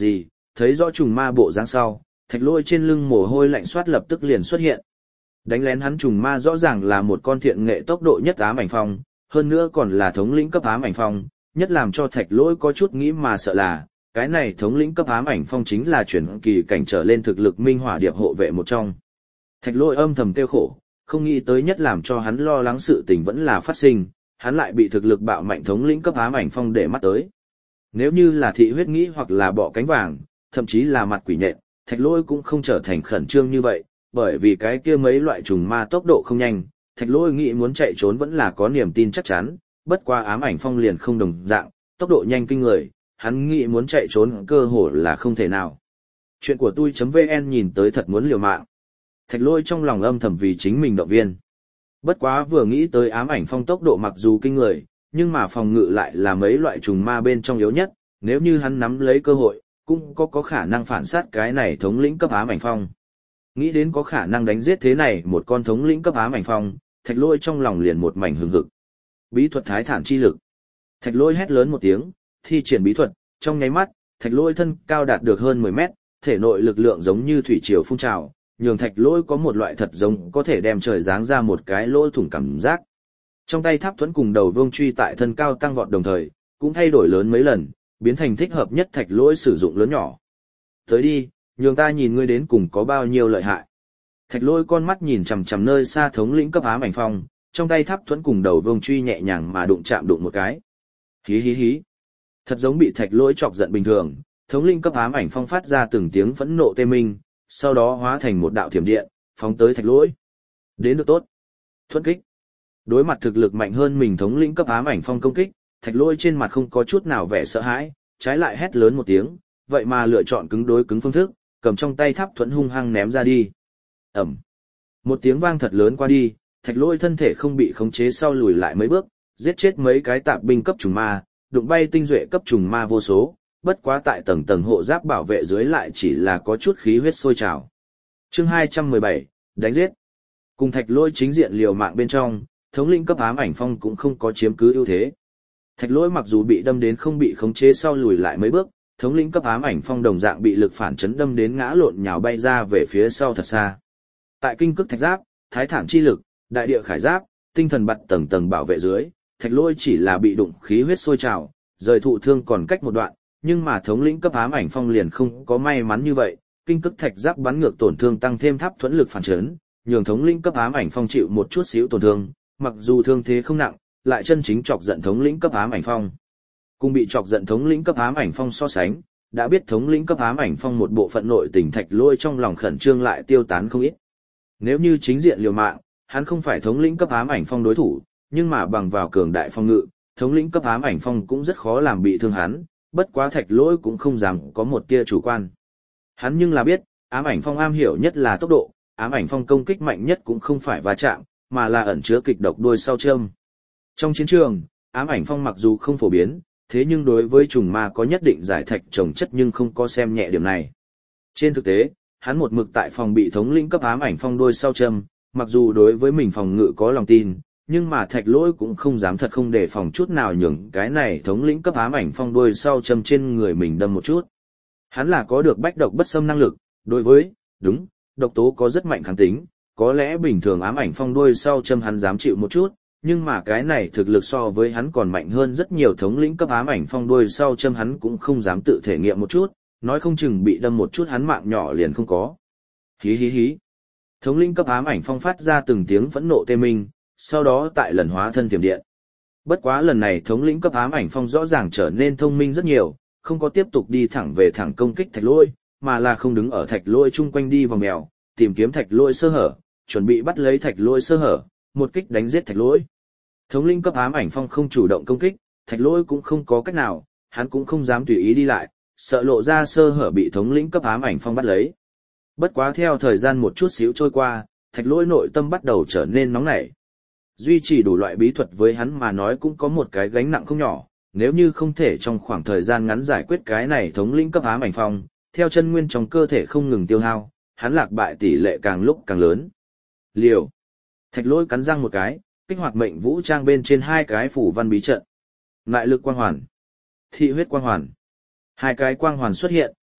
[SPEAKER 1] thấy rõ trùng ma bộ dáng sau, thạch lôi trên lưng mồ hôi lạnh xoát lập tức liền xuất hiện. Đánh lén hắn trùng ma rõ ràng là một con thiện nghệ tốc độ nhất ám ảnh phong, hơn nữa còn là thống lĩnh cấp ám ảnh phong, nhất làm cho thạch lôi có chút nghĩ mà sợ là, cái này thống lĩnh cấp ám ảnh phong chính là chuyển kỳ cảnh trở lên thực lực minh hỏa điệp hộ vệ một trong. Thạch lôi âm thầm kêu khổ, không nghĩ tới nhất làm cho hắn lo lắng sự tình vẫn là phát sinh, hắn lại bị thực lực bạo mạnh thống lĩnh cấp ám ảnh phong để mắt tới. Nếu như là thị huyết nghĩ hoặc là bọ cánh vàng, thậm chí là mặt quỷ nhện, thạch lôi cũng không trở thành khẩn trương như vậy, bởi vì cái kia mấy loại trùng ma tốc độ không nhanh, thạch lôi nghĩ muốn chạy trốn vẫn là có niềm tin chắc chắn, bất qua ám ảnh phong liền không đồng dạng, tốc độ nhanh kinh người, hắn nghĩ muốn chạy trốn cơ hội là không thể nào. Chuyện của tôi.vn nhìn tới thật muốn liều mạng. Thạch lôi trong lòng âm thầm vì chính mình động viên. Bất quá vừa nghĩ tới ám ảnh phong tốc độ mặc dù kinh người, nhưng mà phòng ngự lại là mấy loại trùng ma bên trong yếu nhất, nếu như hắn nắm lấy cơ hội, cũng có có khả năng phản sát cái này thống lĩnh cấp ám ảnh phong. Nghĩ đến có khả năng đánh giết thế này một con thống lĩnh cấp ám ảnh phong, thạch lôi trong lòng liền một mảnh hừng hực. Bí thuật thái thản chi lực. Thạch lôi hét lớn một tiếng, thi triển bí thuật, trong nháy mắt, thạch lôi thân cao đạt được hơn mười mét, thể nội lực lượng giống như thủy triều phun trào, nhường thạch lôi có một loại thật giống có thể đem trời giáng ra một cái lỗ thủng cảm giác. Trong tay tháp thuẫn cùng đầu vương truy tại thân cao tăng vọt đồng thời, cũng thay đổi lớn mấy lần, biến thành thích hợp nhất thạch lôi sử dụng lớn nhỏ. Tới đi, nhường ta nhìn ngươi đến cùng có bao nhiêu lợi hại. Thạch lôi con mắt nhìn chằm chằm nơi xa thống lĩnh cấp ám ảnh phong, trong tay tháp thuẫn cùng đầu vương truy nhẹ nhàng mà đụng chạm đụng một cái. Hí hí hí. Thật giống bị thạch lôi chọc giận bình thường, thống lĩnh cấp ám ảnh phong phát ra từng tiếng phẫn nộ tê minh, sau đó hóa thành một đạo thiểm điện, phóng tới thạch lôi. Đến được tốt. Thuẫn kích. Đối mặt thực lực mạnh hơn mình thống lĩnh cấp ám ảnh phong công kích, thạch lôi trên mặt không có chút nào vẻ sợ hãi, trái lại hét lớn một tiếng, vậy mà lựa chọn cứng đối cứng phương thức, cầm trong tay tháp thuẫn hung hăng ném ra đi. Ẩm. Một tiếng vang thật lớn qua đi, thạch lôi thân thể không bị khống chế sau lùi lại mấy bước, giết chết mấy cái tạp binh cấp trùng ma, đụng bay tinh duệ cấp trùng ma vô số, bất quá tại tầng tầng hộ giáp bảo vệ dưới lại chỉ là có chút khí huyết sôi trào. Chương hai trăm mười bảy, đánh giết. Cùng thạch lôi chính diện liều mạng bên trong, thống lĩnh cấp ám ảnh phong cũng không có chiếm cứ ưu thế. Thạch lôi mặc dù bị đâm đến không bị khống chế sau lùi lại mấy bước, thống lĩnh cấp ám ảnh phong đồng dạng bị lực phản chấn đâm đến ngã lộn nhào bay ra về phía sau thật xa. Tại kinh cức thạch giáp, thái thản chi lực, đại địa khải giáp, tinh thần bật tầng tầng bảo vệ dưới, thạch lôi chỉ là bị đụng khí huyết sôi trào, rời thụ thương còn cách một đoạn, nhưng mà thống lĩnh cấp ám ảnh phong liền không có may mắn như vậy, kinh cức thạch giáp bắn ngược tổn thương tăng thêm tháp thuẫn lực phản chấn, nhường thống lĩnh cấp ám ảnh phong chịu một chút xíu tổn thương, mặc dù thương thế không nặng, lại chân chính chọc giận thống lĩnh cấp ám ảnh phong. Cùng bị chọc giận thống lĩnh cấp ám ảnh phong so sánh, đã biết thống lĩnh cấp ám ảnh phong một bộ phận nội tình thạch lôi trong lòng khẩn trương lại tiêu tán không ít. Nếu như chính diện liều mạng, hắn không phải thống lĩnh cấp ám ảnh phong đối thủ, nhưng mà bằng vào cường đại phong ngự, thống lĩnh cấp ám ảnh phong cũng rất khó làm bị thương hắn, bất quá thạch lôi cũng không dám có một tia chủ quan. Hắn nhưng là biết, ám ảnh phong am hiểu nhất là tốc độ, ám ảnh phong công kích mạnh nhất cũng không phải va chạm, mà là ẩn chứa kịch độc đuôi sau châm. Trong chiến trường, ám ảnh phong mặc dù không phổ biến, thế nhưng đối với trùng ma có nhất định giải thạch trồng chất nhưng không có xem nhẹ điểm này. Trên thực tế, hắn một mực tại phòng bị thống lĩnh cấp ám ảnh phong đuôi sau châm, mặc dù đối với mình phòng ngự có lòng tin, nhưng mà thạch lỗi cũng không dám thật không để phòng chút nào nhường cái này thống lĩnh cấp ám ảnh phong đuôi sau châm trên người mình đâm một chút. Hắn là có được bách độc bất xâm năng lực, đối với, đúng, độc tố có rất mạnh kháng tính, có lẽ bình thường ám ảnh phong đuôi sau châm hắn dám chịu một chút, nhưng mà cái này thực lực so với hắn còn mạnh hơn rất nhiều thống lĩnh cấp ám ảnh phong đuôi sau châm hắn cũng không dám tự thể nghiệm một chút, nói không chừng bị đâm một chút hắn mạng nhỏ liền không có. Hí hí hí. Thống lĩnh cấp ám ảnh phong phát ra từng tiếng phẫn nộ tê minh, sau đó tại lần hóa thân tiềm điện. Bất quá lần này thống lĩnh cấp ám ảnh phong rõ ràng trở nên thông minh rất nhiều, không có tiếp tục đi thẳng về thẳng công kích thạch lôi, mà là không đứng ở thạch lôi chung quanh đi vòng mèo, tìm kiếm thạch lôi sơ hở, chuẩn bị bắt lấy thạch lôi sơ hở, một kích đánh giết thạch lôi. Thống lĩnh cấp ám ảnh phong không chủ động công kích, thạch lôi cũng không có cách nào, hắn cũng không dám tùy ý đi lại, sợ lộ ra sơ hở bị thống lĩnh cấp ám ảnh phong bắt lấy. Bất quá theo thời gian một chút xíu trôi qua, thạch lôi nội tâm bắt đầu trở nên nóng nảy. Duy trì đủ loại bí thuật với hắn mà nói cũng có một cái gánh nặng không nhỏ, nếu như không thể trong khoảng thời gian ngắn giải quyết cái này thống lĩnh cấp ám ảnh phong, theo chân nguyên trong cơ thể không ngừng tiêu hao, hắn lạc bại tỷ lệ càng lúc càng lớn. Liều. Thạch lôi cắn răng một cái, kích hoạt mệnh vũ trang bên trên hai cái phủ văn bí trận. Ngại lực quang hoàn. Thị huyết quang hoàn. Hai cái quang hoàn xuất hiện,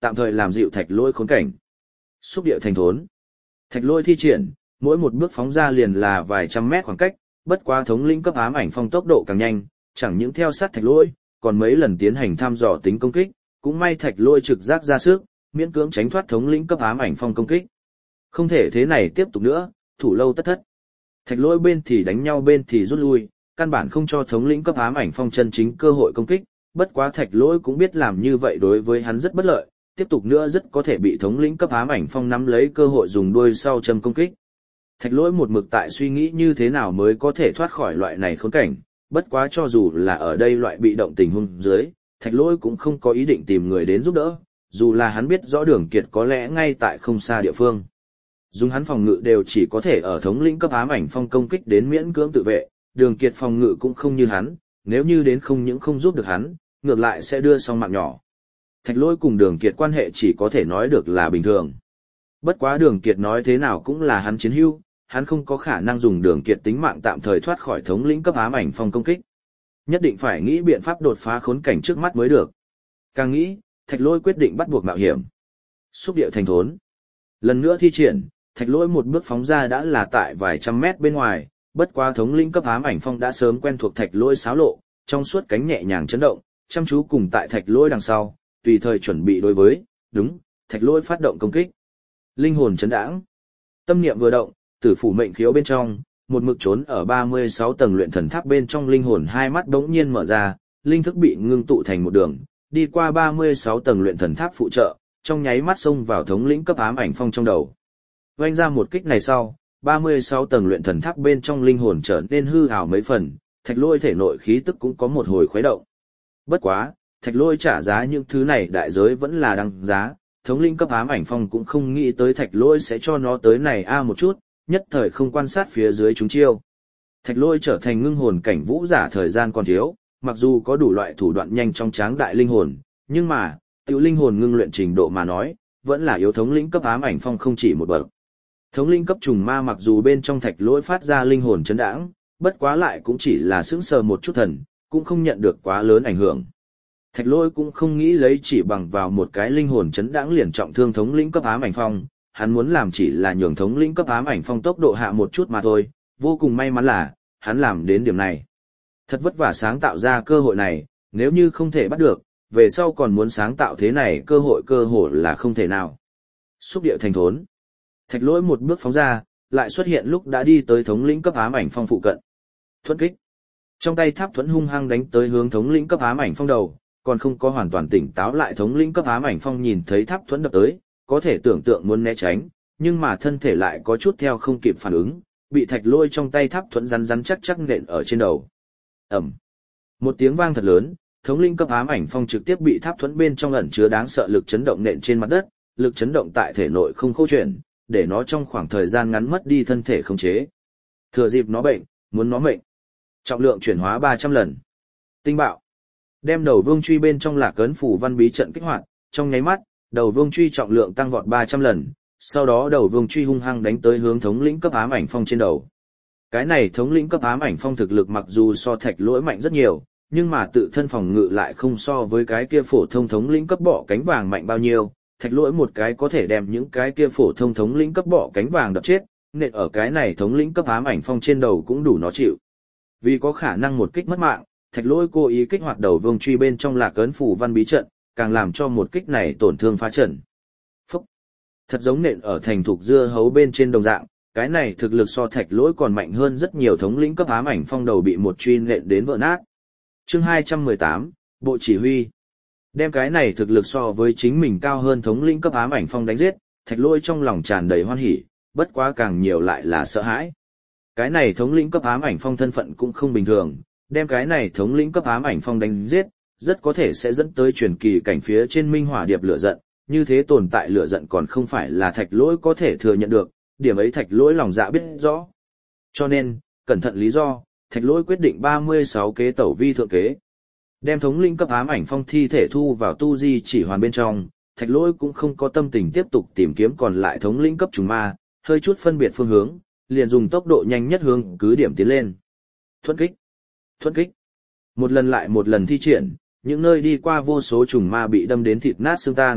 [SPEAKER 1] tạm thời làm dịu thạch lỗi khốn cảnh. Xúc địa thành thốn. Thạch lỗi thi triển, mỗi một bước phóng ra liền là vài trăm mét khoảng cách, bất quá thống lĩnh cấp ám ảnh phong tốc độ càng nhanh, chẳng những theo sát thạch lỗi, còn mấy lần tiến hành thăm dò tính công kích, cũng may thạch lỗi trực giác ra sức, miễn cưỡng tránh thoát thống lĩnh cấp ám ảnh phong công kích. Không thể thế này tiếp tục nữa, thủ lâu tất thất. Thạch lỗi bên thì đánh nhau bên thì rút lui, căn bản không cho thống lĩnh cấp ám ảnh phong chân chính cơ hội công kích, bất quá thạch lỗi cũng biết làm như vậy đối với hắn rất bất lợi, tiếp tục nữa rất có thể bị thống lĩnh cấp ám ảnh phong nắm lấy cơ hội dùng đuôi sau châm công kích. Thạch lỗi một mực tại suy nghĩ như thế nào mới có thể thoát khỏi loại này khốn cảnh, bất quá cho dù là ở đây loại bị động tình huống dưới, thạch lỗi cũng không có ý định tìm người đến giúp đỡ, dù là hắn biết rõ Đường Kiệt có lẽ ngay tại không xa địa phương. Dùng hắn phòng ngự đều chỉ có thể ở thống lĩnh cấp ám ảnh phong công kích đến miễn cưỡng tự vệ, Đường Kiệt phòng ngự cũng không như hắn, nếu như đến không những không giúp được hắn, ngược lại sẽ đưa xong mạng nhỏ. Thạch lỗi cùng Đường Kiệt quan hệ chỉ có thể nói được là bình thường. Bất quá Đường Kiệt nói thế nào cũng là hắn chiến hữu, hắn không có khả năng dùng Đường Kiệt tính mạng tạm thời thoát khỏi thống lĩnh cấp ám ảnh phong công kích. Nhất định phải nghĩ biện pháp đột phá khốn cảnh trước mắt mới được. Càng nghĩ, Thạch lỗi quyết định bắt buộc mạo hiểm. Xúc địa thành thốn. Lần nữa thi triển, Thạch lỗi một bước phóng ra đã là tại vài trăm mét bên ngoài, bất quá thống lĩnh cấp ám ảnh phong đã sớm quen thuộc Thạch lỗi xáo lộ, trong suốt cánh nhẹ nhàng chấn động, chăm chú cùng tại Thạch lỗi đằng sau, tùy thời chuẩn bị đối với, đúng, Thạch lỗi phát động công kích. Linh hồn chấn đãng. Tâm niệm vừa động, tử phủ mệnh khiếu bên trong, một mực trốn ở ba mươi sáu tầng luyện thần tháp bên trong linh hồn hai mắt đống nhiên mở ra, linh thức bị ngưng tụ thành một đường, đi qua ba mươi sáu tầng luyện thần tháp phụ trợ, trong nháy mắt xông vào thống lĩnh cấp ám ảnh phong trong đầu. Vành ra một kích này sau, ba mươi sáu tầng luyện thần tháp bên trong linh hồn trở nên hư ảo mấy phần, Thạch lỗi thể nội khí tức cũng có một hồi khuấy động. Bất quá, Thạch lỗi trả giá những thứ này đại giới vẫn là đăng giá, thống lĩnh cấp ám ảnh phong cũng không nghĩ tới Thạch lỗi sẽ cho nó tới này a một chút, nhất thời không quan sát phía dưới chúng chiêu. Thạch lỗi trở thành ngưng hồn cảnh vũ giả thời gian còn thiếu, mặc dù có đủ loại thủ đoạn nhanh trong tráng đại linh hồn, nhưng mà, tiểu linh hồn ngưng luyện trình độ mà nói, vẫn là yếu thống lĩnh cấp ám ảnh phong không chỉ một bậc. Thống lĩnh cấp trùng ma mặc dù bên trong Thạch lỗi phát ra linh hồn chấn đãng, bất quá lại cũng chỉ là sững sờ một chút thần, cũng không nhận được quá lớn ảnh hưởng. Thạch lỗi cũng không nghĩ lấy chỉ bằng vào một cái linh hồn chấn đãng liền trọng thương thống lĩnh cấp ám ảnh phong, hắn muốn làm chỉ là nhường thống lĩnh cấp ám ảnh phong tốc độ hạ một chút mà thôi, vô cùng may mắn là, hắn làm đến điểm này. Thật vất vả sáng tạo ra cơ hội này, nếu như không thể bắt được, về sau còn muốn sáng tạo thế này cơ hội cơ hội là không thể nào. Xúc địa thành thốn. Thạch lỗi một bước phóng ra, lại xuất hiện lúc đã đi tới thống lĩnh cấp ám ảnh phong phụ cận. Thuẫn kích. Trong tay tháp thuẫn hung hăng đánh tới hướng thống lĩnh cấp ám ảnh phong đầu, còn không có hoàn toàn tỉnh táo lại thống lĩnh cấp ám ảnh phong nhìn thấy tháp thuẫn đập tới, có thể tưởng tượng muốn né tránh, nhưng mà thân thể lại có chút theo không kịp phản ứng, bị Thạch lỗi trong tay tháp thuẫn rắn rắn chắc chắc nện ở trên đầu. Ầm. Một tiếng vang thật lớn, thống lĩnh cấp ám ảnh phong trực tiếp bị tháp thuẫn bên trong ẩn chứa đáng sợ lực chấn động nện trên mặt đất, lực chấn động tại thể nội không khô chuyển, để nó trong khoảng thời gian ngắn mất đi thân thể khống chế. Thừa dịp nó bệnh, muốn nó mệnh. Trọng lượng chuyển hóa ba trăm lần. Tinh bạo. Đem đầu vương truy bên trong Lạc Ấn phủ văn bí trận kích hoạt, trong nháy mắt, đầu vương truy trọng lượng tăng vọt ba trăm lần, sau đó đầu vương truy hung hăng đánh tới hướng thống lĩnh cấp ám ảnh phong trên đầu. Cái này thống lĩnh cấp ám ảnh phong thực lực mặc dù so Thạch lỗi mạnh rất nhiều, nhưng mà tự thân phòng ngự lại không so với cái kia phổ thông thống lĩnh cấp bọ cánh vàng mạnh bao nhiêu. Thạch lỗi một cái có thể đem những cái kia phổ thông thống lĩnh cấp bọ cánh vàng đập chết, nện ở cái này thống lĩnh cấp ám ảnh phong trên đầu cũng đủ nó chịu. Vì có khả năng một kích mất mạng, Thạch lỗi cố ý kích hoạt đầu vương truy bên trong Lạc Ấn phủ văn bí trận, càng làm cho một kích này tổn thương phá trận. Phúc! Thật giống nện ở thành thục dưa hấu bên trên đồng dạng, cái này thực lực so Thạch lỗi còn mạnh hơn rất nhiều thống lĩnh cấp ám ảnh phong đầu bị một truy nện đến vỡ nát. Chương hai trăm mười tám, Bộ chỉ huy. Đem cái này thực lực so với chính mình cao hơn thống lĩnh cấp ám ảnh phong đánh giết, Thạch lỗi trong lòng tràn đầy hoan hỉ, bất quá càng nhiều lại là sợ hãi. Cái này thống lĩnh cấp ám ảnh phong thân phận cũng không bình thường, đem cái này thống lĩnh cấp ám ảnh phong đánh giết, rất có thể sẽ dẫn tới truyền kỳ cảnh phía trên minh hỏa điệp lửa giận, như thế tồn tại lửa giận còn không phải là Thạch lỗi có thể thừa nhận được, điểm ấy Thạch lỗi lòng dạ biết rõ. Cho nên, cẩn thận lý do, Thạch lỗi quyết định ba mươi sáu kế tẩu vi thượng kế. Đem thống lĩnh cấp ám ảnh phong thi thể thu vào tu di chỉ hoàn bên trong, Thạch lỗi cũng không có tâm tình tiếp tục tìm kiếm còn lại thống lĩnh cấp trùng ma, hơi chút phân biệt phương hướng, liền dùng tốc độ nhanh nhất hướng cứ điểm tiến lên. Thuẫn kích, thuẫn kích. Một lần lại một lần thi triển, những nơi đi qua vô số trùng ma bị đâm đến thịt nát xương tan,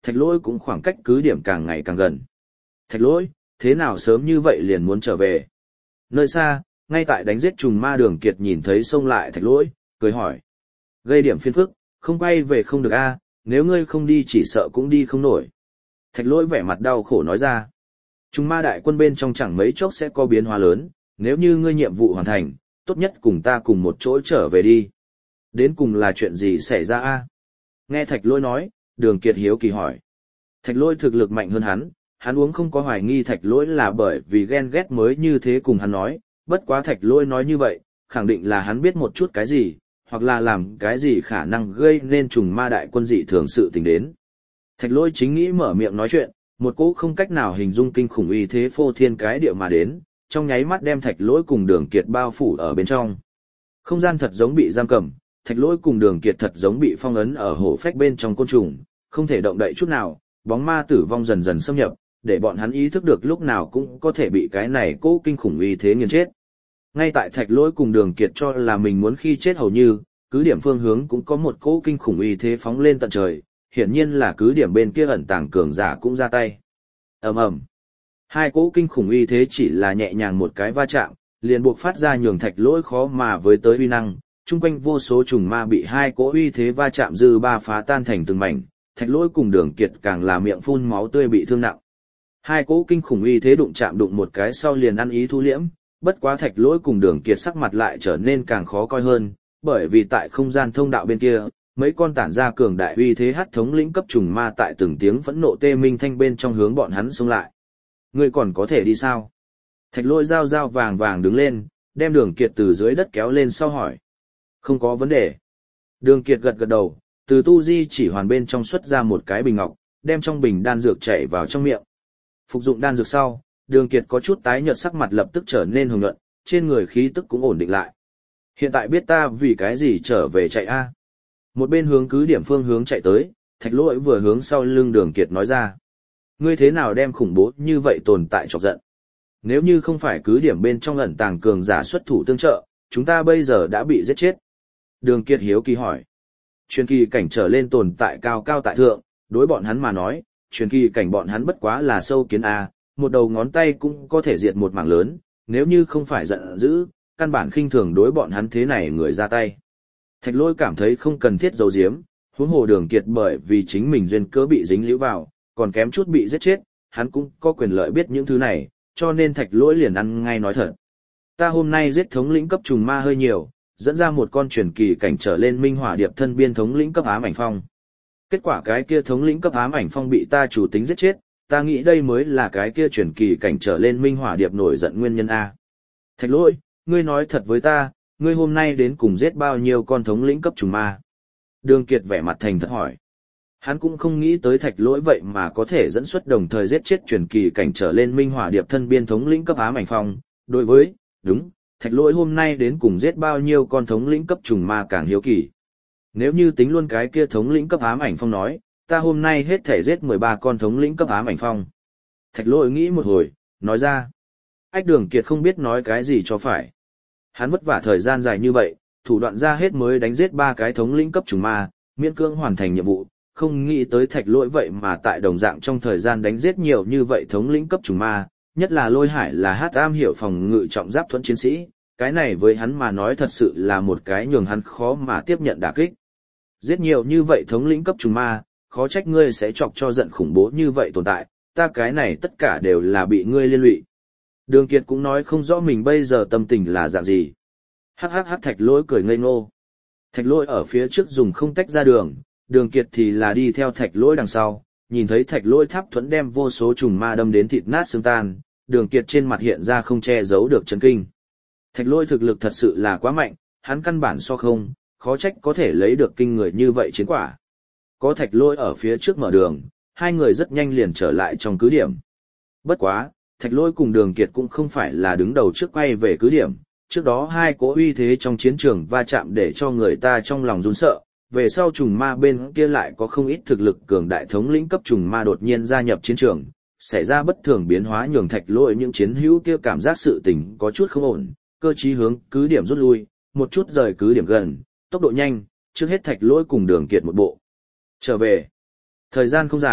[SPEAKER 1] Thạch Lỗi cũng khoảng cách cứ điểm càng ngày càng gần. Thạch Lỗi, thế nào sớm như vậy liền muốn trở về? Nơi xa, ngay tại đánh giết trùng ma Đường Kiệt nhìn thấy xông lại Thạch Lỗi, cười hỏi. Gây điểm phiền phức, không quay về không được a, nếu ngươi không đi chỉ sợ cũng đi không nổi. Thạch Lỗi vẻ mặt đau khổ nói ra. Trùng ma đại quân bên trong chẳng mấy chốc sẽ có biến hóa lớn, nếu như ngươi nhiệm vụ hoàn thành, tốt nhất cùng ta cùng một chỗ trở về đi. Đến cùng là chuyện gì xảy ra a? Nghe Thạch Lỗi nói, Đường Kiệt hiếu kỳ hỏi. Thạch Lỗi thực lực mạnh hơn hắn, hắn uống không có hoài nghi Thạch Lỗi là bởi vì ghen ghét mới như thế cùng hắn nói, bất quá Thạch Lỗi nói như vậy, khẳng định là hắn biết một chút cái gì, hoặc là làm cái gì khả năng gây nên trùng ma đại quân dị thường sự tình đến. Thạch Lỗi chính nghĩ mở miệng nói chuyện, một cỗ không cách nào hình dung kinh khủng uy thế phô thiên cái địa mà đến, trong nháy mắt đem Thạch Lỗi cùng Đường Kiệt bao phủ ở bên trong. Không gian thật giống bị giam cầm, Thạch Lỗi cùng Đường Kiệt thật giống bị phong ấn ở hổ phách bên trong côn trùng, không thể động đậy chút nào, bóng ma tử vong dần dần xâm nhập, để bọn hắn ý thức được lúc nào cũng có thể bị cái này cỗ kinh khủng uy thế nghiền chết. Ngay tại Thạch Lỗi cùng Đường Kiệt cho là mình muốn khi chết hầu như, cứ điểm phương hướng cũng có một cỗ kinh khủng uy thế phóng lên tận trời, hiển nhiên là cứ điểm bên kia ẩn tàng cường giả cũng ra tay. Ầm ầm. Hai cỗ kinh khủng uy thế chỉ là nhẹ nhàng một cái va chạm, liền buộc phát ra nhường Thạch Lỗi khó mà với tới uy năng, chung quanh vô số trùng ma bị hai cỗ uy thế va chạm dư ba phá tan thành từng mảnh, Thạch Lỗi cùng Đường Kiệt càng là miệng phun máu tươi bị thương nặng. Hai cỗ kinh khủng uy thế đụng chạm đụng một cái sau liền ăn ý thu liễm, bất quá Thạch Lỗi cùng Đường Kiệt sắc mặt lại trở nên càng khó coi hơn, bởi vì tại không gian thông đạo bên kia, mấy con tản ra cường đại uy thế hắc thống lĩnh cấp trùng ma tại từng tiếng phẫn nộ tê minh thanh bên trong hướng bọn hắn xông lại. Ngươi còn có thể đi sao? Thạch Lỗi dao dao vàng vàng đứng lên, đem Đường Kiệt từ dưới đất kéo lên sau hỏi. Không có vấn đề. Đường Kiệt gật gật đầu, từ tu di chỉ hoàn bên trong xuất ra một cái bình ngọc, đem trong bình đan dược chảy vào trong miệng. Phục dụng đan dược sau, Đường Kiệt có chút tái nhợt, sắc mặt lập tức trở nên hồng nhuận, trên người khí tức cũng ổn định lại. Hiện tại biết ta vì cái gì trở về chạy a? Một bên hướng cứ điểm phương hướng chạy tới, Thạch Lỗi vừa hướng sau lưng Đường Kiệt nói ra. Ngươi thế nào đem khủng bố như vậy tồn tại chọc giận? Nếu như không phải cứ điểm bên trong ẩn tàng cường giả xuất thủ tương trợ, chúng ta bây giờ đã bị giết chết. Đường Kiệt hiếu kỳ hỏi. Truyền kỳ cảnh trở lên tồn tại cao cao tại thượng, đối bọn hắn mà nói, truyền kỳ cảnh bọn hắn bất quá là sâu kiến a, một đầu ngón tay cũng có thể diệt một mảng lớn, nếu như không phải giận dữ, căn bản khinh thường đối bọn hắn thế này người ra tay. Thạch Lỗi cảm thấy không cần thiết giấu giếm, huống hồ Đường Kiệt bởi vì chính mình duyên cớ bị dính líu vào, còn kém chút bị giết chết, hắn cũng có quyền lợi biết những thứ này, cho nên Thạch Lỗi liền ăn ngay nói thật. Ta hôm nay giết thống lĩnh cấp trùng ma hơi nhiều, dẫn ra một con truyền kỳ cảnh trở lên minh hỏa điệp thân biên thống lĩnh cấp ám ảnh phong. Kết quả cái kia thống lĩnh cấp ám ảnh phong bị ta chủ tính giết chết, ta nghĩ đây mới là cái kia truyền kỳ cảnh trở lên minh hỏa điệp nổi giận nguyên nhân a. Thạch Lỗi, ngươi nói thật với ta, ngươi hôm nay đến cùng giết bao nhiêu con thống lĩnh cấp trùng ma? Đường Kiệt vẻ mặt thành thật hỏi. Hắn cũng không nghĩ tới Thạch Lỗi vậy mà có thể dẫn xuất đồng thời giết chết truyền kỳ cảnh trở lên minh hỏa điệp thân biên thống lĩnh cấp ám ảnh phong. Đối với, đúng, Thạch Lỗi hôm nay đến cùng giết bao nhiêu con thống lĩnh cấp trùng ma càng hiếu kỳ. Nếu như tính luôn cái kia thống lĩnh cấp ám ảnh phong nói, ta hôm nay hết thể giết mười ba con thống lĩnh cấp ám ảnh phong. Thạch Lỗi nghĩ một hồi, nói ra. Ách Đường Kiệt không biết nói cái gì cho phải. Hắn vất vả thời gian dài như vậy, thủ đoạn ra hết mới đánh giết ba cái thống lĩnh cấp trùng ma, miễn cưỡng hoàn thành nhiệm vụ, không nghĩ tới Thạch Lỗi vậy mà tại đồng dạng trong thời gian đánh giết nhiều như vậy thống lĩnh cấp trùng ma, nhất là Lôi Hải là hát am hiểu phòng ngự trọng giáp thuẫn chiến sĩ, cái này với hắn mà nói thật sự là một cái nhường hắn khó mà tiếp nhận đả kích. Giết nhiều như vậy thống lĩnh cấp trùng ma, khó trách ngươi sẽ chọc cho giận khủng bố như vậy tồn tại, ta cái này tất cả đều là bị ngươi liên lụy. Đường Kiệt cũng nói không rõ mình bây giờ tâm tình là dạng gì. Hắc hắc hắc Thạch Lỗi cười ngây ngô. Thạch Lỗi ở phía trước dùng không tách ra đường, Đường Kiệt thì là đi theo Thạch Lỗi đằng sau, nhìn thấy Thạch Lỗi tháp thuẫn đem vô số trùng ma đâm đến thịt nát xương tan, Đường Kiệt trên mặt hiện ra không che giấu được chấn kinh. Thạch Lỗi thực lực thật sự là quá mạnh, hắn căn bản so không, khó trách có thể lấy được kinh người như vậy chiến quả. Có Thạch Lỗi ở phía trước mở đường, hai người rất nhanh liền trở lại trong cứ điểm. Bất quá, Thạch Lỗi cùng Đường Kiệt cũng không phải là đứng đầu trước quay về cứ điểm, trước đó hai cỗ uy thế trong chiến trường va chạm để cho người ta trong lòng run sợ, về sau trùng ma bên kia lại có không ít thực lực cường đại thống lĩnh cấp trùng ma đột nhiên gia nhập chiến trường, xảy ra bất thường biến hóa nhường Thạch Lỗi những chiến hữu kia cảm giác sự tình có chút không ổn, cơ chí hướng cứ điểm rút lui, một chút rời cứ điểm gần, tốc độ nhanh, trước hết Thạch Lỗi cùng Đường Kiệt một bộ trở về. Thời gian không dài,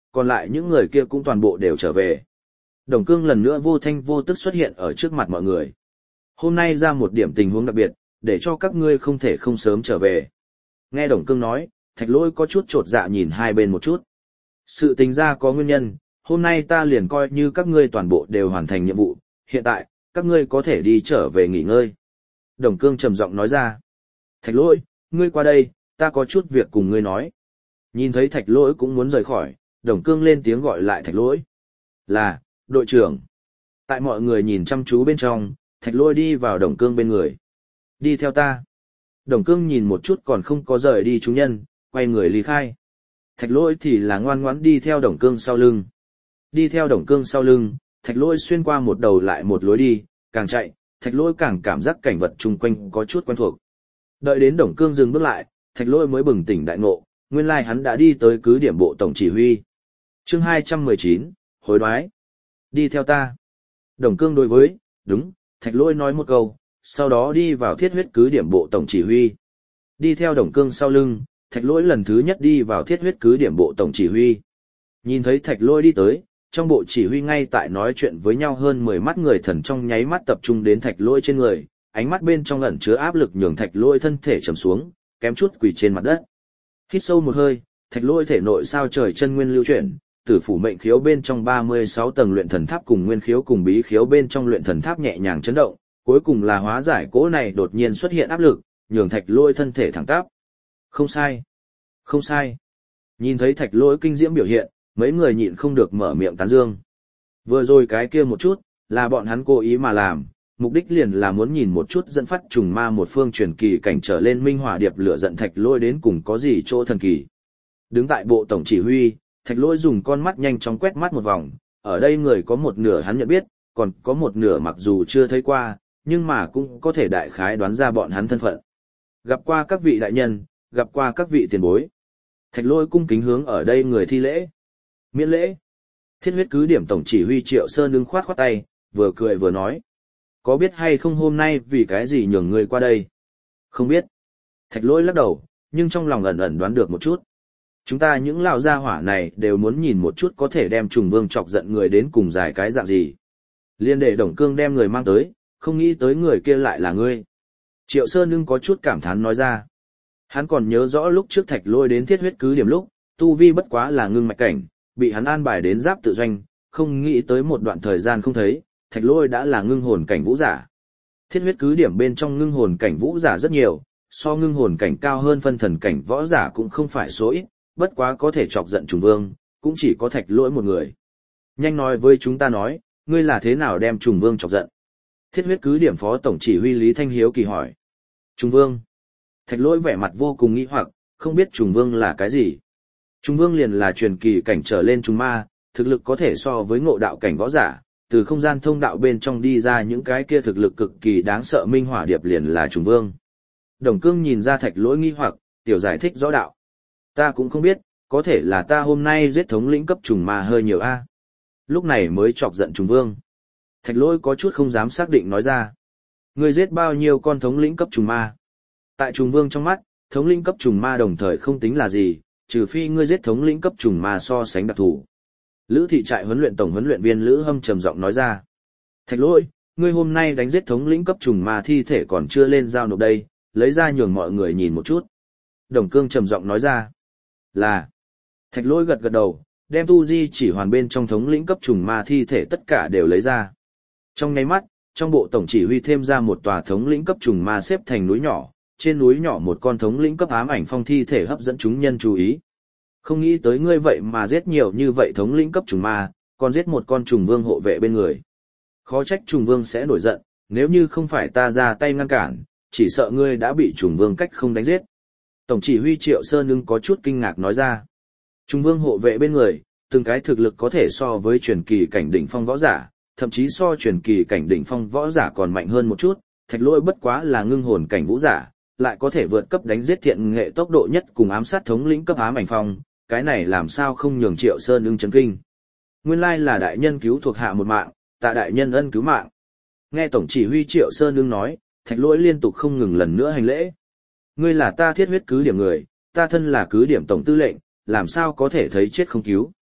[SPEAKER 1] còn lại những người kia cũng toàn bộ đều trở về. Đồng Cương lần nữa vô thanh vô tức xuất hiện ở trước mặt mọi người. Hôm nay ra một điểm tình huống đặc biệt, để cho các ngươi không thể không sớm trở về. Nghe Đồng Cương nói, Thạch Lỗi có chút chột dạ nhìn hai bên một chút. Sự tình ra có nguyên nhân, hôm nay ta liền coi như các ngươi toàn bộ đều hoàn thành nhiệm vụ, hiện tại, các ngươi có thể đi trở về nghỉ ngơi. Đồng Cương trầm giọng nói ra. Thạch Lỗi, ngươi qua đây, ta có chút việc cùng ngươi nói. Nhìn thấy Thạch Lỗi cũng muốn rời khỏi, Đồng Cương lên tiếng gọi lại Thạch Lỗi. Là, đội trưởng. Tại mọi người nhìn chăm chú bên trong, Thạch Lỗi đi vào Đồng Cương bên người. Đi theo ta. Đồng Cương nhìn một chút còn không có rời đi chúng nhân, quay người ly khai. Thạch Lỗi thì là ngoan ngoãn đi theo Đồng Cương sau lưng. Đi theo Đồng Cương sau lưng, Thạch Lỗi xuyên qua một đầu lại một lối đi, càng chạy, Thạch Lỗi càng cảm giác cảnh vật chung quanh có chút quen thuộc. Đợi đến Đồng Cương dừng bước lại, Thạch Lỗi mới bừng tỉnh đại ngộ, nguyên lai hắn đã đi tới cứ điểm bộ tổng chỉ huy. Chương hai trăm mười chín, hối đoái. Đi theo ta. Đồng Cương đối với, đúng, Thạch Lỗi nói một câu, sau đó đi vào thiết huyết cứ điểm bộ tổng chỉ huy. Đi theo Đồng Cương sau lưng, Thạch Lỗi lần thứ nhất đi vào thiết huyết cứ điểm bộ tổng chỉ huy. Nhìn thấy Thạch Lỗi đi tới, trong bộ chỉ huy ngay tại nói chuyện với nhau hơn mười mắt người thần trong nháy mắt tập trung đến Thạch Lỗi trên người, ánh mắt bên trong ẩn chứa áp lực nhường Thạch Lỗi thân thể trầm xuống, kém chút quỳ trên mặt đất. Hít sâu một hơi, Thạch Lỗi thể nội sao trời chân nguyên lưu chuyển, tử phủ mệnh khiếu bên trong ba mươi sáu tầng luyện thần tháp cùng nguyên khiếu cùng bí khiếu bên trong luyện thần tháp nhẹ nhàng chấn động, cuối cùng là hóa giải cỗ này đột nhiên xuất hiện áp lực, nhường Thạch Lỗi thân thể thẳng tắp. Không sai, không sai. Nhìn thấy Thạch Lỗi kinh diễm biểu hiện, mấy người nhịn không được mở miệng tán dương. Vừa rồi cái kia một chút, là bọn hắn cố ý mà làm, mục đích liền là muốn nhìn một chút dẫn phát trùng ma một phương truyền kỳ cảnh trở lên minh hỏa điệp lửa giận Thạch Lỗi đến cùng có gì chỗ thần kỳ. Đứng tại bộ tổng chỉ huy, Thạch Lỗi dùng con mắt nhanh chóng quét mắt một vòng, ở đây người có một nửa hắn nhận biết, còn có một nửa mặc dù chưa thấy qua, nhưng mà cũng có thể đại khái đoán ra bọn hắn thân phận. Gặp qua các vị đại nhân, gặp qua các vị tiền bối. Thạch Lỗi cung kính hướng ở đây người thi lễ. Miễn lễ. Thiết huyết cứ điểm tổng chỉ huy Triệu Sơn đứng khoát khoát tay, vừa cười vừa nói. Có biết hay không hôm nay vì cái gì nhường người qua đây? Không biết. Thạch Lỗi lắc đầu, nhưng trong lòng ẩn ẩn đoán được một chút. Chúng ta những lão gia hỏa này đều muốn nhìn một chút có thể đem trùng vương chọc giận người đến cùng giải cái dạng gì. Liên đệ Đồng Cương đem người mang tới, không nghĩ tới người kia lại là ngươi. Triệu Sơn Nưng có chút cảm thán nói ra. Hắn còn nhớ rõ lúc trước Thạch Lỗi đến thiết huyết cứ điểm lúc, tu vi bất quá là ngưng mạch cảnh, bị hắn an bài đến giáp tự doanh, không nghĩ tới một đoạn thời gian không thấy, Thạch Lỗi đã là ngưng hồn cảnh vũ giả. Thiết huyết cứ điểm bên trong ngưng hồn cảnh vũ giả rất nhiều, so ngưng hồn cảnh cao hơn phân thần cảnh võ giả cũng không phải số ít, bất quá có thể chọc giận trùng vương, cũng chỉ có Thạch Lỗi một người. Nhanh nói với chúng ta nói, ngươi là thế nào đem trùng vương chọc giận? Thiết huyết cứ điểm phó tổng chỉ huy Lý Thanh Hiếu kỳ hỏi. Trùng vương. Thạch Lỗi vẻ mặt vô cùng nghi hoặc, không biết trùng vương là cái gì. Trùng vương liền là truyền kỳ cảnh trở lên trùng ma, thực lực có thể so với ngộ đạo cảnh võ giả, từ không gian thông đạo bên trong đi ra những cái kia thực lực cực kỳ đáng sợ minh hỏa điệp liền là trùng vương. Đồng Cương nhìn ra Thạch Lỗi nghi hoặc, tiểu giải thích rõ đạo. Ta cũng không biết, có thể là ta hôm nay giết thống lĩnh cấp trùng ma hơi nhiều a. Lúc này mới chọc giận trùng vương. Thạch Lỗi có chút không dám xác định nói ra. Ngươi giết bao nhiêu con thống lĩnh cấp trùng ma? Tại trùng vương trong mắt, thống lĩnh cấp trùng ma đồng thời không tính là gì, trừ phi ngươi giết thống lĩnh cấp trùng ma so sánh đặc thù. Lữ thị trại huấn luyện tổng huấn luyện viên Lữ Hâm trầm giọng nói ra. Thạch Lỗi, ngươi hôm nay đánh giết thống lĩnh cấp trùng ma thi thể còn chưa lên giao nộp đây, lấy ra nhường mọi người nhìn một chút. Đồng Cương trầm giọng nói ra. Là. Thạch Lỗi gật gật đầu, đem tu di chỉ hoàn bên trong thống lĩnh cấp trùng ma thi thể tất cả đều lấy ra. Trong nháy mắt, trong bộ tổng chỉ huy thêm ra một tòa thống lĩnh cấp trùng ma xếp thành núi nhỏ, trên núi nhỏ một con thống lĩnh cấp ám ảnh phong thi thể hấp dẫn chúng nhân chú ý. Không nghĩ tới ngươi vậy mà giết nhiều như vậy thống lĩnh cấp trùng ma, còn giết một con trùng vương hộ vệ bên người. Khó trách trùng vương sẽ nổi giận, nếu như không phải ta ra tay ngăn cản, chỉ sợ ngươi đã bị trùng vương cách không đánh giết. Tổng chỉ huy Triệu Sơn Nưng có chút kinh ngạc nói ra. Trùng vương hộ vệ bên người, từng cái thực lực có thể so với truyền kỳ cảnh đỉnh phong võ giả, thậm chí so truyền kỳ cảnh đỉnh phong võ giả còn mạnh hơn một chút, Thạch Lỗi bất quá là ngưng hồn cảnh vũ giả, lại có thể vượt cấp đánh giết thiện nghệ tốc độ nhất cùng ám sát thống lĩnh cấp ám ảnh phong, cái này làm sao không nhường Triệu Sơn Ưng chấn kinh. Nguyên lai là đại nhân cứu thuộc hạ một mạng, tạ đại nhân ân cứu mạng. Nghe tổng chỉ huy Triệu Sơn Ưng nói, Thạch Lỗi liên tục không ngừng lần nữa hành lễ. Ngươi là ta thiết huyết cứ điểm người, ta thân là cứ điểm tổng tư lệnh, làm sao có thể thấy chết không cứu.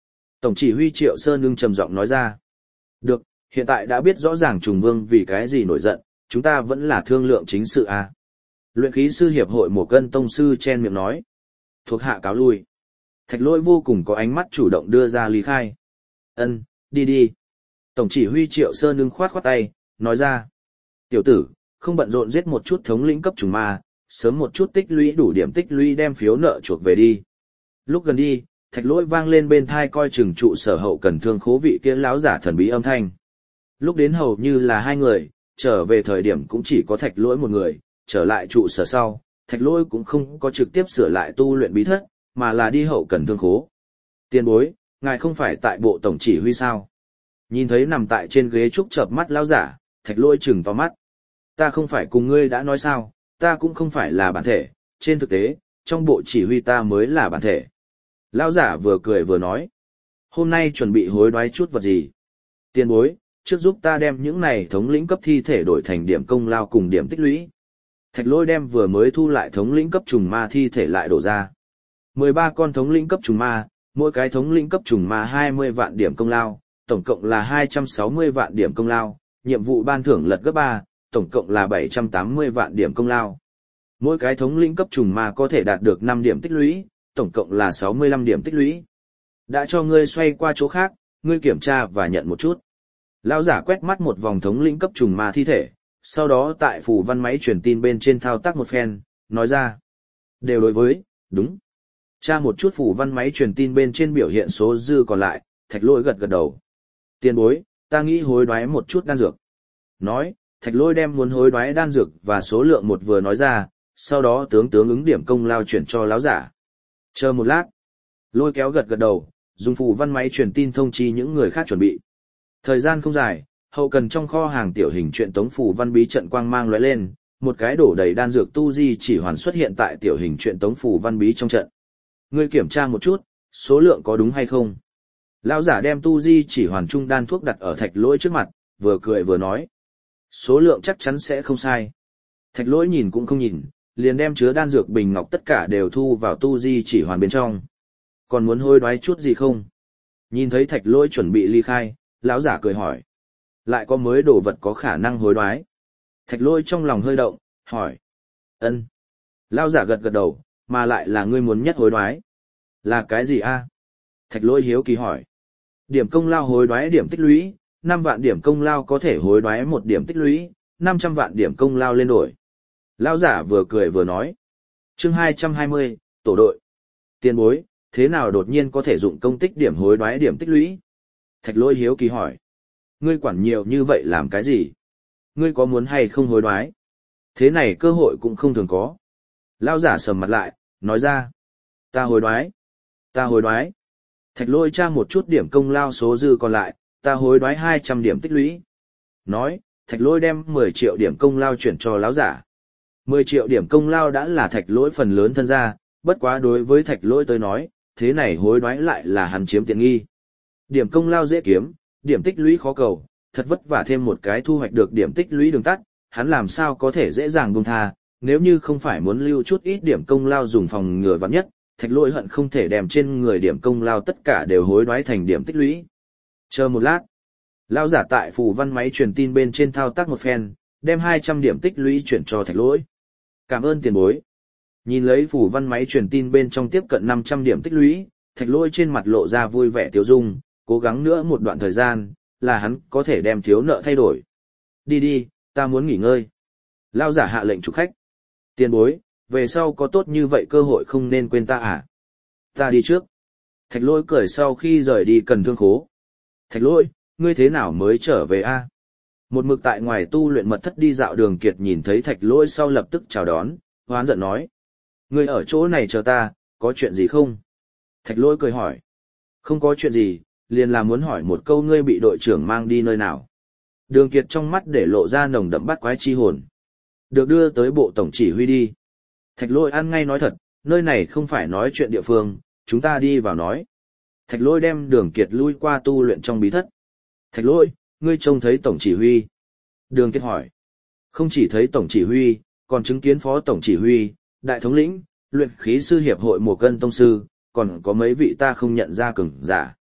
[SPEAKER 1] Tổng chỉ huy Triệu Sơn Ưng trầm giọng nói ra. Được, hiện tại đã biết rõ ràng Trùng Vương vì cái gì nổi giận, chúng ta vẫn là thương lượng chính sự à. Luyện khí sư hiệp hội Mộ Cân tông sư chen miệng nói. Thuộc hạ cáo lui. Thạch Lỗi vô cùng có ánh mắt chủ động đưa ra lý khai. Ân, đi đi. Tổng chỉ huy Triệu Sơn Ưng khoát khoát tay, nói ra. Tiểu tử, không bận rộn giết một chút thống lĩnh cấp trùng ma, sớm một chút tích lũy đủ điểm tích lũy đem phiếu nợ chuộc về đi. Lúc gần đi, Thạch Lỗi vang lên bên thai coi chừng trụ sở hậu cần thương khố vị kia lão giả thần bí âm thanh. Lúc đến hầu như là hai người, trở về thời điểm cũng chỉ có Thạch Lỗi một người, trở lại trụ sở sau, Thạch Lỗi cũng không có trực tiếp sửa lại tu luyện bí thất, mà là đi hậu cần thương khố. Tiền bối, ngài không phải tại bộ tổng chỉ huy sao? Nhìn thấy nằm tại trên ghế trúc chợp mắt lão giả, Thạch Lỗi trừng to mắt. Ta không phải cùng ngươi đã nói sao, ta cũng không phải là bản thể, trên thực tế, trong bộ chỉ huy ta mới là bản thể. Lão giả vừa cười vừa nói. Hôm nay chuẩn bị hối đoái chút vật gì? Tiền bối, trước giúp ta đem những này thống lĩnh cấp thi thể đổi thành điểm công lao cùng điểm tích lũy. Thạch Lỗi đem vừa mới thu lại thống lĩnh cấp trùng ma thi thể lại đổ ra. mười ba con thống lĩnh cấp trùng ma, mỗi cái thống lĩnh cấp trùng ma hai mươi vạn điểm công lao, tổng cộng là hai trăm sáu mươi vạn điểm công lao, nhiệm vụ ban thưởng lật gấp ba, tổng cộng là bảy trăm tám mươi vạn điểm công lao. Mỗi cái thống lĩnh cấp trùng ma có thể đạt được năm điểm tích lũy, tổng cộng là sáu mươi lăm điểm tích lũy. Đã cho ngươi xoay qua chỗ khác, ngươi kiểm tra và nhận một chút. Lão giả quét mắt một vòng thống lĩnh cấp trùng ma thi thể, sau đó tại phù văn máy truyền tin bên trên thao tác một phen, nói ra. Đều đối với, đúng. Tra một chút phù văn máy truyền tin bên trên biểu hiện số dư còn lại, Thạch Lỗi gật gật đầu. Tiền bối, ta nghĩ hối đoái một chút đan dược. Nói, Thạch Lỗi đem muốn hối đoái đan dược và số lượng một vừa nói ra, sau đó tướng tướng ứng điểm công lao chuyển cho lão giả. Chờ một lát. Lôi kéo gật gật đầu, dùng phù văn máy truyền tin thông chi những người khác chuẩn bị. Thời gian không dài, hậu cần trong kho hàng tiểu hình truyện tống phù văn bí trận quang mang lóe lên, một cái đổ đầy đan dược tu di chỉ hoàn xuất hiện tại tiểu hình truyện tống phù văn bí trong trận. Ngươi kiểm tra một chút, số lượng có đúng hay không? Lão giả đem tu di chỉ hoàn trung đan thuốc đặt ở Thạch Lỗi trước mặt, vừa cười vừa nói. Số lượng chắc chắn sẽ không sai. Thạch Lỗi nhìn cũng không nhìn, liền đem chứa đan dược bình ngọc tất cả đều thu vào tu di chỉ hoàn bên trong. Còn muốn hối đoái chút gì không? Nhìn thấy Thạch Lỗi chuẩn bị ly khai, lão giả cười hỏi. Lại có mới đồ vật có khả năng hối đoái. Thạch Lỗi trong lòng hơi động, hỏi. Ân. Lão giả gật gật đầu, mà lại là ngươi muốn nhất hối đoái. Là cái gì a? Thạch Lỗi hiếu kỳ hỏi. Điểm công lao hối đoái điểm tích lũy, năm vạn điểm công lao có thể hối đoái một điểm tích lũy, năm trăm vạn điểm công lao lên đổi. Lão giả vừa cười vừa nói. Chương hai trăm hai mươi, tổ đội. Tiền bối, thế nào đột nhiên có thể dụng công tích điểm hối đoái điểm tích lũy? Thạch Lỗi hiếu kỳ hỏi. Ngươi quản nhiều như vậy làm cái gì? Ngươi có muốn hay không hối đoái? Thế này cơ hội cũng không thường có. Lão giả sầm mặt lại, nói ra. Ta hối đoái. Ta hối đoái. Thạch Lỗi tra một chút điểm công lao số dư còn lại, ta hối đoái hai trăm điểm tích lũy. Nói, Thạch Lỗi đem mười triệu điểm công lao chuyển cho lão giả. mười triệu điểm công lao đã là Thạch Lỗi phần lớn thân ra, bất quá đối với Thạch Lỗi tới nói, thế này hối đoái lại là hắn chiếm tiện nghi. Điểm công lao dễ kiếm, điểm tích lũy khó cầu, thật vất vả thêm một cái thu hoạch được điểm tích lũy đường tắt, hắn làm sao có thể dễ dàng buông tha, nếu như không phải muốn lưu chút ít điểm công lao dùng phòng ngừa vạn nhất, Thạch Lỗi hận không thể đem trên người điểm công lao tất cả đều hối đoái thành điểm tích lũy. Chờ một lát, lão giả tại phù văn máy truyền tin bên trên thao tác một phen, đem hai trăm điểm tích lũy chuyển cho Thạch Lỗi. Cảm ơn tiền bối. Nhìn lấy phù văn máy truyền tin bên trong tiếp cận năm trăm điểm tích lũy, Thạch Lỗi trên mặt lộ ra vui vẻ tiêu dung, cố gắng nữa một đoạn thời gian, là hắn có thể đem thiếu nợ thay đổi. Đi đi, ta muốn nghỉ ngơi. Lão giả hạ lệnh chủ khách. Tiền bối, về sau có tốt như vậy cơ hội không nên quên ta à? Ta đi trước. Thạch Lỗi cười sau khi rời đi cần thương khố. Thạch Lỗi, ngươi thế nào mới trở về a? Một mực tại ngoài tu luyện mật thất đi dạo Đường Kiệt nhìn thấy Thạch Lỗi sau lập tức chào đón, hoán giận nói. Ngươi ở chỗ này chờ ta, có chuyện gì không? Thạch Lỗi cười hỏi. Không có chuyện gì, liền là muốn hỏi một câu ngươi bị đội trưởng mang đi nơi nào. Đường Kiệt trong mắt để lộ ra nồng đậm bắt quái chi hồn. Được đưa tới bộ tổng chỉ huy đi. Thạch Lỗi ăn ngay nói thật, nơi này không phải nói chuyện địa phương, chúng ta đi vào nói. Thạch Lỗi đem Đường Kiệt lui qua tu luyện trong bí thất. Thạch Lỗi, ngươi trông thấy tổng chỉ huy. Đường Kiệt hỏi. Không chỉ thấy tổng chỉ huy, còn chứng kiến phó tổng chỉ huy, đại thống lĩnh, luyện khí sư hiệp hội Mộ Cân tông sư, còn có mấy vị ta không nhận ra cường giả.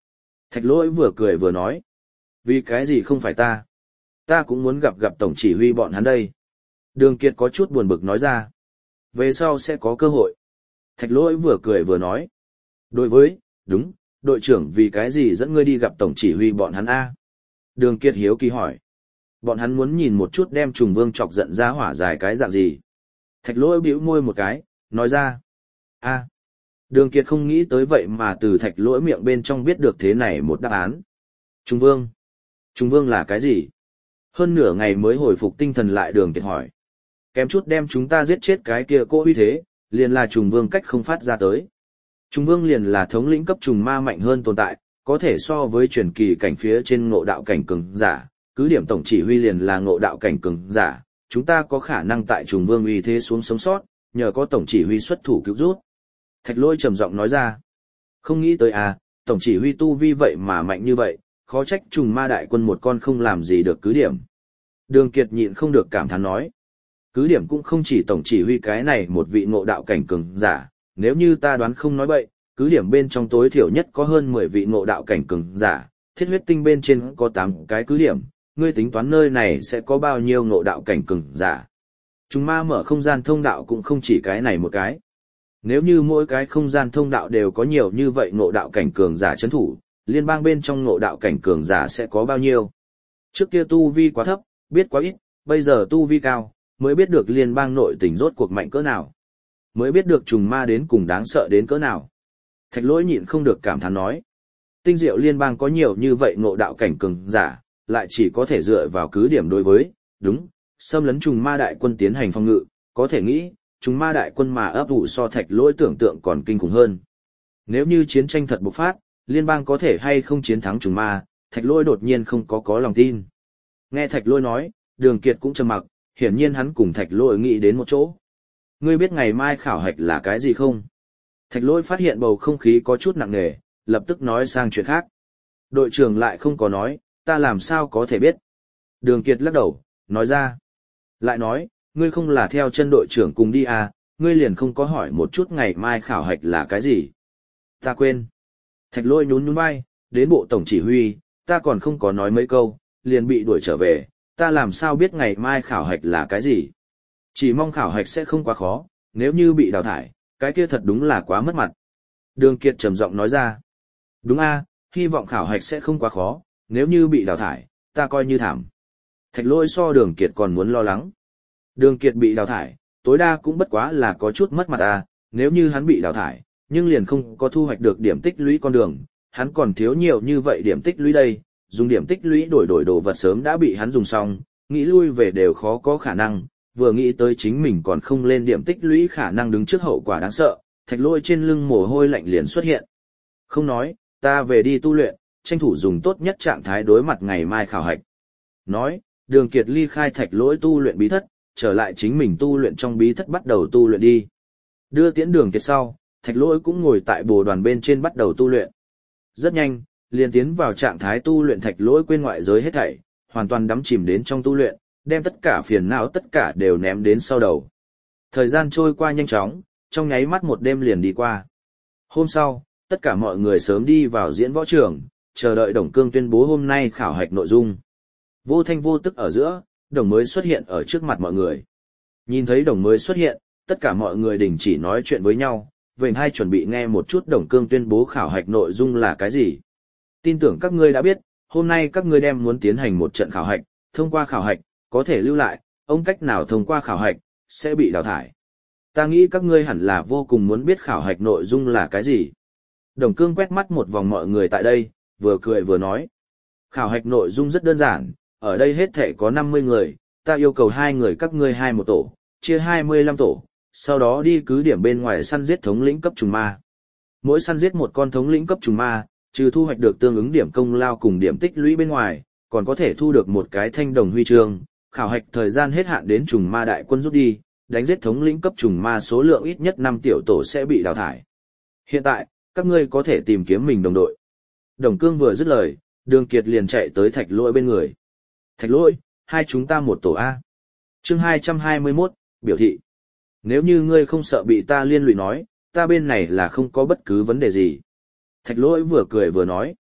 [SPEAKER 1] Thạch lỗi vừa cười vừa nói. Vì cái gì không phải ta? Ta cũng muốn gặp gặp tổng chỉ huy bọn hắn đây. Đường Kiệt có chút buồn bực nói ra. Về sau sẽ có cơ hội. Thạch lỗi vừa cười vừa nói. Đối với, đúng, đội trưởng vì cái gì dẫn ngươi đi gặp tổng chỉ huy bọn hắn A? Đường Kiệt hiếu kỳ hỏi. Bọn hắn muốn nhìn một chút đem trùng vương chọc giận ra hỏa dài cái dạng gì. Thạch lỗi bĩu môi một cái, nói ra. A. Đường Kiệt không nghĩ tới vậy mà từ thạch lỗi miệng bên trong biết được thế này một đáp án. Trùng vương. Trùng vương là cái gì? Hơn nửa ngày mới hồi phục tinh thần lại Đường Kiệt hỏi. Kém chút đem chúng ta giết chết cái kia cô uy thế, liền là trùng vương cách không phát ra tới. Trùng vương liền là thống lĩnh cấp trùng ma mạnh hơn tồn tại, có thể so với truyền kỳ cảnh phía trên ngộ đạo cảnh cường giả, cứ điểm tổng chỉ huy liền là ngộ đạo cảnh cường giả, chúng ta có khả năng tại trùng vương uy thế xuống sống sót, nhờ có tổng chỉ huy xuất thủ cứu rút. Thạch lôi trầm giọng nói ra. Không nghĩ tới à, tổng chỉ huy tu vi vậy mà mạnh như vậy, khó trách trùng ma đại quân một con không làm gì được cứ điểm. Đường Kiệt nhịn không được cảm thán nói. Cứ điểm cũng không chỉ tổng chỉ huy cái này một vị ngộ đạo cảnh cường giả, nếu như ta đoán không nói bậy, cứ điểm bên trong tối thiểu nhất có hơn mười vị ngộ đạo cảnh cường giả, thiết huyết tinh bên trên có tám cái cứ điểm, ngươi tính toán nơi này sẽ có bao nhiêu ngộ đạo cảnh cường giả. Trùng ma mở không gian thông đạo cũng không chỉ cái này một cái. Nếu như mỗi cái không gian thông đạo đều có nhiều như vậy ngộ đạo cảnh cường giả chấn thủ, liên bang bên trong ngộ đạo cảnh cường giả sẽ có bao nhiêu? Trước kia tu vi quá thấp, biết quá ít, bây giờ tu vi cao, mới biết được liên bang nội tình rốt cuộc mạnh cỡ nào. Mới biết được trùng ma đến cùng đáng sợ đến cỡ nào. Thạch lỗi nhịn không được cảm thán nói. Tinh diệu liên bang có nhiều như vậy ngộ đạo cảnh cường giả, lại chỉ có thể dựa vào cứ điểm đối với, đúng, xâm lấn trùng ma đại quân tiến hành phòng ngự, có thể nghĩ, trùng ma đại quân mà ấp ủ so thạch lỗi tưởng tượng còn kinh khủng hơn. Nếu như chiến tranh thật bộc phát, liên bang có thể hay không chiến thắng trùng ma, thạch lỗi đột nhiên không có có lòng tin. Nghe thạch lỗi nói, Đường Kiệt cũng trầm mặc, hiển nhiên hắn cùng thạch lỗi nghĩ đến một chỗ. Ngươi biết ngày mai khảo hạch là cái gì không? Thạch lỗi phát hiện bầu không khí có chút nặng nề, lập tức nói sang chuyện khác. Đội trưởng lại không có nói, ta làm sao có thể biết? Đường Kiệt lắc đầu, nói ra. Lại nói, ngươi không là theo chân đội trưởng cùng đi à, ngươi liền không có hỏi một chút ngày mai khảo hạch là cái gì? Ta quên. Thạch lỗi nhún nhún vai, đến bộ tổng chỉ huy, ta còn không có nói mấy câu, liền bị đuổi trở về, ta làm sao biết ngày mai khảo hạch là cái gì? Chỉ mong khảo hạch sẽ không quá khó, nếu như bị đào thải, cái kia thật đúng là quá mất mặt. Đường Kiệt trầm giọng nói ra. Đúng a, hy vọng khảo hạch sẽ không quá khó, nếu như bị đào thải, ta coi như thảm. Thạch lỗi so Đường Kiệt còn muốn lo lắng. Đường Kiệt bị đào thải, tối đa cũng bất quá là có chút mất mặt a, nếu như hắn bị đào thải, nhưng liền không có thu hoạch được điểm tích lũy con đường, hắn còn thiếu nhiều như vậy điểm tích lũy đây, dùng điểm tích lũy đổi đổi đồ vật sớm đã bị hắn dùng xong, nghĩ lui về đều khó có khả năng, vừa nghĩ tới chính mình còn không lên điểm tích lũy khả năng đứng trước hậu quả đáng sợ, thạch lôi trên lưng mồ hôi lạnh liền xuất hiện. Không nói, ta về đi tu luyện, tranh thủ dùng tốt nhất trạng thái đối mặt ngày mai khảo hạch. Nói, Đường Kiệt ly khai thạch lỗi tu luyện bí thất, trở lại chính mình tu luyện trong bí thất bắt đầu tu luyện đi. Đưa tiễn Đường Kiệt sau, thạch lỗi cũng ngồi tại bồ đoàn bên trên bắt đầu tu luyện. Rất nhanh, liền tiến vào trạng thái tu luyện thạch lỗi quên ngoại giới hết thảy, hoàn toàn đắm chìm đến trong tu luyện, đem tất cả phiền não tất cả đều ném đến sau đầu. Thời gian trôi qua nhanh chóng, trong nháy mắt một đêm liền đi qua. Hôm sau, tất cả mọi người sớm đi vào diễn võ trường, chờ đợi Đồng Cương tuyên bố hôm nay khảo hạch nội dung. Vô thanh vô tức ở giữa, Đồng mới xuất hiện ở trước mặt mọi người. Nhìn thấy Đồng mới xuất hiện, tất cả mọi người đình chỉ nói chuyện với nhau, vểnh hai chuẩn bị nghe một chút Đồng Cương tuyên bố khảo hạch nội dung là cái gì. Tin tưởng các ngươi đã biết, hôm nay các ngươi đem muốn tiến hành một trận khảo hạch, thông qua khảo hạch, có thể lưu lại, ông cách nào thông qua khảo hạch, sẽ bị đào thải. Ta nghĩ các ngươi hẳn là vô cùng muốn biết khảo hạch nội dung là cái gì. Đồng Cương quét mắt một vòng mọi người tại đây, vừa cười vừa nói. Khảo hạch nội dung rất đơn giản, ở đây hết thể có năm mươi người, ta yêu cầu hai người các ngươi hai một tổ, chia hai mươi lăm tổ, sau đó đi cứ điểm bên ngoài săn giết thống lĩnh cấp trùng ma. Mỗi săn giết một con thống lĩnh cấp trùng ma, trừ thu hoạch được tương ứng điểm công lao cùng điểm tích lũy bên ngoài, còn có thể thu được một cái thanh đồng huy chương. Khảo hạch thời gian hết hạn đến trùng ma đại quân rút đi, đánh giết thống lĩnh cấp trùng ma số lượng ít nhất năm tiểu tổ sẽ bị đào thải. Hiện tại, các ngươi có thể tìm kiếm mình đồng đội. Đồng Cương vừa dứt lời, Đường Kiệt liền chạy tới Thạch Lỗi bên người. Thạch Lỗi, hai chúng ta một tổ A. Chương hai trăm hai mươi mốt, biểu thị. Nếu như ngươi không sợ bị ta liên lụy nói, ta bên này là không có bất cứ vấn đề gì. Thạch Lỗi vừa cười vừa nói.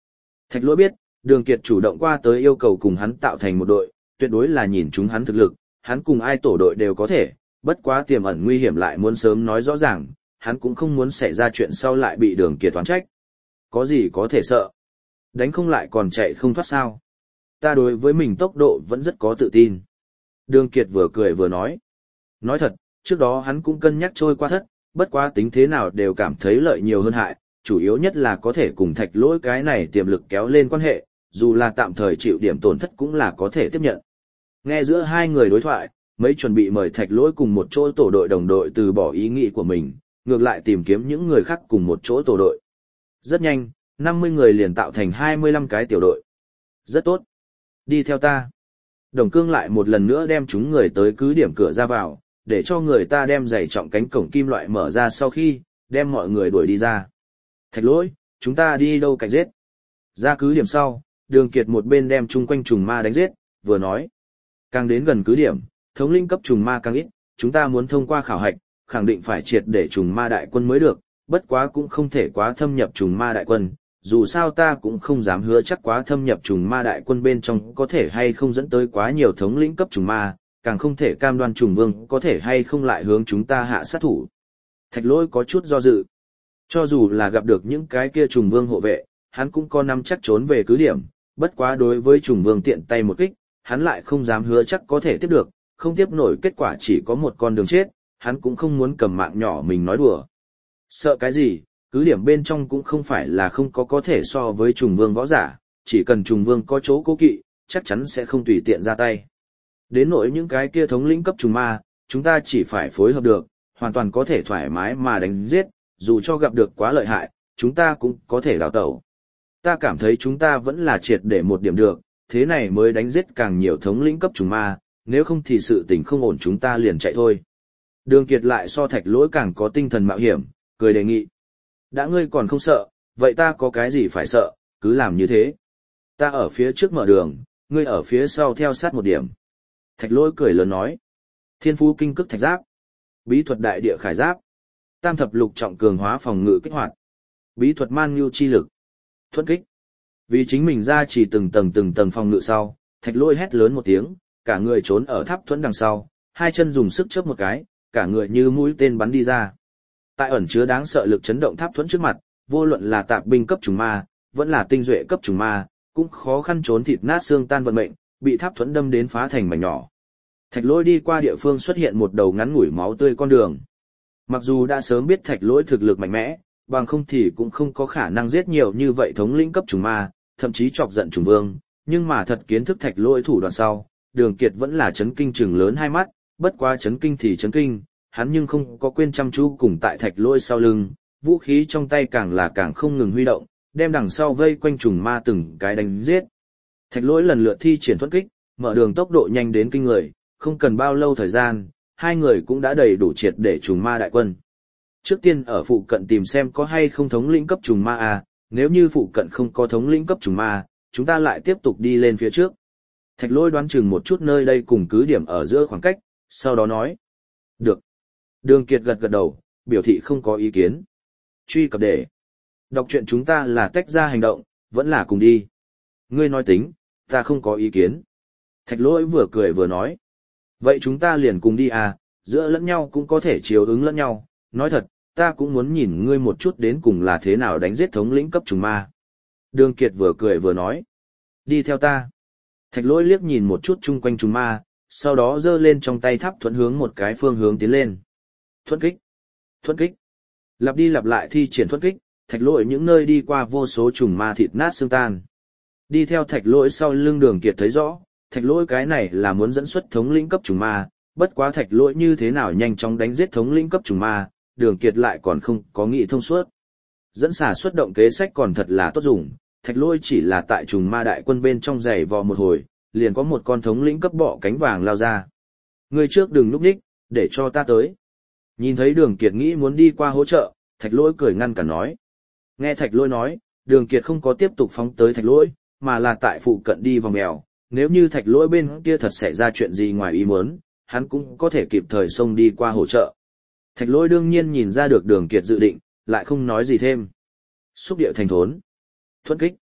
[SPEAKER 1] Thạch Lỗi biết, Đường Kiệt chủ động qua tới yêu cầu cùng hắn tạo thành một đội, tuyệt đối là nhìn chúng hắn thực lực, hắn cùng ai tổ đội đều có thể, bất quá tiềm ẩn nguy hiểm lại muốn sớm nói rõ ràng, hắn cũng không muốn xảy ra chuyện sau lại bị Đường Kiệt toán trách. Có gì có thể sợ? Đánh không lại còn chạy không thoát sao? Ta đối với mình tốc độ vẫn rất có tự tin. Đường Kiệt vừa cười vừa nói. Nói thật, trước đó hắn cũng cân nhắc trôi qua thất, bất quá tính thế nào đều cảm thấy lợi nhiều hơn hại, chủ yếu nhất là có thể cùng Thạch Lỗi cái này tiềm lực kéo lên quan hệ, dù là tạm thời chịu điểm tổn thất cũng là có thể tiếp nhận. Nghe giữa hai người đối thoại, mấy chuẩn bị mời Thạch Lỗi cùng một chỗ tổ đội đồng đội từ bỏ ý nghĩ của mình, ngược lại tìm kiếm những người khác cùng một chỗ tổ đội. Rất nhanh, năm mươi người liền tạo thành hai mươi lăm cái tiểu đội. Rất tốt. Đi theo ta. Đồng Cương lại một lần nữa đem chúng người tới cứ điểm cửa ra vào, để cho người ta đem giày trọng cánh cổng kim loại mở ra sau khi, đem mọi người đuổi đi ra. Thạch Lỗi, chúng ta đi đâu cảnh giết? Ra cứ điểm sau, Đường Kiệt một bên đem chung quanh trùng ma đánh giết, vừa nói. Càng đến gần cứ điểm, thống lĩnh cấp trùng ma càng ít, chúng ta muốn thông qua khảo hạch, khẳng định phải triệt để trùng ma đại quân mới được, bất quá cũng không thể quá thâm nhập trùng ma đại quân, dù sao ta cũng không dám hứa chắc quá thâm nhập trùng ma đại quân bên trong có thể hay không dẫn tới quá nhiều thống lĩnh cấp trùng ma, càng không thể cam đoan trùng vương có thể hay không lại hướng chúng ta hạ sát thủ. Thạch Lỗi có chút do dự. Cho dù là gặp được những cái kia trùng vương hộ vệ, hắn cũng có nắm chắc trốn về cứ điểm, bất quá đối với trùng vương tiện tay một kích, hắn lại không dám hứa chắc có thể tiếp được, không tiếp nổi kết quả chỉ có một con đường chết, hắn cũng không muốn cầm mạng nhỏ mình nói đùa. Sợ cái gì, cứ điểm bên trong cũng không phải là không có có thể so với trùng vương võ giả, chỉ cần trùng vương có chỗ cố kỵ, chắc chắn sẽ không tùy tiện ra tay. Đến nỗi những cái kia thống lĩnh cấp trùng ma, chúng ta chỉ phải phối hợp được, hoàn toàn có thể thoải mái mà đánh giết, dù cho gặp được quá lợi hại, chúng ta cũng có thể đào tẩu. Ta cảm thấy chúng ta vẫn là triệt để một điểm được, thế này mới đánh giết càng nhiều thống lĩnh cấp trùng ma, nếu không thì sự tình không ổn chúng ta liền chạy thôi. Đường Kiệt lại so Thạch Lỗi càng có tinh thần mạo hiểm, cười đề nghị. Đã ngươi còn không sợ, vậy ta có cái gì phải sợ, cứ làm như thế. Ta ở phía trước mở đường, ngươi ở phía sau theo sát một điểm. Thạch Lỗi cười lớn nói. Thiên phú kinh cức thạch giáp. Bí thuật đại địa khải giáp. Tam thập lục trọng cường hóa phòng ngự kích hoạt. Bí thuật man nhu chi lực. Thuẫn kích. Vì chính mình ra chỉ từng tầng từng tầng phòng ngự sau, Thạch Lỗi hét lớn một tiếng, cả người trốn ở tháp thuẫn đằng sau, hai chân dùng sức chớp một cái, cả người như mũi tên bắn đi ra. Tại ẩn chứa đáng sợ lực chấn động tháp thuẫn trước mặt, vô luận là tạp binh cấp trùng ma, vẫn là tinh duệ cấp trùng ma, cũng khó khăn trốn thịt nát xương tan vận mệnh, bị tháp thuẫn đâm đến phá thành mảnh nhỏ. Thạch Lỗi đi qua địa phương xuất hiện một đầu ngắn ngủi máu tươi con đường. Mặc dù đã sớm biết Thạch Lỗi thực lực mạnh mẽ, bằng không thì cũng không có khả năng giết nhiều như vậy thống lĩnh cấp trùng ma, thậm chí chọc giận trùng vương, nhưng mà thật kiến thức Thạch Lỗi thủ đoạn sau, Đường Kiệt vẫn là chấn kinh trừng lớn hai mắt, bất quá chấn kinh thì chấn kinh, hắn nhưng không có quên chăm chú cùng tại Thạch Lỗi sau lưng, vũ khí trong tay càng là càng không ngừng huy động, đem đằng sau vây quanh trùng ma từng cái đánh giết. Thạch Lỗi lần lượt thi triển thuẫn kích, mở đường tốc độ nhanh đến kinh người, không cần bao lâu thời gian, hai người cũng đã đầy đủ triệt để trùng ma đại quân. Trước tiên ở phụ cận tìm xem có hay không thống lĩnh cấp trùng ma à, nếu như phụ cận không có thống lĩnh cấp trùng ma, chúng ta lại tiếp tục đi lên phía trước. Thạch Lỗi đoán chừng một chút nơi đây cùng cứ điểm ở giữa khoảng cách, sau đó nói. Được. Đường Kiệt gật gật đầu, biểu thị không có ý kiến. Truy cập để. Đọc truyện chúng ta là tách ra hành động, vẫn là cùng đi. Ngươi nói tính, ta không có ý kiến. Thạch Lỗi vừa cười vừa nói. Vậy chúng ta liền cùng đi à, giữa lẫn nhau cũng có thể chiếu ứng lẫn nhau. Nói thật, ta cũng muốn nhìn ngươi một chút đến cùng là thế nào đánh giết thống lĩnh cấp trùng ma. Đường Kiệt vừa cười vừa nói. Đi theo ta. Thạch Lỗi liếc nhìn một chút chung quanh trùng ma, sau đó giơ lên trong tay tháp thuẫn hướng một cái phương hướng tiến lên. Thuẫn kích. Thuẫn kích. Lặp đi lặp lại thi triển thuẫn kích, Thạch Lỗi những nơi đi qua vô số trùng ma thịt nát xương tan. Đi theo Thạch Lỗi sau lưng Đường Kiệt thấy rõ, Thạch Lỗi cái này là muốn dẫn xuất thống lĩnh cấp trùng ma, bất quá Thạch Lỗi như thế nào nhanh chóng đánh giết thống lĩnh cấp trùng ma, Đường Kiệt lại còn không có nghĩ thông suốt. Dẫn xả xuất động kế sách còn thật là tốt dùng, Thạch Lỗi chỉ là tại trùng ma đại quân bên trong giày vò một hồi, liền có một con thống lĩnh cấp bọ cánh vàng lao ra. Người trước đừng núp đích, để cho ta tới. Nhìn thấy Đường Kiệt nghĩ muốn đi qua hỗ trợ, Thạch Lỗi cười ngăn cản nói. Nghe Thạch Lỗi nói, Đường Kiệt không có tiếp tục phóng tới Thạch Lỗi, mà là tại phụ cận đi vòng mèo. Nếu như Thạch Lỗi bên kia thật xảy ra chuyện gì ngoài ý muốn, hắn cũng có thể kịp thời xông đi qua hỗ trợ. Thạch Lỗi đương nhiên nhìn ra được Đường Kiệt dự định, lại không nói gì thêm. Xúc điệu thành thốn. Thuẫn kích.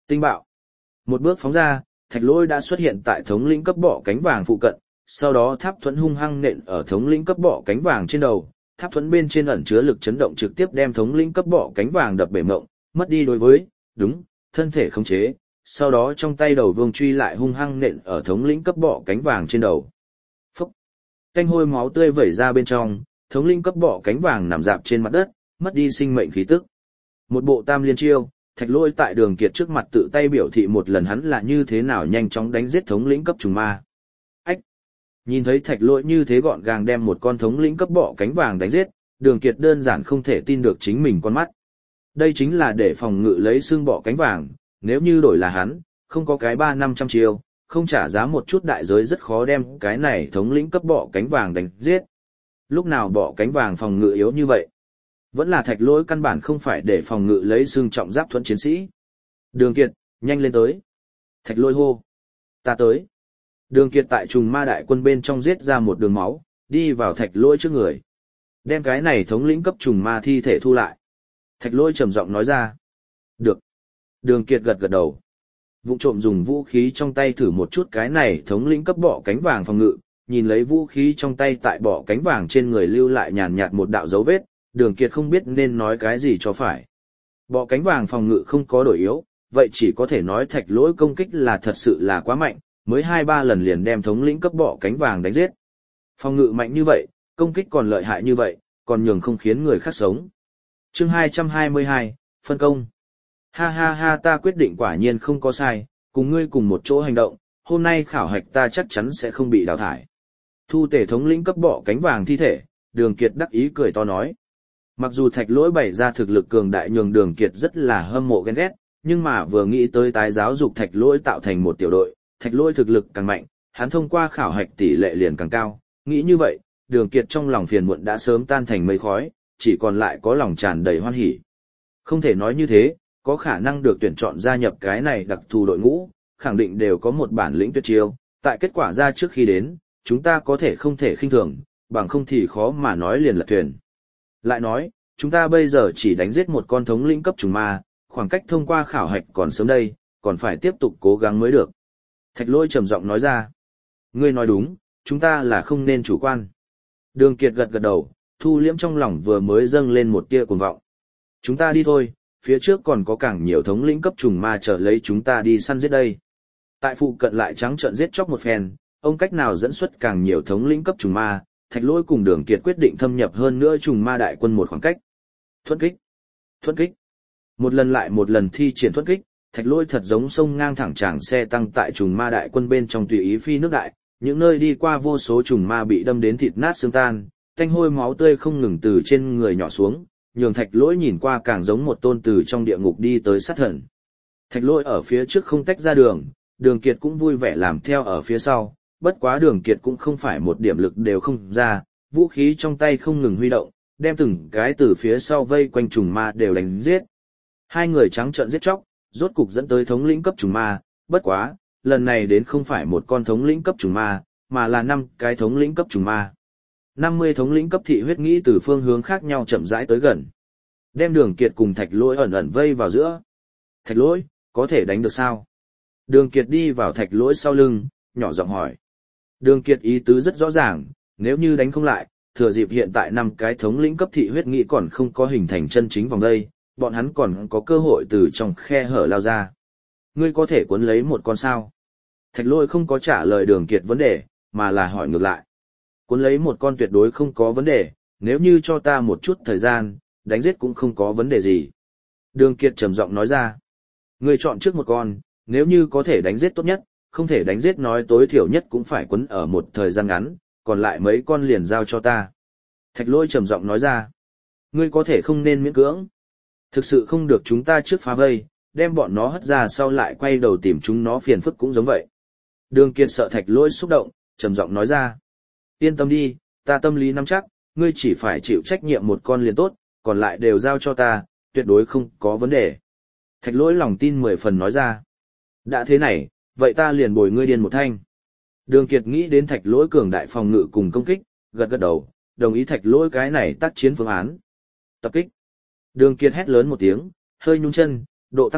[SPEAKER 1] Tinh bạo. Một bước phóng ra, thạch lỗi đã xuất hiện tại thống lĩnh cấp bọ cánh vàng phụ cận, sau đó tháp thuẫn hung hăng nện ở thống lĩnh cấp bọ cánh vàng trên đầu, tháp thuẫn bên trên ẩn chứa lực chấn động trực tiếp đem thống lĩnh cấp bọ cánh vàng đập bể mộng, mất đi đối với, đúng, thân thể khống chế, sau đó trong tay đầu vương truy lại hung hăng nện ở thống lĩnh cấp bọ cánh vàng trên đầu. Phúc! Canh hôi máu tươi vẩy ra bên trong, thống lĩnh cấp bọ cánh vàng nằm dạp trên mặt đất, mất đi sinh mệnh khí tức. Một bộ tam liên chiêu, thạch lôi tại Đường Kiệt trước mặt tự tay biểu thị một lần hắn là như thế nào nhanh chóng đánh giết thống lĩnh cấp trùng ma. Ách! Nhìn thấy thạch lôi như thế gọn gàng đem một con thống lĩnh cấp bọ cánh vàng đánh giết, Đường Kiệt đơn giản không thể tin được chính mình con mắt. Đây chính là để phòng ngự lấy xương bọ cánh vàng, nếu như đổi là hắn, không có cái ba năm trăm chiêu, không trả giá một chút đại giới rất khó đem cái này thống lĩnh cấp bọ cánh vàng đánh giết. Lúc nào bọ cánh vàng phòng ngự yếu như vậy? Vẫn là thạch lỗi căn bản không phải để phòng ngự lấy xương trọng giáp thuẫn chiến sĩ. Đường Kiệt, nhanh lên tới. Thạch lỗi hô. Ta tới. Đường Kiệt tại trùng ma đại quân bên trong giết ra một đường máu, đi vào thạch lỗi trước người. Đem cái này thống lĩnh cấp trùng ma thi thể thu lại. Thạch lỗi trầm giọng nói ra. Được. Đường Kiệt gật gật đầu. Vụng trộm dùng vũ khí trong tay thử một chút cái này thống lĩnh cấp bọ cánh vàng phòng ngự, nhìn lấy vũ khí trong tay tại bọ cánh vàng trên người lưu lại nhàn nhạt một đạo dấu vết, Đường Kiệt không biết nên nói cái gì cho phải. Bọ cánh vàng phòng ngự không có đổi yếu, vậy chỉ có thể nói thạch lỗi công kích là thật sự là quá mạnh, mới hai ba lần liền đem thống lĩnh cấp bọ cánh vàng đánh giết. Phòng ngự mạnh như vậy, công kích còn lợi hại như vậy, còn nhường không khiến người khác sống. Chương hai trăm hai mươi hai, phân công. Ha ha ha, ta quyết định quả nhiên không có sai, cùng ngươi cùng một chỗ hành động, hôm nay khảo hạch ta chắc chắn sẽ không bị đào thải. Thu tể thống lĩnh cấp bọ cánh vàng thi thể, Đường Kiệt đắc ý cười to nói. Mặc dù thạch lỗi bày ra thực lực cường đại nhường Đường Kiệt rất là hâm mộ ghen ghét, nhưng mà vừa nghĩ tới tái giáo dục thạch lỗi tạo thành một tiểu đội, thạch lỗi thực lực càng mạnh, hắn thông qua khảo hạch tỷ lệ liền càng cao, nghĩ như vậy, Đường Kiệt trong lòng phiền muộn đã sớm tan thành mây khói, chỉ còn lại có lòng tràn đầy hoan hỉ. Không thể nói như thế, có khả năng được tuyển chọn gia nhập cái này đặc thù đội ngũ, khẳng định đều có một bản lĩnh tuyệt chiêu, tại kết quả ra trước khi đến, chúng ta có thể không thể khinh thường, bằng không thì khó mà nói liền lật thuyền. Lại nói, chúng ta bây giờ chỉ đánh giết một con thống lĩnh cấp trùng ma, khoảng cách thông qua khảo hạch còn sớm đây, còn phải tiếp tục cố gắng mới được. Thạch lỗi trầm giọng nói ra. Ngươi nói đúng, chúng ta là không nên chủ quan. Đường Kiệt gật gật đầu, thu liễm trong lòng vừa mới dâng lên một tia cuồng vọng. Chúng ta đi thôi, phía trước còn có càng nhiều thống lĩnh cấp trùng ma chờ lấy chúng ta đi săn giết đây. Tại phụ cận lại trắng trợn giết chóc một phen, ông cách nào dẫn xuất càng nhiều thống lĩnh cấp trùng ma, Thạch lỗi cùng Đường Kiệt quyết định thâm nhập hơn nữa trùng ma đại quân một khoảng cách. Thuẫn kích, thuẫn kích. Một lần lại một lần thi triển thuẫn kích, Thạch lỗi thật giống sông ngang thẳng tràng xe tăng tại trùng ma đại quân bên trong tùy ý phi nước đại, những nơi đi qua vô số trùng ma bị đâm đến thịt nát xương tan, tanh hôi máu tươi không ngừng từ trên người nhỏ xuống, nhường Thạch lỗi nhìn qua càng giống một tôn từ trong địa ngục đi tới sát thần. Thạch lỗi ở phía trước không tách ra đường, Đường Kiệt cũng vui vẻ làm theo ở phía sau, bất quá Đường Kiệt cũng không phải một điểm lực đều không ra, vũ khí trong tay không ngừng huy động, đem từng cái từ phía sau vây quanh trùng ma đều đánh giết. Hai người trắng trợn giết chóc, rốt cục dẫn tới thống lĩnh cấp trùng ma, bất quá, lần này đến không phải một con thống lĩnh cấp trùng ma, mà là năm cái thống lĩnh cấp trùng ma. năm mươi thống lĩnh cấp thị huyết nghĩ từ phương hướng khác nhau chậm rãi tới gần. Đem Đường Kiệt cùng Thạch lỗi ẩn ẩn vây vào giữa. Thạch lỗi, có thể đánh được sao? Đường Kiệt đi vào Thạch lỗi sau lưng, nhỏ giọng hỏi. Đường Kiệt ý tứ rất rõ ràng, nếu như đánh không lại, thừa dịp hiện tại năm cái thống lĩnh cấp thị huyết nghĩ còn không có hình thành chân chính vòng đây, bọn hắn còn có cơ hội từ trong khe hở lao ra. Ngươi có thể cuốn lấy một con sao? Thạch lỗi không có trả lời Đường Kiệt vấn đề, mà là hỏi ngược lại. Cuốn lấy một con tuyệt đối không có vấn đề, nếu như cho ta một chút thời gian, đánh giết cũng không có vấn đề gì. Đường Kiệt trầm giọng nói ra. Ngươi chọn trước một con, nếu như có thể đánh giết tốt nhất, không thể đánh giết nói tối thiểu nhất cũng phải quấn ở một thời gian ngắn, còn lại mấy con liền giao cho ta. Thạch lỗi trầm giọng nói ra. Ngươi có thể không nên miễn cưỡng. Thực sự không được chúng ta trước phá vây, đem bọn nó hất ra sau lại quay đầu tìm chúng nó phiền phức cũng giống vậy. Đường Kiệt sợ Thạch lỗi xúc động, trầm giọng nói ra. Yên tâm đi, ta tâm lý nắm chắc, ngươi chỉ phải chịu trách nhiệm một con liền tốt, còn lại đều giao cho ta, tuyệt đối không có vấn đề. Thạch lỗi lòng tin mười phần nói ra. Đã thế này, vậy ta liền bồi ngươi điên một thanh. Đường Kiệt nghĩ đến Thạch lỗi cường đại phòng ngự cùng công kích, gật gật đầu, đồng ý Thạch lỗi cái này tác chiến phương án. Tập kích. Đường Kiệt hét lớn một tiếng, hơi nhún chân, độ tăng vọt,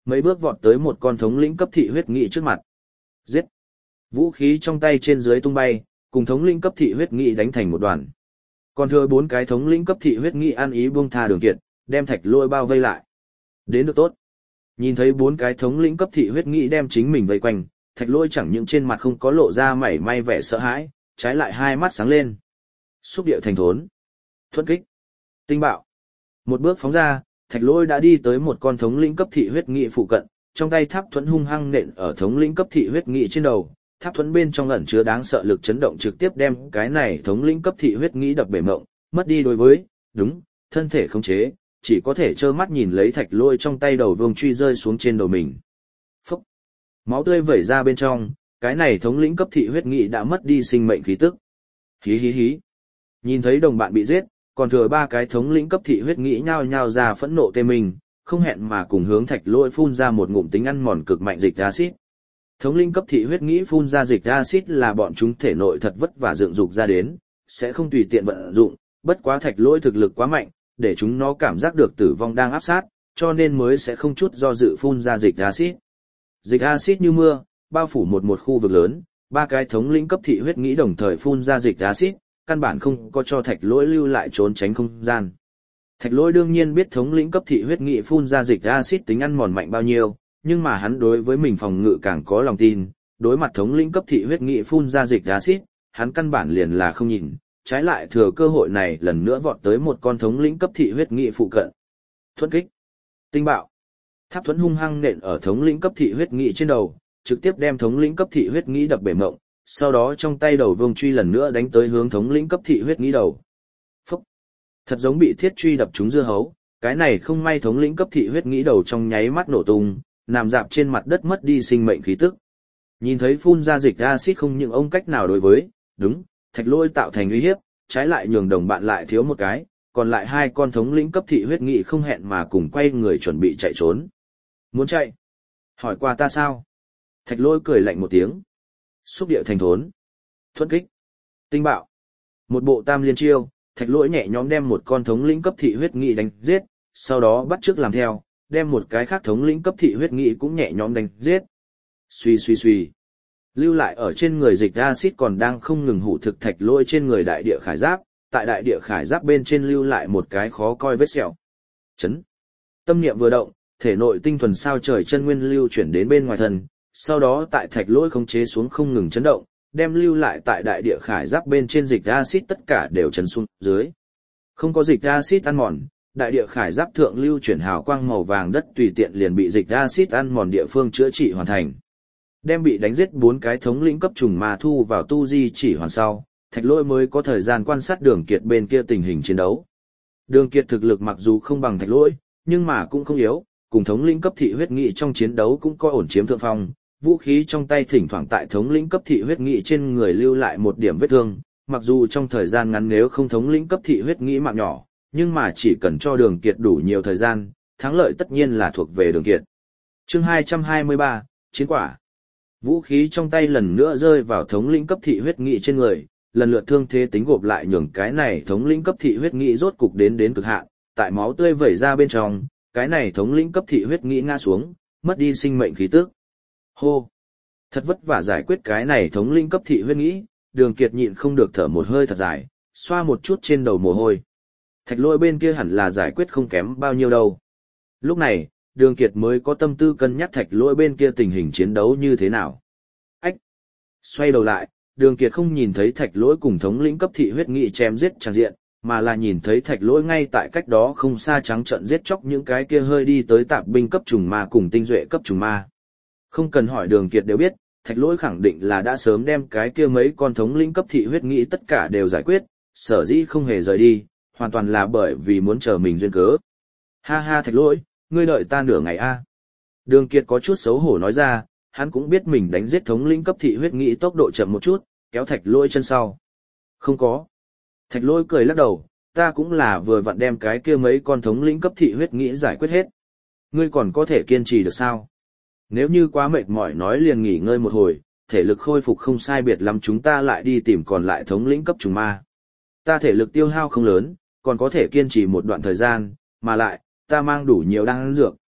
[SPEAKER 1] mấy bước vọt tới một con thống lĩnh cấp thị huyết nghị trước mặt. Giết! Vũ khí trong tay trên dưới tung bay, cùng thống lĩnh cấp thị huyết nghị đánh thành một đoàn. Còn thừa bốn cái thống lĩnh cấp thị huyết nghị ăn ý buông tha Đường Kiệt, đem Thạch Lỗi bao vây lại. Đến được tốt. Nhìn thấy bốn cái thống lĩnh cấp thị huyết nghị đem chính mình vây quanh, Thạch Lỗi chẳng những trên mặt không có lộ ra mảy may vẻ sợ hãi, trái lại hai mắt sáng lên. Xúc điệu thành thốn. Thuẫn kích. Tinh bạo. Một bước phóng ra, Thạch Lỗi đã đi tới một con thống lĩnh cấp thị huyết nghị phụ cận, trong tay tháp thuẫn hung hăng nện ở thống lĩnh cấp thị huyết nghị trên đầu. Tháp thuẫn bên trong ẩn chứa đáng sợ lực chấn động trực tiếp đem cái này thống lĩnh cấp thị huyết nghị đập bể mộng, mất đi đối với, đúng, thân thể không chế, chỉ có thể trơ mắt nhìn lấy Thạch Lỗi trong tay đầu vương truy rơi xuống trên đầu mình. Phốc. Máu tươi vẩy ra bên trong, cái này thống lĩnh cấp thị huyết nghị đã mất đi sinh mệnh khí tức. Hí hí hí. Nhìn thấy đồng bạn bị giết, còn thừa ba cái thống lĩnh cấp thị huyết nghị nhao nhao ra phẫn nộ tê mình, không hẹn mà cùng hướng Thạch Lỗi phun ra một ngụm tính ăn mòn cực mạnh dịch axit. Thống lĩnh cấp thị huyết nghị phun ra dịch axit là bọn chúng thể nội thật vất vả dựng dục ra đến, sẽ không tùy tiện vận dụng, bất quá Thạch Lỗi thực lực quá mạnh, để chúng nó cảm giác được tử vong đang áp sát, cho nên mới sẽ không chút do dự phun ra dịch axit. Dịch axit như mưa, bao phủ một một khu vực lớn, ba cái thống lĩnh cấp thị huyết nghị đồng thời phun ra dịch axit, căn bản không có cho Thạch Lỗi lưu lại trốn tránh không gian. Thạch Lỗi đương nhiên biết thống lĩnh cấp thị huyết nghị phun ra dịch axit tính ăn mòn mạnh bao nhiêu, nhưng mà hắn đối với mình phòng ngự càng có lòng tin, đối mặt thống lĩnh cấp thị huyết nghị phun ra dịch axit, hắn căn bản liền là không nhìn, trái lại thừa cơ hội này lần nữa vọt tới một con thống lĩnh cấp thị huyết nghị phụ cận. Thuẫn kích, tinh bạo, tháp thuẫn hung hăng nện ở thống lĩnh cấp thị huyết nghị trên đầu, trực tiếp đem thống lĩnh cấp thị huyết nghị đập bể mộng, sau đó trong tay đầu vương truy lần nữa đánh tới hướng thống lĩnh cấp thị huyết nghị đầu. Phúc, thật giống bị thiết truy đập trúng dưa hấu, cái này không may thống lĩnh cấp thị huyết nghị đầu trong nháy mắt nổ tung, nằm dạp trên mặt đất mất đi sinh mệnh khí tức. Nhìn thấy phun ra dịch axit không những ông cách nào đối với, đúng, Thạch Lỗi tạo thành uy hiếp, trái lại nhường đồng bạn lại thiếu một cái, còn lại hai con thống lĩnh cấp thị huyết nghị không hẹn mà cùng quay người chuẩn bị chạy trốn. Muốn chạy? Hỏi qua ta sao? Thạch Lỗi cười lạnh một tiếng. Xúc điệu thành thốn. Thuẫn kích. Tinh bạo. Một bộ tam liên chiêu, Thạch Lỗi nhẹ nhõm đem một con thống lĩnh cấp thị huyết nghị đánh giết, sau đó bắt chước làm theo, đem một cái khác thống lĩnh cấp thị huyết nghị cũng nhẹ nhõm đánh giết. Suy suy suy. Lưu lại ở trên người dịch axit còn đang không ngừng hủ thực Thạch Lỗi trên người đại địa khải giáp, tại đại địa khải giáp bên trên lưu lại một cái khó coi vết sẹo. Chấn. Tâm niệm vừa động, thể nội tinh thuần sao trời chân nguyên lưu chuyển đến bên ngoài thân, sau đó tại Thạch Lỗi khống chế xuống không ngừng chấn động, đem lưu lại tại đại địa khải giáp bên trên dịch axit tất cả đều chấn xuống dưới. Không có dịch axit ăn mòn, đại địa khải giáp thượng lưu chuyển hào quang màu vàng đất tùy tiện liền bị dịch axit ăn mòn địa phương chữa trị hoàn thành. Đem bị đánh giết bốn cái thống lĩnh cấp trùng ma thu vào tu di chỉ hoàn sau, Thạch Lỗi mới có thời gian quan sát Đường Kiệt bên kia tình hình chiến đấu. Đường Kiệt thực lực mặc dù không bằng Thạch Lỗi, nhưng mà cũng không yếu, cùng thống lĩnh cấp thị huyết nghị trong chiến đấu cũng có ổn chiếm thượng phong, vũ khí trong tay thỉnh thoảng tại thống lĩnh cấp thị huyết nghị trên người lưu lại một điểm vết thương, mặc dù trong thời gian ngắn nếu không thống lĩnh cấp thị huyết nghị mạng nhỏ, nhưng mà chỉ cần cho Đường Kiệt đủ nhiều thời gian, thắng lợi tất nhiên là thuộc về Đường Kiệt. Chương hai trăm hai mươi ba, Chiến quả. Vũ khí trong tay lần nữa rơi vào thống lĩnh cấp thị huyết nghị trên người, lần lượt thương thế tính gộp lại nhường cái này thống lĩnh cấp thị huyết nghị rốt cục đến đến cực hạn, tại máu tươi vẩy ra bên trong, cái này thống lĩnh cấp thị huyết nghị ngã xuống, mất đi sinh mệnh khí tức. Hô! Thật vất vả giải quyết cái này thống lĩnh cấp thị huyết nghị, Đường Kiệt nhịn không được thở một hơi thật dài, xoa một chút trên đầu mồ hôi. Thạch Lỗi bên kia hẳn là giải quyết không kém bao nhiêu đâu. Lúc này, Đường Kiệt mới có tâm tư cân nhắc Thạch Lỗi bên kia tình hình chiến đấu như thế nào. Ách! Xoay đầu lại, Đường Kiệt không nhìn thấy Thạch Lỗi cùng thống lĩnh cấp thị huyết nghị chém giết tràn diện, mà là nhìn thấy Thạch Lỗi ngay tại cách đó không xa trắng trợn giết chóc những cái kia hơi đi tới tạp binh cấp trùng ma cùng tinh duệ cấp trùng ma. Không cần hỏi Đường Kiệt đều biết, Thạch Lỗi khẳng định là đã sớm đem cái kia mấy con thống lĩnh cấp thị huyết nghị tất cả đều giải quyết, sở dĩ không hề rời đi, hoàn toàn là bởi vì muốn chờ mình duyên cớ. Ha ha Thạch Lỗi, ngươi đợi ta nửa ngày a. Đường Kiệt có chút xấu hổ nói ra, hắn cũng biết mình đánh giết thống lĩnh cấp thị huyết nghị tốc độ chậm một chút, kéo Thạch Lỗi chân sau. Không có. Thạch Lỗi cười lắc đầu, ta cũng là vừa vặn đem cái kia mấy con thống lĩnh cấp thị huyết nghị giải quyết hết. Ngươi còn có thể kiên trì được sao? Nếu như quá mệt mỏi nói liền nghỉ ngơi một hồi, thể lực khôi phục không sai biệt lắm chúng ta lại đi tìm còn lại thống lĩnh cấp trùng ma. Ta thể lực tiêu hao không lớn, còn có thể kiên trì một đoạn thời gian, mà lại, ta mang đủ nhiều đan dược,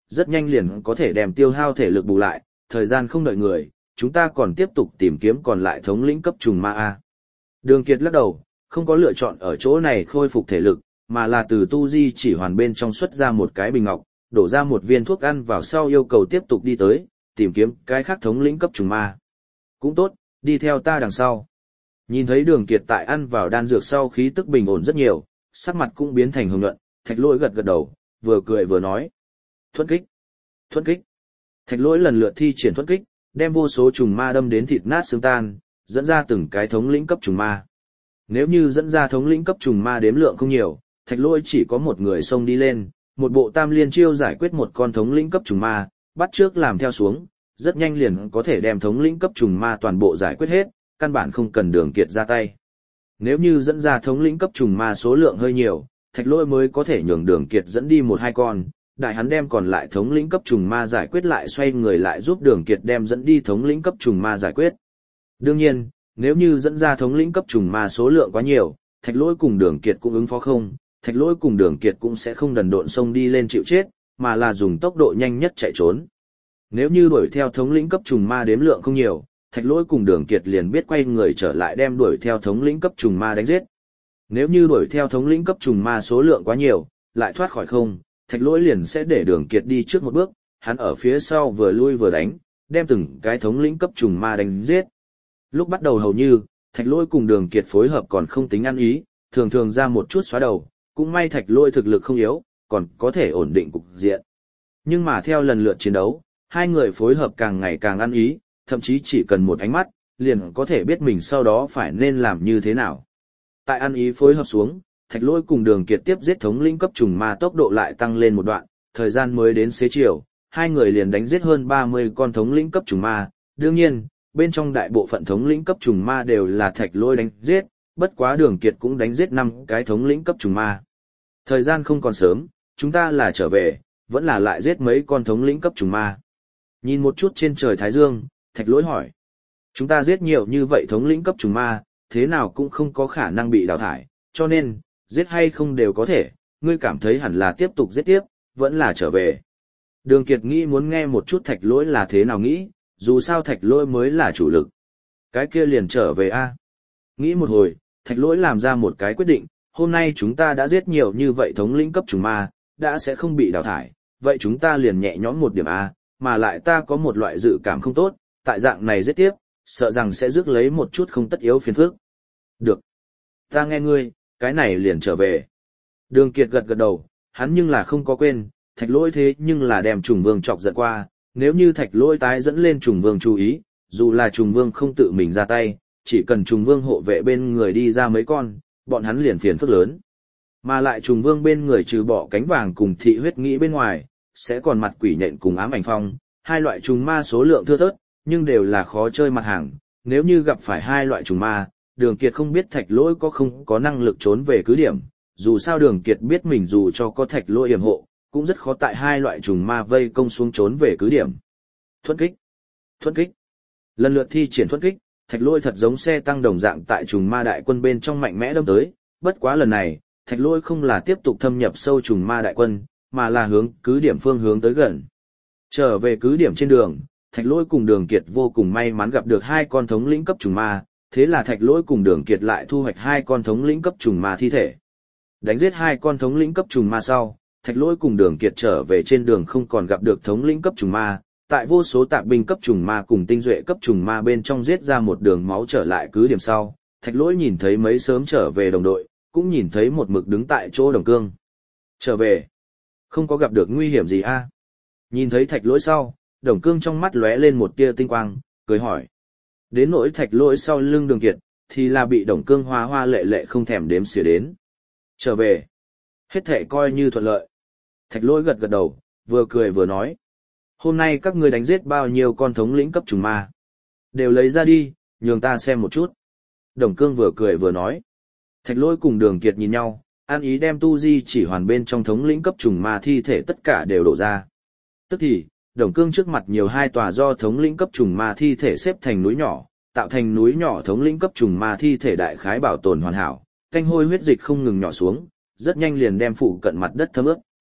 [SPEAKER 1] rất nhanh liền có thể đem tiêu hao thể lực bù lại, thời gian không đợi người, chúng ta còn tiếp tục tìm kiếm còn lại thống lĩnh cấp trùng ma A. Đường Kiệt lắc đầu, không có lựa chọn ở chỗ này khôi phục thể lực, mà là từ tu di chỉ hoàn bên trong xuất ra một cái bình ngọc, đổ ra một viên thuốc ăn vào sau yêu cầu tiếp tục đi tới, tìm kiếm cái khác thống lĩnh cấp trùng ma. Cũng tốt, đi theo ta đằng sau. Nhìn thấy Đường Kiệt tại ăn vào đan dược sau khí tức bình ổn rất nhiều, sắc mặt cũng biến thành hồng nhuận, Thạch Lỗi gật gật đầu, vừa cười vừa nói. Thuẫn kích! Thuẫn kích! Thạch Lỗi lần lượt thi triển thuẫn kích, đem vô số trùng ma đâm đến thịt nát xương tan, dẫn ra từng cái thống lĩnh cấp trùng ma. Nếu như dẫn ra thống lĩnh cấp trùng ma đếm lượng không nhiều, Thạch Lỗi chỉ có một người xông đi lên, một bộ tam liên chiêu giải quyết một con thống lĩnh cấp trùng ma, bắt trước làm theo xuống, rất nhanh liền có thể đem thống lĩnh cấp trùng ma toàn bộ giải quyết hết, căn bản không cần Đường Kiệt ra tay. Nếu như dẫn ra thống lĩnh cấp trùng ma số lượng hơi nhiều, Thạch Lỗi mới có thể nhường Đường Kiệt dẫn đi một hai con, đại hắn đem còn lại thống lĩnh cấp trùng ma giải quyết lại xoay người lại giúp Đường Kiệt đem dẫn đi thống lĩnh cấp trùng ma giải quyết. Đương nhiên, nếu như dẫn ra thống lĩnh cấp trùng ma số lượng quá nhiều, Thạch Lỗi cùng Đường Kiệt cũng ứng phó không, Thạch Lỗi cùng Đường Kiệt cũng sẽ không đần độn xông đi lên chịu chết, mà là dùng tốc độ nhanh nhất chạy trốn. Nếu như đuổi theo thống lĩnh cấp trùng ma đếm lượng không nhiều, Thạch Lỗi cùng Đường Kiệt liền biết quay người trở lại đem đuổi theo thống lĩnh cấp trùng ma đánh giết. Nếu như đuổi theo thống lĩnh cấp trùng ma số lượng quá nhiều, lại thoát khỏi không, Thạch Lỗi liền sẽ để Đường Kiệt đi trước một bước, hắn ở phía sau vừa lui vừa đánh, đem từng cái thống lĩnh cấp trùng ma đánh giết. Lúc bắt đầu hầu như, Thạch Lỗi cùng Đường Kiệt phối hợp còn không tính ăn ý, thường thường ra một chút xóa đầu, cũng may Thạch Lỗi thực lực không yếu, còn có thể ổn định cục diện. Nhưng mà theo lần lượt chiến đấu, hai người phối hợp càng ngày càng ăn ý, thậm chí chỉ cần một ánh mắt, liền có thể biết mình sau đó phải nên làm như thế nào. Tại ăn ý phối hợp xuống, Thạch Lỗi cùng Đường Kiệt tiếp giết thống lĩnh cấp trùng ma tốc độ lại tăng lên một đoạn, thời gian mới đến xế chiều, hai người liền đánh giết hơn ba mươi con thống lĩnh cấp trùng ma. Đương nhiên, bên trong đại bộ phận thống lĩnh cấp trùng ma đều là Thạch Lỗi đánh giết, bất quá Đường Kiệt cũng đánh giết năm cái thống lĩnh cấp trùng ma. Thời gian không còn sớm, chúng ta là trở về, vẫn là lại giết mấy con thống lĩnh cấp trùng ma. Nhìn một chút trên trời Thái Dương, Thạch Lỗi hỏi. Chúng ta giết nhiều như vậy thống lĩnh cấp trùng ma, thế nào cũng không có khả năng bị đào thải, cho nên, giết hay không đều có thể, ngươi cảm thấy hẳn là tiếp tục giết tiếp, vẫn là trở về. Đường Kiệt nghĩ muốn nghe một chút Thạch Lỗi là thế nào nghĩ, dù sao Thạch Lỗi mới là chủ lực. Cái kia liền trở về a. Nghĩ một hồi, Thạch Lỗi làm ra một cái quyết định, hôm nay chúng ta đã giết nhiều như vậy thống lĩnh cấp trùng ma, đã sẽ không bị đào thải, vậy chúng ta liền nhẹ nhõm một điểm a, mà lại ta có một loại dự cảm không tốt, tại dạng này giết tiếp, sợ rằng sẽ rước lấy một chút không tất yếu phiền phức. Được. Ta nghe ngươi, cái này liền trở về. Đường Kiệt gật gật đầu, hắn nhưng là không có quên, Thạch Lỗi thế nhưng là đem trùng vương chọc giận qua, nếu như Thạch Lỗi tái dẫn lên trùng vương chú ý, dù là trùng vương không tự mình ra tay, chỉ cần trùng vương hộ vệ bên người đi ra mấy con, bọn hắn liền phiền phức lớn. Mà lại trùng vương bên người trừ bỏ cánh vàng cùng thị huyết nghĩ bên ngoài, sẽ còn mặt quỷ nhện cùng ám ảnh phong, hai loại trùng ma số lượng thưa thớt, nhưng đều là khó chơi mặt hàng, nếu như gặp phải hai loại trùng ma, Đường Kiệt không biết Thạch Lỗi có không có năng lực trốn về cứ điểm, dù sao Đường Kiệt biết mình dù cho có Thạch Lỗi yểm hộ, cũng rất khó tại hai loại trùng ma vây công xuống trốn về cứ điểm. Thuẫn kích, thuẫn kích, lần lượt thi triển thuẫn kích, Thạch Lỗi thật giống xe tăng đồng dạng tại trùng ma đại quân bên trong mạnh mẽ đâm tới, bất quá lần này, Thạch Lỗi không là tiếp tục thâm nhập sâu trùng ma đại quân, mà là hướng cứ điểm phương hướng tới gần. Trở về cứ điểm trên đường, Thạch Lỗi cùng Đường Kiệt vô cùng may mắn gặp được hai con thống lĩnh cấp trùng ma, thế là Thạch Lỗi cùng Đường Kiệt lại thu hoạch hai con thống lĩnh cấp trùng ma thi thể. Đánh giết hai con thống lĩnh cấp trùng ma sau, Thạch Lỗi cùng Đường Kiệt trở về trên đường không còn gặp được thống lĩnh cấp trùng ma, tại vô số tạp binh cấp trùng ma cùng tinh duệ cấp trùng ma bên trong giết ra một đường máu trở lại cứ điểm sau, Thạch Lỗi nhìn thấy mấy sớm trở về đồng đội, cũng nhìn thấy một mực đứng tại chỗ Đồng Cương. Trở về, không có gặp được nguy hiểm gì a? Nhìn thấy Thạch Lỗi sau, Đồng Cương trong mắt lóe lên một tia tinh quang, cười hỏi. Đến nỗi Thạch Lỗi sau lưng Đường Kiệt, thì là bị Đồng Cương hoa hoa lệ lệ không thèm đếm xỉa đến. Trở về, hết thảy coi như thuận lợi. Thạch Lỗi gật gật đầu, vừa cười vừa nói. Hôm nay các ngươi đánh giết bao nhiêu con thống lĩnh cấp trùng ma? Đều lấy ra đi, nhường ta xem một chút. Đồng Cương vừa cười vừa nói. Thạch Lỗi cùng Đường Kiệt nhìn nhau, an ý đem tu di chỉ hoàn bên trong thống lĩnh cấp trùng ma thi thể tất cả đều đổ ra. Tức thì, Đồng Cương trước mặt nhiều hai tòa do thống lĩnh cấp trùng ma thi thể xếp thành núi nhỏ, tạo thành núi nhỏ thống lĩnh cấp trùng ma thi thể đại khái bảo tồn hoàn hảo, canh hôi huyết dịch không ngừng nhỏ xuống, rất nhanh liền đem phụ cận mặt đất thấm ướt.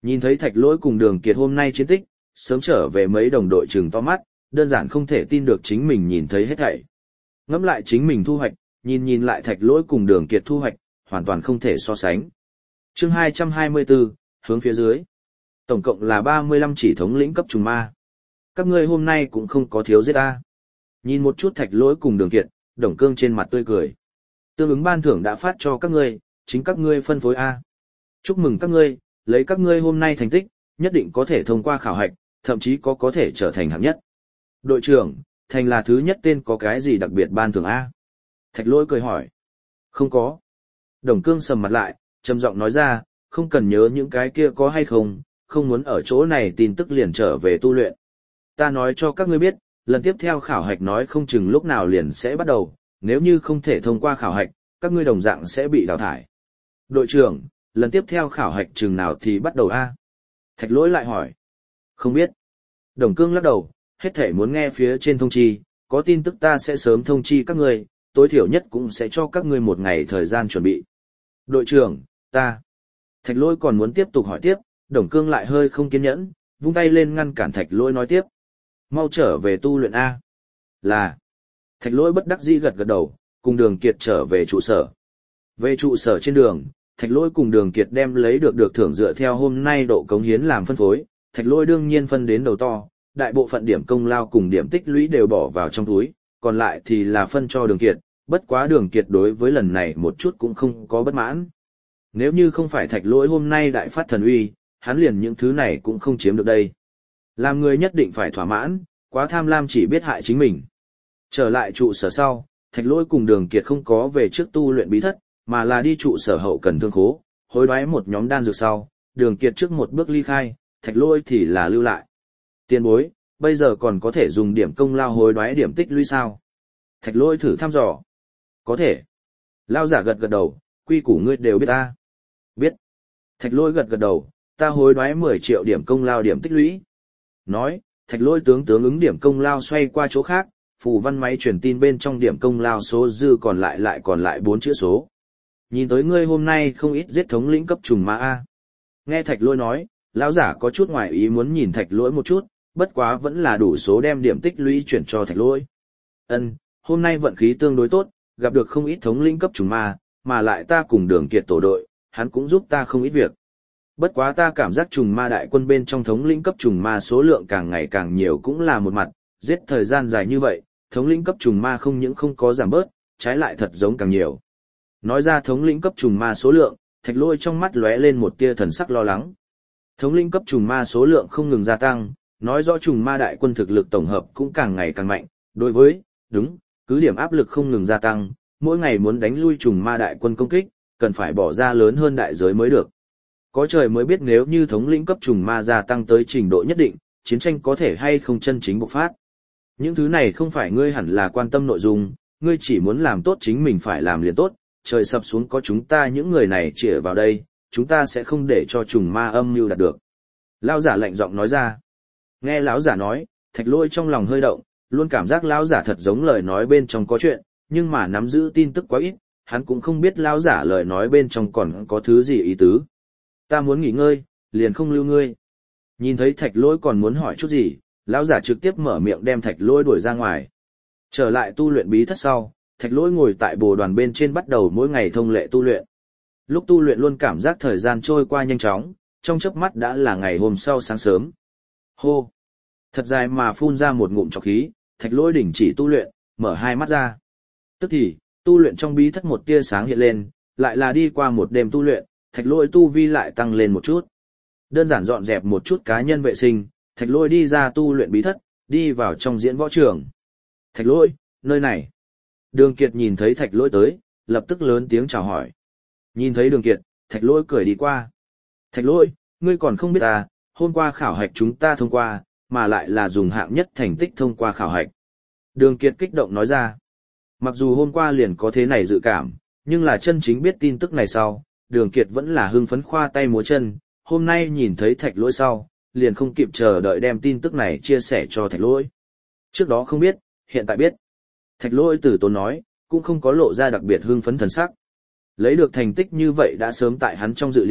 [SPEAKER 1] Nhìn thấy Thạch Lỗi cùng Đường Kiệt hôm nay chiến tích, sớm trở về mấy đồng đội trừng to mắt, đơn giản không thể tin được chính mình nhìn thấy hết thảy. Ngẫm lại chính mình thu hoạch, nhìn nhìn lại Thạch Lỗi cùng Đường Kiệt thu hoạch, hoàn toàn không thể so sánh. Chương hai trăm hai mươi tư, hướng phía dưới. Tổng cộng là ba mươi lăm chỉ thống lĩnh cấp trùng ma. Các ngươi hôm nay cũng không có thiếu giết ta. Nhìn một chút Thạch Lỗi cùng Đường Kiệt, Đồng Cương trên mặt tươi cười. Tương ứng ban thưởng đã phát cho các ngươi, chính các ngươi phân phối A. Chúc mừng các ngươi, lấy các ngươi hôm nay thành tích, nhất định có thể thông qua khảo hạch, thậm chí có có thể trở thành hạng nhất. Đội trưởng, thành là thứ nhất tên có cái gì đặc biệt ban thưởng A? Thạch Lỗi cười hỏi. Không có. Đồng Cương sầm mặt lại, trầm giọng nói ra, không cần nhớ những cái kia có hay không, không muốn ở chỗ này tin tức liền trở về tu luyện. Ta nói cho các ngươi biết, lần tiếp theo khảo hạch nói không chừng lúc nào liền sẽ bắt đầu, nếu như không thể thông qua khảo hạch, các ngươi đồng dạng sẽ bị đào thải. Đội trưởng, lần tiếp theo khảo hạch chừng nào thì bắt đầu A? Thạch Lỗi lại hỏi. Không biết. Đồng Cương lắc đầu, hết thể muốn nghe phía trên thông chi, có tin tức ta sẽ sớm thông chi các ngươi, tối thiểu nhất cũng sẽ cho các ngươi một ngày thời gian chuẩn bị. Đội trưởng, ta. Thạch Lỗi còn muốn tiếp tục hỏi tiếp, Đồng Cương lại hơi không kiên nhẫn, vung tay lên ngăn cản Thạch Lỗi nói tiếp. Mau trở về tu luyện A. Là. Thạch Lỗi bất đắc dĩ gật gật đầu, cùng Đường Kiệt trở về trụ sở. Về trụ sở trên đường, Thạch Lỗi cùng Đường Kiệt đem lấy được được thưởng dựa theo hôm nay độ cống hiến làm phân phối, Thạch Lỗi đương nhiên phân đến đầu to, đại bộ phận điểm công lao cùng điểm tích lũy đều bỏ vào trong túi, còn lại thì là phân cho Đường Kiệt, bất quá Đường Kiệt đối với lần này một chút cũng không có bất mãn. Nếu như không phải Thạch Lỗi hôm nay đại phát thần uy, hắn liền những thứ này cũng không chiếm được đây. Làm người nhất định phải thỏa mãn, quá tham lam chỉ biết hại chính mình. Trở lại trụ sở sau, Thạch Lỗi cùng Đường Kiệt không có về trước tu luyện bí thất, mà là đi trụ sở hậu cần thương khố, hối đoái một nhóm đan dược sau, Đường Kiệt trước một bước ly khai, Thạch Lỗi thì là lưu lại. Tiền bối, bây giờ còn có thể dùng điểm công lao hối đoái điểm tích lũy sao? Thạch Lỗi thử thăm dò. Có thể. Lao giả gật gật đầu, quy củ ngươi đều biết ta. Biết. Thạch Lỗi gật gật đầu, ta hối đoái mười triệu điểm công lao điểm tích lũy. Nói, Thạch Lỗi tướng tướng ứng điểm công lao xoay qua chỗ khác, phù văn máy truyền tin bên trong điểm công lao số dư còn lại lại còn lại bốn chữ số. Nhìn tới ngươi hôm nay không ít giết thống lĩnh cấp trùng ma A. Nghe Thạch Lỗi nói, lão giả có chút ngoài ý muốn nhìn Thạch Lỗi một chút, bất quá vẫn là đủ số đem điểm tích lũy chuyển cho Thạch Lỗi. Ân, hôm nay vận khí tương đối tốt, gặp được không ít thống lĩnh cấp trùng ma, mà lại ta cùng Đường Kiệt tổ đội, hắn cũng giúp ta không ít việc. Bất quá ta cảm giác trùng ma đại quân bên trong thống lĩnh cấp trùng ma số lượng càng ngày càng nhiều cũng là một mặt, giết thời gian dài như vậy, thống lĩnh cấp trùng ma không những không có giảm bớt, trái lại thật giống càng nhiều. Nói ra thống lĩnh cấp trùng ma số lượng, Thạch Lỗi trong mắt lóe lên một tia thần sắc lo lắng. Thống lĩnh cấp trùng ma số lượng không ngừng gia tăng, nói rõ trùng ma đại quân thực lực tổng hợp cũng càng ngày càng mạnh, đối với, đúng, cứ điểm áp lực không ngừng gia tăng, mỗi ngày muốn đánh lui trùng ma đại quân công kích, cần phải bỏ ra lớn hơn đại giới mới được. Có trời mới biết nếu như thống lĩnh cấp trùng ma gia tăng tới trình độ nhất định, chiến tranh có thể hay không chân chính bộc phát. Những thứ này không phải ngươi hẳn là quan tâm nội dung, ngươi chỉ muốn làm tốt chính mình phải làm liền tốt, trời sập xuống có chúng ta những người này chĩa vào đây, chúng ta sẽ không để cho trùng ma âm mưu đạt được. Lão giả lạnh giọng nói ra. Nghe lão giả nói, Thạch Lỗi trong lòng hơi động, luôn cảm giác lão giả thật giống lời nói bên trong có chuyện, nhưng mà nắm giữ tin tức quá ít, hắn cũng không biết lão giả lời nói bên trong còn có thứ gì ý tứ. Ta muốn nghỉ ngơi, liền không lưu ngươi. Nhìn thấy Thạch Lỗi còn muốn hỏi chút gì, lão giả trực tiếp mở miệng đem Thạch Lỗi đuổi ra ngoài. Trở lại tu luyện bí thất sau, Thạch Lỗi ngồi tại bồ đoàn bên trên bắt đầu mỗi ngày thông lệ tu luyện. Lúc tu luyện luôn cảm giác thời gian trôi qua nhanh chóng, trong chớp mắt đã là ngày hôm sau sáng sớm. Hô! Thật dài mà phun ra một ngụm trọc khí, Thạch Lỗi đình chỉ tu luyện, mở hai mắt ra. Tức thì, tu luyện trong bí thất một tia sáng hiện lên, lại là đi qua một đêm tu luyện, Thạch Lỗi tu vi lại tăng lên một chút. Đơn giản dọn dẹp một chút cá nhân vệ sinh, Thạch Lỗi đi ra tu luyện bí thất, đi vào trong diễn võ trường. Thạch Lỗi, nơi này. Đường Kiệt nhìn thấy Thạch Lỗi tới, lập tức lớn tiếng chào hỏi. Nhìn thấy Đường Kiệt, Thạch Lỗi cười đi qua. Thạch Lỗi, ngươi còn không biết à, hôm qua khảo hạch chúng ta thông qua, mà lại là dùng hạng nhất thành tích thông qua khảo hạch. Đường Kiệt kích động nói ra. Mặc dù hôm qua liền có thế này dự cảm, nhưng là chân chính biết tin tức này sau, Đường Kiệt vẫn là hưng phấn khoa tay múa chân, hôm nay nhìn thấy Thạch Lỗi sau, liền không kịp chờ đợi đem tin tức này chia sẻ cho Thạch Lỗi. Trước đó không biết, hiện tại biết. Thạch Lỗi từ tốn nói, cũng không có lộ ra đặc biệt hưng phấn thần sắc. Lấy được thành tích như vậy đã sớm tại hắn trong dự liệu,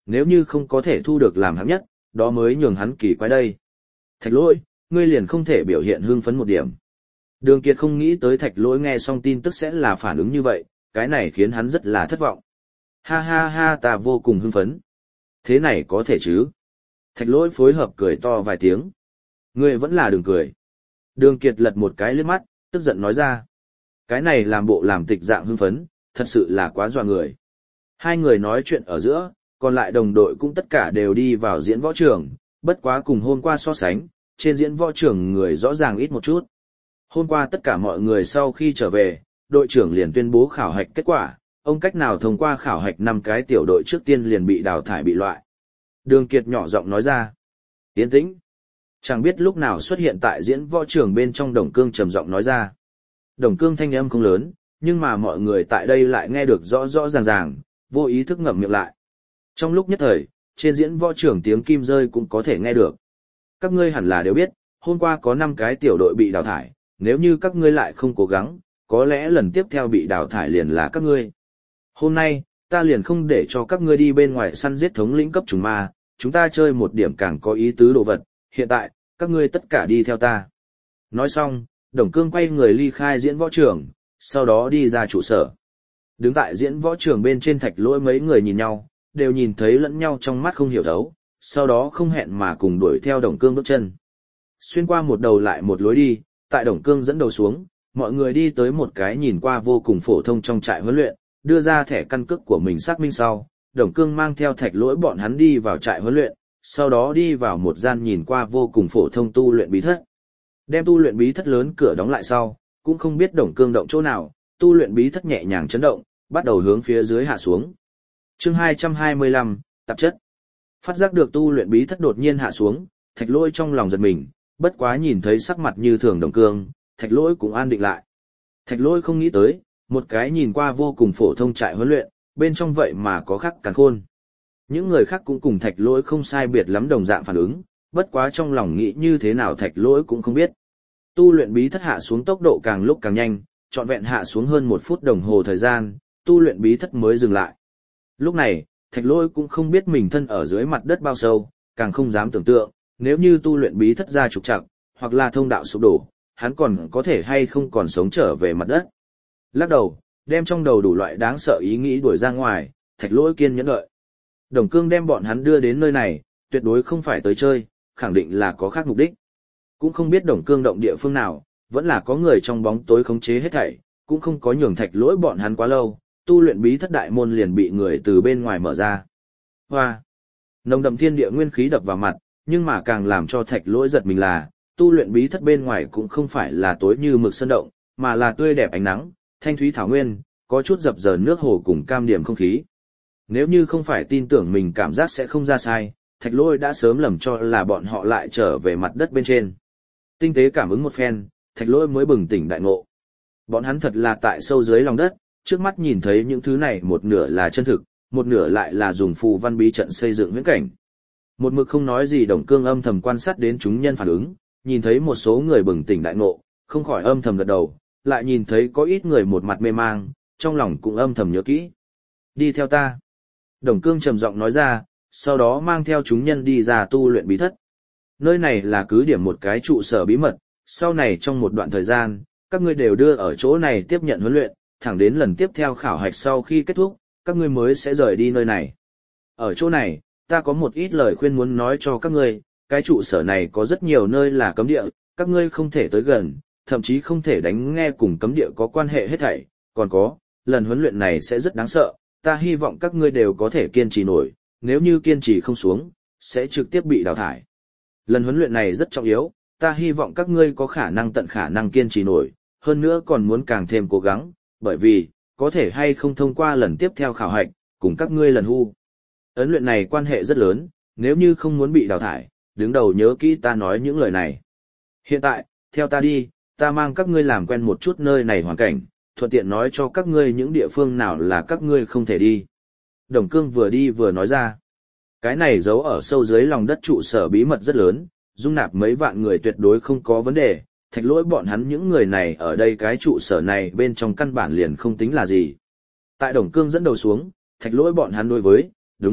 [SPEAKER 1] nếu như không có thể thu được làm hạng nhất, đó mới nhường hắn kỳ quái đây. Thạch lỗi, ngươi liền không thể biểu hiện hưng phấn một điểm. Đường Kiệt không nghĩ tới Thạch lỗi nghe xong tin tức sẽ là phản ứng như vậy, cái này khiến hắn rất là thất vọng. Ha ha ha, ta vô cùng hưng phấn. Thế này có thể chứ? Thạch lỗi phối hợp cười to vài tiếng. Ngươi vẫn là đừng cười. Đường Kiệt lật một cái liếc mắt, tức giận nói ra. Cái này làm bộ làm tịch dạng hưng phấn, thật sự là quá dọa người. Hai người nói chuyện ở giữa, còn lại đồng đội cũng tất cả đều đi vào diễn võ trường, bất quá cùng hôm qua so sánh, trên diễn võ trường người rõ ràng ít một chút. Hôm qua tất cả mọi người sau khi trở về, đội trưởng liền tuyên bố khảo hạch kết quả, ông cách nào thông qua khảo hạch năm cái tiểu đội trước tiên liền bị đào thải bị loại. Đường Kiệt nhỏ giọng nói ra. Yên tĩnh. Chẳng biết lúc nào xuất hiện tại diễn võ trường bên trong Đồng Cương trầm giọng nói ra. Đồng Cương thanh âm không lớn, nhưng mà mọi người tại đây lại nghe được rõ rõ ràng ràng, vô ý thức ngậm miệng lại. Trong lúc nhất thời, trên diễn võ trường tiếng kim rơi cũng có thể nghe được. Các ngươi hẳn là đều biết, hôm qua có năm cái tiểu đội bị đào thải, nếu như các ngươi lại không cố gắng, có lẽ lần tiếp theo bị đào thải liền là các ngươi. Hôm nay, ta liền không để cho các ngươi đi bên ngoài săn giết thống lĩnh cấp trùng ma, chúng ta chơi một điểm càng có ý tứ đồ vật, hiện tại, các ngươi tất cả đi theo ta. Nói xong, Đồng Cương quay người ly khai diễn võ trường, sau đó đi ra trụ sở. Đứng tại diễn võ trường bên trên Thạch lỗi mấy người nhìn nhau, đều nhìn thấy lẫn nhau trong mắt không hiểu thấu, sau đó không hẹn mà cùng đuổi theo Đồng Cương bước chân. Xuyên qua một đầu lại một lối đi, tại Đồng Cương dẫn đầu xuống, mọi người đi tới một cái nhìn qua vô cùng phổ thông trong trại huấn luyện, đưa ra thẻ căn cước của mình xác minh sau, Đồng Cương mang theo Thạch lỗi bọn hắn đi vào trại huấn luyện, sau đó đi vào một gian nhìn qua vô cùng phổ thông tu luyện bí thất. Đem tu luyện bí thất lớn cửa đóng lại sau, cũng không biết Đồng Cương động chỗ nào, tu luyện bí thất nhẹ nhàng chấn động, bắt đầu hướng phía dưới hạ xuống. Chương hai trăm hai mươi lăm, tạp chất. Phát giác được tu luyện bí thất đột nhiên hạ xuống, Thạch lỗi trong lòng giật mình, bất quá nhìn thấy sắc mặt như thường Đồng Cương, Thạch lỗi cũng an định lại. Thạch lỗi không nghĩ tới, một cái nhìn qua vô cùng phổ thông trại huấn luyện, bên trong vậy mà có khắc càn khôn. Những người khác cũng cùng Thạch lỗi không sai biệt lắm đồng dạng phản ứng, bất quá trong lòng nghĩ như thế nào Thạch lỗi cũng không biết. Tu luyện bí thất hạ xuống tốc độ càng lúc càng nhanh, trọn vẹn hạ xuống hơn một phút đồng hồ thời gian, tu luyện bí thất mới dừng lại. Lúc này, Thạch lỗi cũng không biết mình thân ở dưới mặt đất bao sâu, càng không dám tưởng tượng, nếu như tu luyện bí thất ra trục trặc, hoặc là thông đạo sụp đổ, hắn còn có thể hay không còn sống trở về mặt đất. Lắc đầu, đem trong đầu đủ loại đáng sợ ý nghĩ đuổi ra ngoài, Thạch lỗi kiên nhẫn đợi. Đồng Cương đem bọn hắn đưa đến nơi này, tuyệt đối không phải tới chơi, khẳng định là có khác mục đích. Cũng không biết Đồng Cương động địa phương nào, vẫn là có người trong bóng tối khống chế hết thảy, cũng không có nhường Thạch lỗi bọn hắn quá lâu, tu luyện bí thất đại môn liền bị người từ bên ngoài mở ra. Hoa! Nồng đậm thiên địa nguyên khí đập vào mặt, nhưng mà càng làm cho Thạch lỗi giật mình là, tu luyện bí thất bên ngoài cũng không phải là tối như mực sơn động, mà là tươi đẹp ánh nắng, thanh thúy thảo nguyên, có chút dập dờn nước hồ cùng cam điểm không khí. Nếu như không phải tin tưởng mình cảm giác sẽ không ra sai, Thạch lỗi đã sớm lầm cho là bọn họ lại trở về mặt đất bên trên. Tinh tế cảm ứng một phen, Thạch lỗi mới bừng tỉnh đại ngộ. Bọn hắn thật là tại sâu dưới lòng đất, trước mắt nhìn thấy những thứ này một nửa là chân thực, một nửa lại là dùng phù văn bí trận xây dựng viễn cảnh. Một mực không nói gì Đồng Cương âm thầm quan sát đến chúng nhân phản ứng, nhìn thấy một số người bừng tỉnh đại ngộ, không khỏi âm thầm gật đầu, lại nhìn thấy có ít người một mặt mê mang, trong lòng cũng âm thầm nhớ kỹ. Đi theo ta. Đồng Cương trầm giọng nói ra, sau đó mang theo chúng nhân đi ra tu luyện bí thất. Nơi này là cứ điểm một cái trụ sở bí mật, sau này trong một đoạn thời gian, các ngươi đều đưa ở chỗ này tiếp nhận huấn luyện, thẳng đến lần tiếp theo khảo hạch sau khi kết thúc, các ngươi mới sẽ rời đi nơi này. Ở chỗ này, ta có một ít lời khuyên muốn nói cho các ngươi, cái trụ sở này có rất nhiều nơi là cấm địa, các ngươi không thể tới gần, thậm chí không thể đánh nghe cùng cấm địa có quan hệ hết thảy, còn có, lần huấn luyện này sẽ rất đáng sợ, ta hy vọng các ngươi đều có thể kiên trì nổi, nếu như kiên trì không xuống, sẽ trực tiếp bị đào thải. Lần huấn luyện này rất trọng yếu, ta hy vọng các ngươi có khả năng tận khả năng kiên trì nổi, hơn nữa còn muốn càng thêm cố gắng, bởi vì, có thể hay không thông qua lần tiếp theo khảo hạch, cùng các ngươi lần hu. Ấn luyện này quan hệ rất lớn, nếu như không muốn bị đào thải, đứng đầu nhớ kỹ ta nói những lời này. Hiện tại, theo ta đi, ta mang các ngươi làm quen một chút nơi này hoàn cảnh, thuận tiện nói cho các ngươi những địa phương nào là các ngươi không thể đi. Đồng Cương vừa đi vừa nói ra. Cái này giấu ở sâu dưới lòng đất trụ sở bí mật rất lớn, dung nạp mấy vạn người tuyệt đối không có vấn đề, Thạch lỗi bọn hắn những người này ở đây cái trụ sở này bên trong căn bản liền không tính là gì. Tại Đồng Cương dẫn đầu xuống, Thạch lỗi bọn hắn đối với, đúng,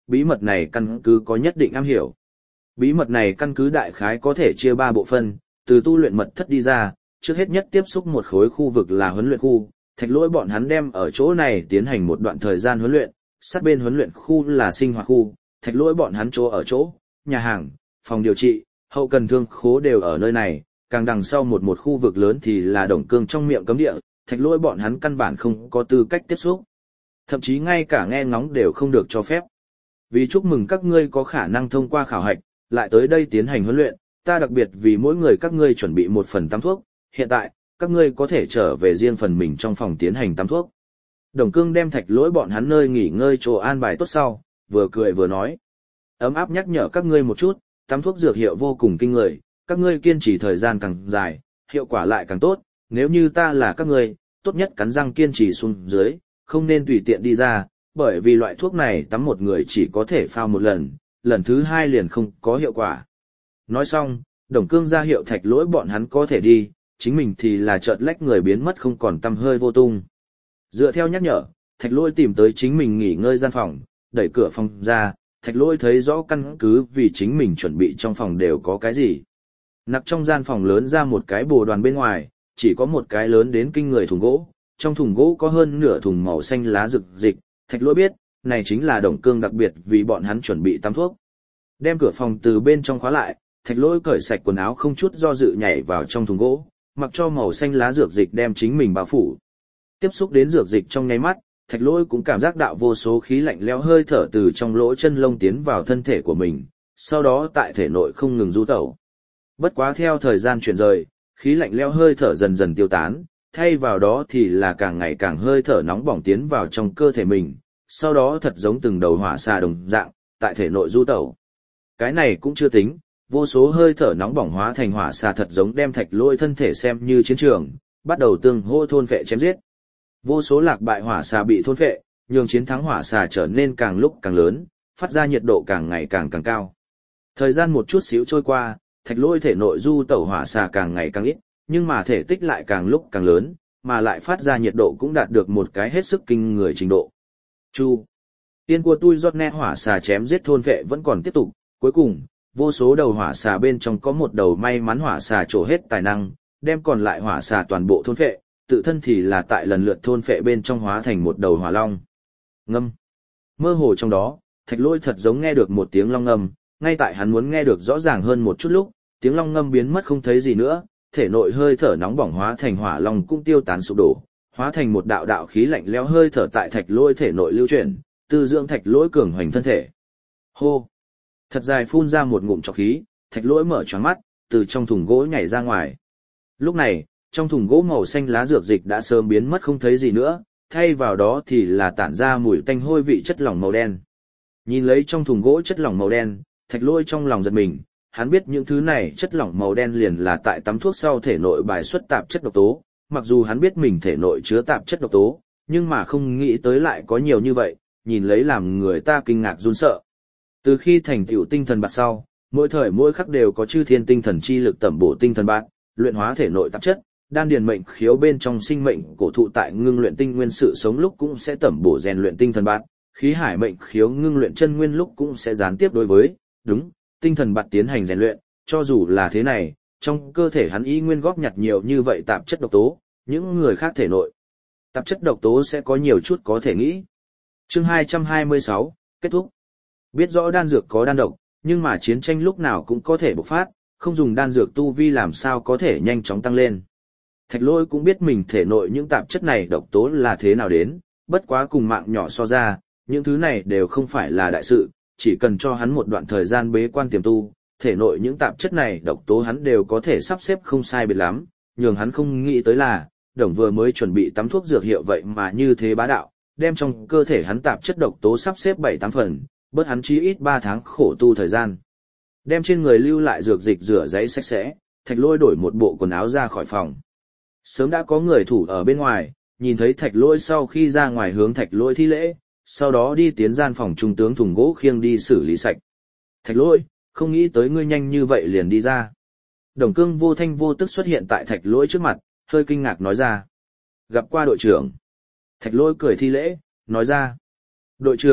[SPEAKER 1] bí mật này căn cứ có nhất định am hiểu. Bí mật này căn cứ đại khái có thể chia ba bộ phận, từ tu luyện mật thất đi ra, trước hết nhất tiếp xúc một khối khu vực là huấn luyện khu, Thạch Lỗi bọn hắn đem ở chỗ này tiến hành một đoạn thời gian huấn luyện, sát bên huấn luyện khu là sinh hoạt khu, Thạch Lỗi bọn hắn chỗ ở chỗ, nhà hàng, phòng điều trị, hậu cần thương khố đều ở nơi này, càng đằng sau một một khu vực lớn thì là Đồng Cương trong miệng cấm địa, Thạch Lỗi bọn hắn căn bản không có tư cách tiếp xúc. Thậm chí ngay cả nghe ngóng đều không được cho phép. Vì chúc mừng các ngươi có khả năng thông qua khảo hạch, lại tới đây tiến hành huấn luyện, ta đặc biệt vì mỗi người các ngươi chuẩn bị một phần tắm thuốc, hiện tại, các ngươi có thể trở về riêng phần mình trong phòng tiến hành tắm thuốc. Đồng Cương đem Thạch Lỗi bọn hắn nơi nghỉ ngơi chỗ an bài tốt sau, vừa cười vừa nói. Ấm áp nhắc nhở các ngươi một chút, tắm thuốc dược hiệu vô cùng kinh người, các ngươi kiên trì thời gian càng dài, hiệu quả lại càng tốt, nếu như ta là các ngươi, tốt nhất cắn răng kiên trì xuống dưới, không nên tùy tiện đi ra, bởi vì loại thuốc này tắm một người chỉ có thể phao một lần, lần thứ hai liền không có hiệu quả. Nói xong, Đồng Cương ra hiệu Thạch Lỗi bọn hắn có thể đi, chính mình thì là chợt lách người biến mất không còn tăm hơi vô tung. Dựa theo nhắc nhở, Thạch Lỗi tìm tới chính mình nghỉ ngơi gian phòng, đẩy cửa phòng ra, Thạch Lỗi thấy rõ căn cứ vì chính mình chuẩn bị trong phòng đều có cái gì. Nặc trong gian phòng lớn ra một cái bồ đoàn bên ngoài, chỉ có một cái lớn đến kinh người thùng gỗ, trong thùng gỗ có hơn nửa thùng màu xanh lá rực dịch, Thạch Lỗi biết, này chính là Đồng Cương đặc biệt vì bọn hắn chuẩn bị tắm thuốc. Đem cửa phòng từ bên trong khóa lại, Thạch Lỗi cởi sạch quần áo không chút do dự nhảy vào trong thùng gỗ, mặc cho màu xanh lá dược dịch đem chính mình bao phủ. Tiếp xúc đến dược dịch trong nháy mắt, Thạch Lỗi cũng cảm giác đạo vô số khí lạnh lẽo hơi thở từ trong lỗ chân lông tiến vào thân thể của mình, sau đó tại thể nội không ngừng du tẩu. Bất quá theo thời gian chuyển rời, khí lạnh lẽo hơi thở dần dần tiêu tán, thay vào đó thì là càng ngày càng hơi thở nóng bỏng tiến vào trong cơ thể mình, sau đó thật giống từng đầu hỏa xà đồng dạng, tại thể nội du tẩu. Cái này cũng chưa tính, vô số hơi thở nóng bỏng hóa thành hỏa xà thật giống đem Thạch Lỗi thân thể xem như chiến trường, bắt đầu tương hô thôn phệ chém giết. Vô số lạc bại hỏa xà bị thôn phệ, nhường chiến thắng hỏa xà trở nên càng lúc càng lớn, phát ra nhiệt độ càng ngày càng càng cao. Thời gian một chút xíu trôi qua, Thạch Lỗi thể nội du tẩu hỏa xà càng ngày càng ít, nhưng mà thể tích lại càng lúc càng lớn, mà lại phát ra nhiệt độ cũng đạt được một cái hết sức kinh người trình độ. Chu. Tiên của tôi giọt nét hỏa xà chém giết thôn vệ vẫn còn tiếp tục, cuối cùng, vô số đầu hỏa xà bên trong có một đầu may mắn hỏa xà trổ hết tài năng, đem còn lại hỏa xà toàn bộ thôn vệ, tự thân thì là tại lần lượt thôn vệ bên trong hóa thành một đầu hỏa long. Ngâm. Mơ hồ trong đó, Thạch Lỗi thật giống nghe được một tiếng long ngâm, ngay tại hắn muốn nghe được rõ ràng hơn một chút lúc, tiếng long ngâm biến mất không thấy gì nữa, thể nội hơi thở nóng bỏng hóa thành hỏa long cũng tiêu tán sụp đổ, hóa thành một đạo đạo khí lạnh lẽo hơi thở tại Thạch Lỗi thể nội lưu chuyển, tư dưỡng Thạch Lỗi cường hoành thân thể. Hô. Thật dài phun ra một ngụm trọc khí, Thạch Lỗi mở choáng mắt, từ trong thùng gỗ nhảy ra ngoài. Lúc này, trong thùng gỗ màu xanh lá dược dịch đã sớm biến mất không thấy gì nữa, thay vào đó thì là tản ra mùi tanh hôi vị chất lỏng màu đen. Nhìn lấy trong thùng gỗ chất lỏng màu đen, Thạch Lỗi trong lòng giật mình, hắn biết những thứ này chất lỏng màu đen liền là tại tắm thuốc sau thể nội bài xuất tạp chất độc tố, mặc dù hắn biết mình thể nội chứa tạp chất độc tố, nhưng mà không nghĩ tới lại có nhiều như vậy, nhìn lấy làm người ta kinh ngạc run sợ. Từ khi thành tựu tinh thần bạt sau, mỗi thời mỗi khắc đều có chư thiên tinh thần chi lực tẩm bổ tinh thần bạt, luyện hóa thể nội tạp chất, đan điền mệnh khiếu bên trong sinh mệnh cổ thụ tại ngưng luyện tinh nguyên sự sống lúc cũng sẽ tẩm bổ rèn luyện tinh thần bạt, khí hải mệnh khiếu ngưng luyện chân nguyên lúc cũng sẽ gián tiếp đối với, đúng, tinh thần bạt tiến hành rèn luyện, cho dù là thế này, trong cơ thể hắn y nguyên góp nhặt nhiều như vậy tạp chất độc tố, những người khác thể nội tạp chất độc tố sẽ có nhiều chút có thể nghĩ. Chương hai trăm hai mươi sáu, kết thúc. Biết rõ đan dược có đan độc, nhưng mà chiến tranh lúc nào cũng có thể bộc phát, không dùng đan dược tu vi làm sao có thể nhanh chóng tăng lên. Thạch Lỗi cũng biết mình thể nội những tạp chất này độc tố là thế nào đến, bất quá cùng mạng nhỏ so ra, những thứ này đều không phải là đại sự, chỉ cần cho hắn một đoạn thời gian bế quan tiềm tu, thể nội những tạp chất này độc tố hắn đều có thể sắp xếp không sai biệt lắm, nhường hắn không nghĩ tới là, Đồng vừa mới chuẩn bị tắm thuốc dược hiệu vậy mà như thế bá đạo, đem trong cơ thể hắn tạp chất độc tố sắp xếp bảy tám phần, bớt hắn chí ít ba tháng khổ tu thời gian. Đem trên người lưu lại dược dịch rửa giấy sạch sẽ, Thạch Lỗi đổi một bộ quần áo ra khỏi phòng. Sớm đã có người thủ ở bên ngoài, nhìn thấy Thạch Lỗi sau khi ra ngoài hướng Thạch Lỗi thi lễ, sau đó đi tiến gian phòng trung tướng thùng gỗ khiêng đi xử lý sạch. Thạch Lỗi, không nghĩ tới ngươi nhanh như vậy liền đi ra. Đồng Cương vô thanh vô tức xuất hiện tại Thạch Lỗi trước mặt, hơi kinh ngạc nói ra. Gặp qua đội trưởng. Thạch Lỗi cười thi lễ, nói ra. Đội trưởng,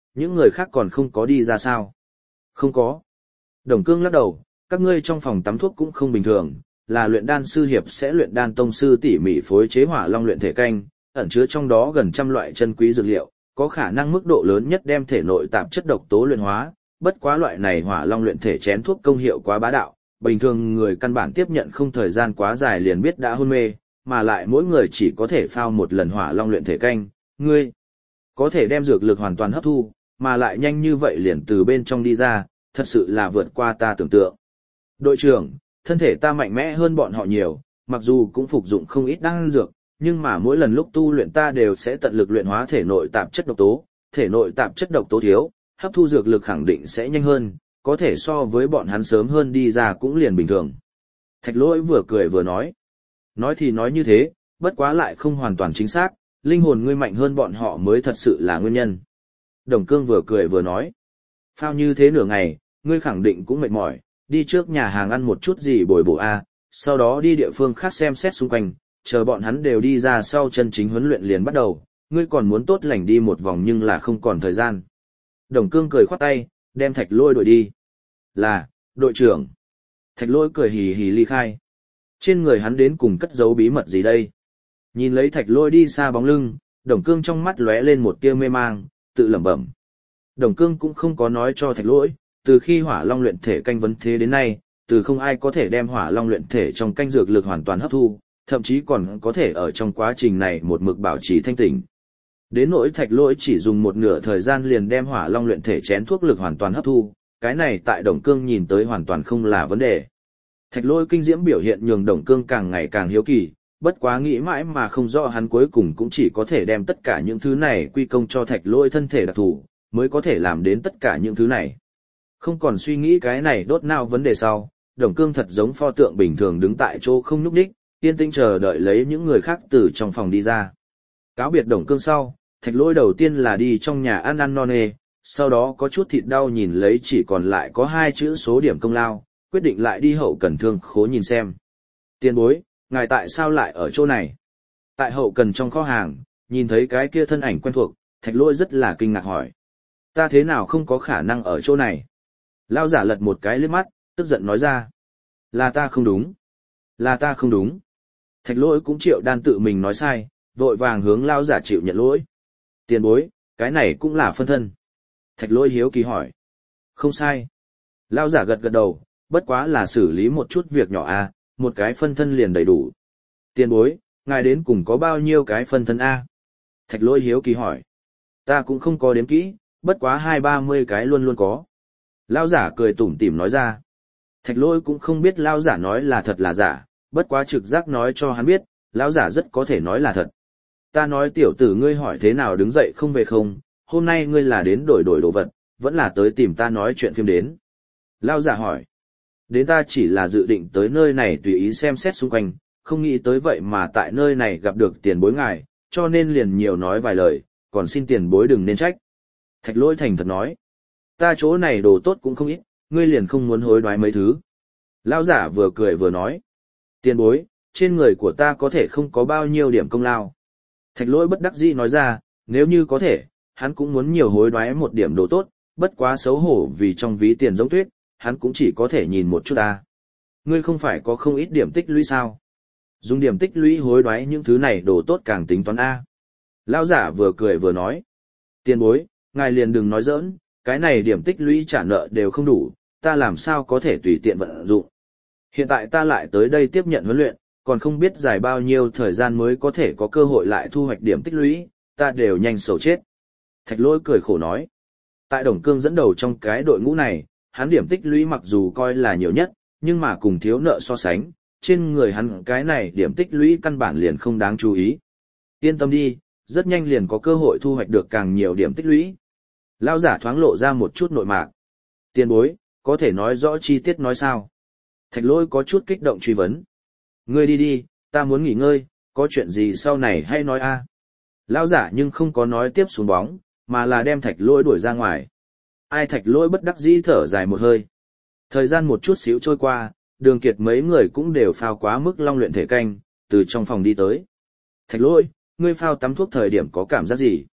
[SPEAKER 1] những người khác còn không có đi ra sao? Không có. Đồng Cương lắc đầu, các ngươi trong phòng tắm thuốc cũng không bình thường, là luyện đan sư hiệp sẽ luyện đan tông sư tỉ mỉ phối chế hỏa long luyện thể canh, ẩn chứa trong đó gần trăm loại chân quý dược liệu, có khả năng mức độ lớn nhất đem thể nội tạp chất độc tố luyện hóa, bất quá loại này hỏa long luyện thể chén thuốc công hiệu quá bá đạo, bình thường người căn bản tiếp nhận không thời gian quá dài liền biết đã hôn mê, mà lại mỗi người chỉ có thể phao một lần hỏa long luyện thể canh, ngươi có thể đem dược lực hoàn toàn hấp thu, mà lại nhanh như vậy liền từ bên trong đi ra, thật sự là vượt qua ta tưởng tượng. Đội trưởng, thân thể ta mạnh mẽ hơn bọn họ nhiều, mặc dù cũng phục dụng không ít đan dược, nhưng mà mỗi lần lúc tu luyện ta đều sẽ tận lực luyện hóa thể nội tạp chất độc tố, thể nội tạp chất độc tố thiếu, hấp thu dược lực khẳng định sẽ nhanh hơn, có thể so với bọn hắn sớm hơn đi ra cũng liền bình thường. Thạch Lỗi vừa cười vừa nói. Nói thì nói như thế, bất quá lại không hoàn toàn chính xác, linh hồn ngươi mạnh hơn bọn họ mới thật sự là nguyên nhân. Đồng Cương vừa cười vừa nói. Phao như thế nửa ngày, ngươi khẳng định cũng mệt mỏi, đi trước nhà hàng ăn một chút gì bồi bổ a, sau đó đi địa phương khác xem xét xung quanh, chờ bọn hắn đều đi ra sau chân chính huấn luyện liền bắt đầu, ngươi còn muốn tốt lành đi một vòng nhưng là không còn thời gian. Đồng Cương cười khoát tay, đem Thạch Lỗi đuổi đi. Là, đội trưởng. Thạch Lỗi cười hì hì ly khai. Trên người hắn đến cùng cất giấu bí mật gì đây? Nhìn lấy Thạch Lỗi đi xa bóng lưng, Đồng Cương trong mắt lóe lên một tia mê mang, tự lẩm bẩm. Đồng Cương cũng không có nói cho Thạch Lỗi, từ khi hỏa long luyện thể canh vấn thế đến nay, từ không ai có thể đem hỏa long luyện thể trong canh dược lực hoàn toàn hấp thu, thậm chí còn có thể ở trong quá trình này một mực bảo trì thanh tỉnh. Đến nỗi Thạch Lỗi chỉ dùng một nửa thời gian liền đem hỏa long luyện thể chén thuốc lực hoàn toàn hấp thu, cái này tại Đồng Cương nhìn tới hoàn toàn không là vấn đề. Thạch Lỗi kinh diễm biểu hiện nhường Đồng Cương càng ngày càng hiếu kỳ, bất quá nghĩ mãi mà không rõ hắn cuối cùng cũng chỉ có thể đem tất cả những thứ này quy công cho Thạch Lỗi thân thể đặc thù, mới có thể làm đến tất cả những thứ này. Không còn suy nghĩ cái này đốt nào vấn đề sau, Đồng Cương thật giống pho tượng bình thường đứng tại chỗ không nhúc nhích, yên tĩnh chờ đợi lấy những người khác từ trong phòng đi ra. Cáo biệt Đồng Cương sau, Thạch Lỗi đầu tiên là đi trong nhà ăn ăn no nê, sau đó có chút thịt đau nhìn lấy chỉ còn lại có hai chữ số điểm công lao, quyết định lại đi hậu cần thương khố nhìn xem. Tiền bối, ngài tại sao lại ở chỗ này? Tại hậu cần trong kho hàng, nhìn thấy cái kia thân ảnh quen thuộc, Thạch Lỗi rất là kinh ngạc hỏi. Ta thế nào không có khả năng ở chỗ này? Lao giả lật một cái liếc mắt, tức giận nói ra. Là ta không đúng. Là ta không đúng. Thạch Lỗi cũng chịu đan tự mình nói sai, vội vàng hướng Lao giả chịu nhận lỗi. Tiền bối, cái này cũng là phân thân. Thạch Lỗi hiếu kỳ hỏi. Không sai. Lao giả gật gật đầu, bất quá là xử lý một chút việc nhỏ a, một cái phân thân liền đầy đủ. Tiền bối, ngài đến cùng có bao nhiêu cái phân thân a? Thạch Lỗi hiếu kỳ hỏi. Ta cũng không có đếm kỹ, bất quá hai ba mươi cái luôn luôn có. Lao giả cười tủm tỉm nói ra. Thạch Lỗi cũng không biết Lao giả nói là thật là giả, bất quá trực giác nói cho hắn biết, Lao giả rất có thể nói là thật. Ta nói tiểu tử ngươi hỏi thế nào đứng dậy không về không, hôm nay ngươi là đến đổi đổi đồ vật, vẫn là tới tìm ta nói chuyện phim đến. Lao giả hỏi. Đến ta chỉ là dự định tới nơi này tùy ý xem xét xung quanh, không nghĩ tới vậy mà tại nơi này gặp được tiền bối ngài, cho nên liền nhiều nói vài lời, còn xin tiền bối đừng nên trách. Thạch Lỗi thành thật nói. Ta chỗ này đồ tốt cũng không ít, ngươi liền không muốn hối đoái mấy thứ. Lao giả vừa cười vừa nói. Tiền bối, trên người của ta có thể không có bao nhiêu điểm công lao. Thạch Lỗi bất đắc dĩ nói ra, nếu như có thể, hắn cũng muốn nhiều hối đoái một điểm đồ tốt, bất quá xấu hổ vì trong ví tiền giống tuyết, hắn cũng chỉ có thể nhìn một chút ta. Ngươi không phải có không ít điểm tích lũy sao? Dùng điểm tích lũy hối đoái những thứ này đồ tốt càng tính toán A. Lao giả vừa cười vừa nói. Tiền bối, ngài liền đừng nói giỡn, cái này điểm tích lũy trả nợ đều không đủ, ta làm sao có thể tùy tiện vận dụng. Hiện tại ta lại tới đây tiếp nhận huấn luyện, còn không biết dài bao nhiêu thời gian mới có thể có cơ hội lại thu hoạch điểm tích lũy, ta đều nhanh sầu chết. Thạch Lỗi cười khổ nói. Tại Đồng Cương dẫn đầu trong cái đội ngũ này, hắn điểm tích lũy mặc dù coi là nhiều nhất, nhưng mà cùng thiếu nợ so sánh, trên người hắn cái này điểm tích lũy căn bản liền không đáng chú ý. Yên tâm đi, rất nhanh liền có cơ hội thu hoạch được càng nhiều điểm tích lũy. Lao giả thoáng lộ ra một chút nội mạc. Tiền bối, có thể nói rõ chi tiết nói sao? Thạch Lỗi có chút kích động truy vấn. Ngươi đi đi, ta muốn nghỉ ngơi, có chuyện gì sau này hay nói a. Lao giả nhưng không có nói tiếp xuống bóng, mà là đem Thạch Lỗi đuổi ra ngoài. Ai Thạch Lỗi bất đắc dĩ thở dài một hơi. Thời gian một chút xíu trôi qua, Đường Kiệt mấy người cũng đều phao quá mức long luyện thể canh, từ trong phòng đi tới. Thạch Lỗi, ngươi phao tắm thuốc thời điểm có cảm giác gì?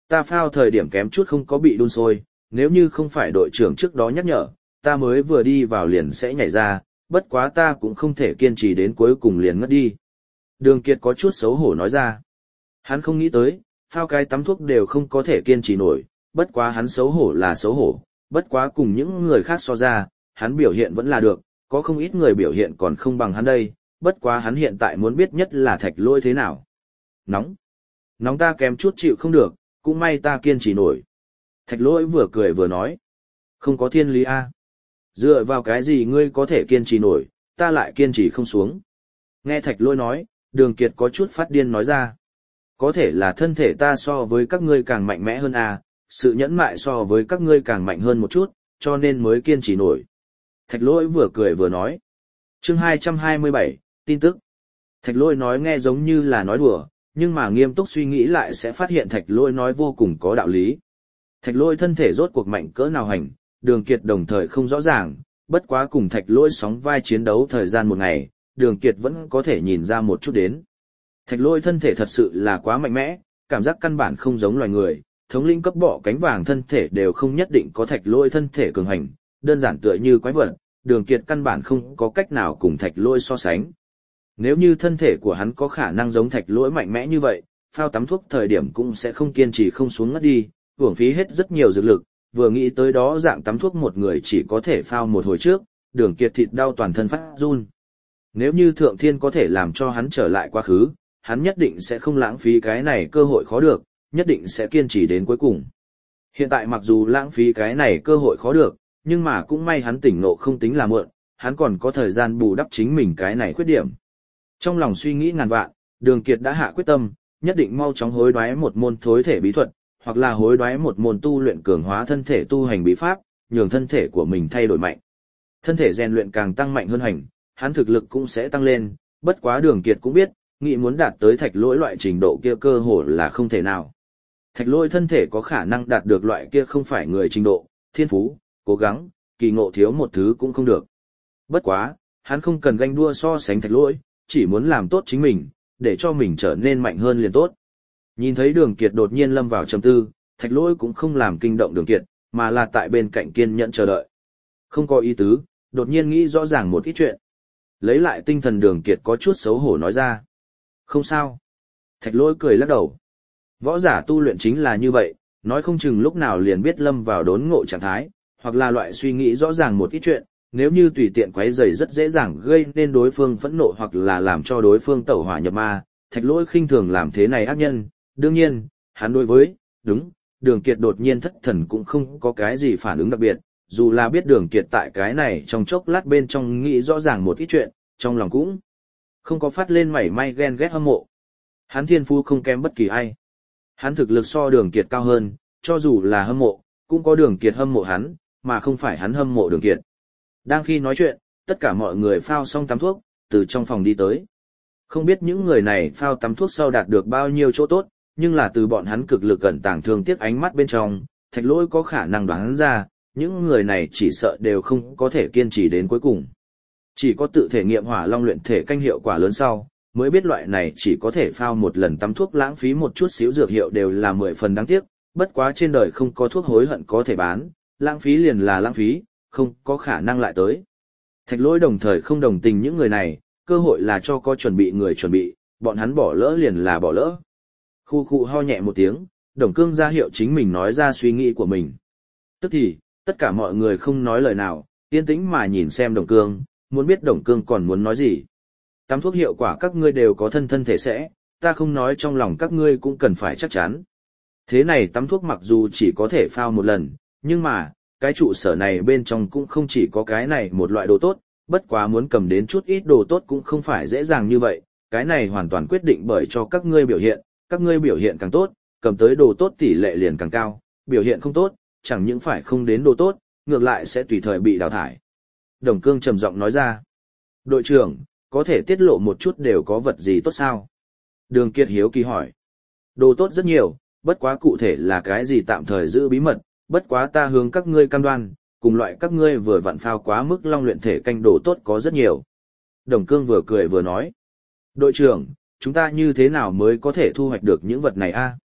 [SPEAKER 1] Ta phao thời điểm kém chút không có bị đun sôi, nếu như không phải đội trưởng trước đó nhắc nhở, ta mới vừa đi vào liền sẽ nhảy ra, bất quá ta cũng không thể kiên trì đến cuối cùng liền ngất đi. Đường Kiệt có chút xấu hổ nói ra. Hắn không nghĩ tới, phao cái tắm thuốc đều không có thể kiên trì nổi, bất quá hắn xấu hổ là xấu hổ, bất quá cùng những người khác so ra, hắn biểu hiện vẫn là được, có không ít người biểu hiện còn không bằng hắn đây, bất quá hắn hiện tại muốn biết nhất là Thạch Lỗi thế nào. Nóng. Nóng ta kém chút chịu không được, cũng may ta kiên trì nổi. Thạch Lỗi vừa cười vừa nói. Không có thiên lý a. Dựa vào cái gì ngươi có thể kiên trì nổi, ta lại kiên trì không xuống. Nghe Thạch Lỗi nói, Đường Kiệt có chút phát điên nói ra. Có thể là thân thể ta so với các ngươi càng mạnh mẽ hơn a, sự nhẫn mại so với các ngươi càng mạnh hơn một chút, cho nên mới kiên trì nổi. Thạch Lỗi vừa cười vừa nói. Chương hai trăm hai mươi bảy, tin tức. Thạch Lỗi nói nghe giống như là nói đùa, nhưng mà nghiêm túc suy nghĩ lại sẽ phát hiện Thạch Lỗi nói vô cùng có đạo lý. Thạch Lỗi thân thể rốt cuộc mạnh cỡ nào hành, Đường Kiệt đồng thời không rõ ràng, bất quá cùng Thạch Lỗi sóng vai chiến đấu thời gian một ngày, Đường Kiệt vẫn có thể nhìn ra một chút đến. Thạch Lỗi thân thể thật sự là quá mạnh mẽ, cảm giác căn bản không giống loài người, thống lĩnh cấp bọ cánh vàng thân thể đều không nhất định có Thạch Lỗi thân thể cường hành, đơn giản tựa như quái vật, Đường Kiệt căn bản không có cách nào cùng Thạch Lỗi so sánh. Nếu như thân thể của hắn có khả năng giống Thạch Lỗi mạnh mẽ như vậy, phao tắm thuốc thời điểm cũng sẽ không kiên trì không xuống ngất đi, uổng phí hết rất nhiều dược lực, vừa nghĩ tới đó dạng tắm thuốc một người chỉ có thể phao một hồi trước, Đường Kiệt thịt đau toàn thân phát run. Nếu như Thượng Thiên có thể làm cho hắn trở lại quá khứ, hắn nhất định sẽ không lãng phí cái này cơ hội khó được, nhất định sẽ kiên trì đến cuối cùng. Hiện tại mặc dù lãng phí cái này cơ hội khó được, nhưng mà cũng may hắn tỉnh ngộ không tính là muộn, hắn còn có thời gian bù đắp chính mình cái này khuyết điểm. Trong lòng suy nghĩ ngàn vạn, Đường Kiệt đã hạ quyết tâm, nhất định mau chóng hối đoái một môn thối thể bí thuật, hoặc là hối đoái một môn tu luyện cường hóa thân thể tu hành bí pháp, nhường thân thể của mình thay đổi mạnh. Thân thể rèn luyện càng tăng mạnh hơn hành, hắn thực lực cũng sẽ tăng lên, bất quá Đường Kiệt cũng biết, nghĩ muốn đạt tới Thạch Lỗi loại trình độ kia cơ hồ là không thể nào. Thạch Lỗi thân thể có khả năng đạt được loại kia không phải người trình độ, thiên phú, cố gắng, kỳ ngộ thiếu một thứ cũng không được. Bất quá, hắn không cần ganh đua so sánh Thạch Lỗi, chỉ muốn làm tốt chính mình, để cho mình trở nên mạnh hơn liền tốt. Nhìn thấy Đường Kiệt đột nhiên lâm vào trầm tư, Thạch Lỗi cũng không làm kinh động Đường Kiệt, mà là tại bên cạnh kiên nhẫn chờ đợi. Không có ý tứ, đột nhiên nghĩ rõ ràng một ít chuyện. Lấy lại tinh thần Đường Kiệt có chút xấu hổ nói ra. Không sao. Thạch Lỗi cười lắc đầu. Võ giả tu luyện chính là như vậy, nói không chừng lúc nào liền biết lâm vào đốn ngộ trạng thái, hoặc là loại suy nghĩ rõ ràng một ít chuyện, nếu như tùy tiện quấy rầy rất dễ dàng gây nên đối phương phẫn nộ hoặc là làm cho đối phương tẩu hỏa nhập ma. Thạch Lỗi khinh thường làm thế này ác nhân, đương nhiên, hắn đối với, đúng, Đường Kiệt đột nhiên thất thần cũng không có cái gì phản ứng đặc biệt, dù là biết Đường Kiệt tại cái này trong chốc lát bên trong nghĩ rõ ràng một ít chuyện, trong lòng cũng không có phát lên mảy may ghen ghét hâm mộ. Hắn thiên phú không kém bất kỳ ai. Hắn thực lực so Đường Kiệt cao hơn, cho dù là hâm mộ, cũng có Đường Kiệt hâm mộ hắn, mà không phải hắn hâm mộ Đường Kiệt. Đang khi nói chuyện, tất cả mọi người phao xong tắm thuốc, từ trong phòng đi tới. Không biết những người này phao tắm thuốc sau đạt được bao nhiêu chỗ tốt, nhưng là từ bọn hắn cực lực cẩn tàng thương tiếc ánh mắt bên trong, Thạch Lỗi có khả năng đoán ra, những người này chỉ sợ đều không có thể kiên trì đến cuối cùng. Chỉ có tự thể nghiệm hỏa long luyện thể canh hiệu quả lớn sau, mới biết loại này chỉ có thể phao một lần tắm thuốc lãng phí một chút xíu dược hiệu đều là mười phần đáng tiếc, bất quá trên đời không có thuốc hối hận có thể bán, lãng phí liền là lãng phí, không có khả năng lại tới. Thạch Lỗi đồng thời không đồng tình những người này, cơ hội là cho có chuẩn bị người chuẩn bị, bọn hắn bỏ lỡ liền là bỏ lỡ. Khu khu ho nhẹ một tiếng, Đồng Cương ra hiệu chính mình nói ra suy nghĩ của mình. Tức thì, tất cả mọi người không nói lời nào, yên tĩnh mà nhìn xem Đồng Cương, muốn biết Đồng Cương còn muốn nói gì. Tắm thuốc hiệu quả các ngươi đều có thân thân thể sẽ, ta không nói trong lòng các ngươi cũng cần phải chắc chắn. Thế này tắm thuốc mặc dù chỉ có thể phao một lần, nhưng mà, cái trụ sở này bên trong cũng không chỉ có cái này một loại đồ tốt, bất quá muốn cầm đến chút ít đồ tốt cũng không phải dễ dàng như vậy, cái này hoàn toàn quyết định bởi cho các ngươi biểu hiện, các ngươi biểu hiện càng tốt, cầm tới đồ tốt tỷ lệ liền càng cao, biểu hiện không tốt, chẳng những phải không đến đồ tốt, ngược lại sẽ tùy thời bị đào thải. Đồng Cương trầm giọng nói ra, đội trưởng, có thể tiết lộ một chút đều có vật gì tốt sao? Đường Kiệt hiếu kỳ hỏi, đồ tốt rất nhiều, bất quá cụ thể là cái gì tạm thời giữ bí mật, bất quá ta hướng các ngươi cam đoan, cùng loại các ngươi vừa vặn phao quá mức long luyện thể canh đồ tốt có rất nhiều. Đồng Cương vừa cười vừa nói, đội trưởng, chúng ta như thế nào mới có thể thu hoạch được những vật này a?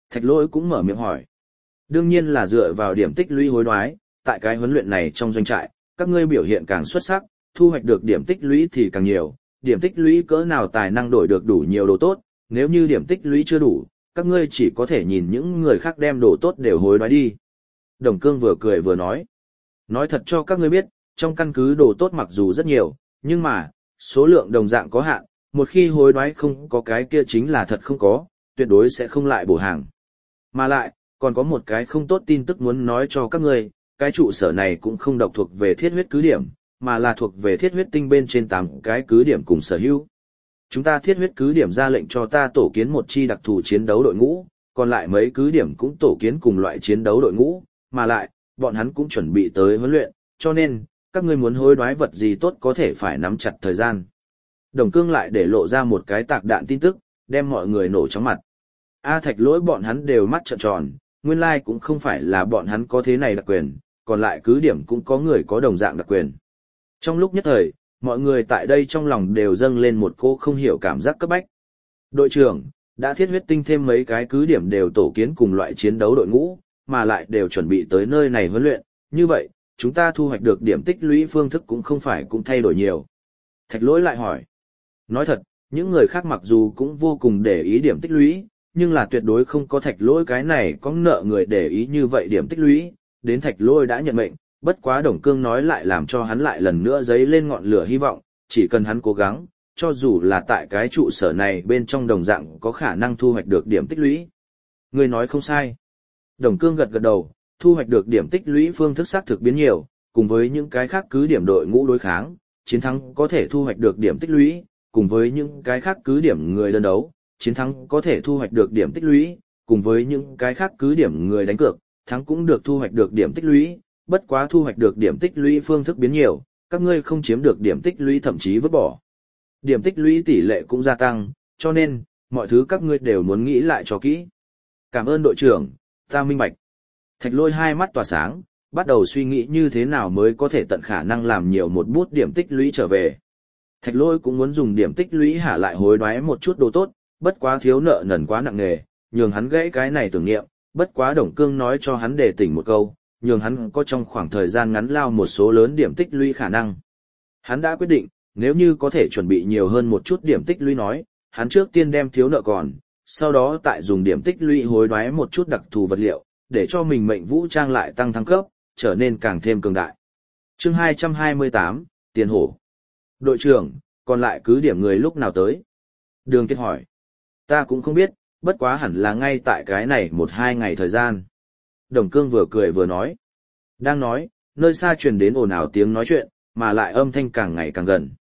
[SPEAKER 1] Thạch Lỗi cũng mở miệng hỏi. Đương nhiên là dựa vào điểm tích lũy hối đoái, tại cái huấn luyện này trong doanh trại, các ngươi biểu hiện càng xuất sắc, thu hoạch được điểm tích lũy thì càng nhiều, điểm tích lũy cỡ nào tài năng đổi được đủ nhiều đồ tốt, nếu như điểm tích lũy chưa đủ, các ngươi chỉ có thể nhìn những người khác đem đồ tốt đều hối đoái đi. Đồng Cương vừa cười vừa nói. Nói thật cho các ngươi biết, trong căn cứ đồ tốt mặc dù rất nhiều, nhưng mà, số lượng đồng dạng có hạn, một khi hối đoái không có cái kia chính là thật không có, tuyệt đối sẽ không lại bổ hàng. Mà lại, còn có một cái không tốt tin tức muốn nói cho các ngươi, cái trụ sở này cũng không độc thuộc về thiết huyết cứ điểm, mà là thuộc về thiết huyết tinh bên trên tám cái cứ điểm cùng sở hữu. Chúng ta thiết huyết cứ điểm ra lệnh cho ta tổ kiến một chi đặc thù chiến đấu đội ngũ, còn lại mấy cứ điểm cũng tổ kiến cùng loại chiến đấu đội ngũ, mà lại, bọn hắn cũng chuẩn bị tới huấn luyện, cho nên, các ngươi muốn hối đoái vật gì tốt có thể phải nắm chặt thời gian. Đồng Cương lại để lộ ra một cái tạc đạn tin tức, đem mọi người nổ chóng mặt. A Thạch Lỗi bọn hắn đều mắt trợn tròn, nguyên lai like cũng không phải là bọn hắn có thế này đặc quyền, còn lại cứ điểm cũng có người có đồng dạng đặc quyền. Trong lúc nhất thời, mọi người tại đây trong lòng đều dâng lên một cô không hiểu cảm giác cấp bách. Đội trưởng, đã thiết huyết tinh thêm mấy cái cứ điểm đều tổ kiến cùng loại chiến đấu đội ngũ, mà lại đều chuẩn bị tới nơi này huấn luyện, như vậy, chúng ta thu hoạch được điểm tích lũy phương thức cũng không phải cũng thay đổi nhiều. Thạch Lỗi lại hỏi. Nói thật, những người khác mặc dù cũng vô cùng để ý điểm tích lũy, nhưng là tuyệt đối không có Thạch Lỗi cái này có nợ người để ý như vậy điểm tích lũy, đến Thạch Lỗi đã nhận mệnh, bất quá Đồng Cương nói lại làm cho hắn lại lần nữa dấy lên ngọn lửa hy vọng, chỉ cần hắn cố gắng, cho dù là tại cái trụ sở này bên trong đồng dạng có khả năng thu hoạch được điểm tích lũy. Người nói không sai. Đồng Cương gật gật đầu, thu hoạch được điểm tích lũy phương thức xác thực biến nhiều, cùng với những cái khác cứ điểm đội ngũ đối kháng, chiến thắng có thể thu hoạch được điểm tích lũy, cùng với những cái khác cứ điểm người đơn đấu, chiến thắng có thể thu hoạch được điểm tích lũy, cùng với những cái khác cứ điểm người đánh cược, thắng cũng được thu hoạch được điểm tích lũy, bất quá thu hoạch được điểm tích lũy phương thức biến nhiều, các ngươi không chiếm được điểm tích lũy thậm chí vứt bỏ. Điểm tích lũy tỷ lệ cũng gia tăng, cho nên, mọi thứ các ngươi đều muốn nghĩ lại cho kỹ. Cảm ơn đội trưởng, ta minh bạch. Thạch Lỗi hai mắt tỏa sáng, bắt đầu suy nghĩ như thế nào mới có thể tận khả năng làm nhiều một bút điểm tích lũy trở về. Thạch Lỗi cũng muốn dùng điểm tích lũy hạ lại hối đoái một chút đồ tốt, bất quá thiếu nợ nần quá nặng nề, nhường hắn gãy cái này tưởng niệm, bất quá Đồng Cương nói cho hắn để tỉnh một câu, nhường hắn có trong khoảng thời gian ngắn lao một số lớn điểm tích lũy khả năng. Hắn đã quyết định, nếu như có thể chuẩn bị nhiều hơn một chút điểm tích lũy nói, hắn trước tiên đem thiếu nợ còn, sau đó tại dùng điểm tích lũy hối đoái một chút đặc thù vật liệu, để cho mình mệnh vũ trang lại tăng thăng cấp, trở nên càng thêm cường đại. Chương hai trăm hai mươi tám, Tiền Hổ. Đội trưởng, còn lại cứ điểm người lúc nào tới? Đường Kiệt hỏi. Ta cũng không biết, bất quá hẳn là ngay tại cái này một hai ngày thời gian. Đồng Cương vừa cười vừa nói. Đang nói, nơi xa truyền đến ồn ào tiếng nói chuyện, mà lại âm thanh càng ngày càng gần.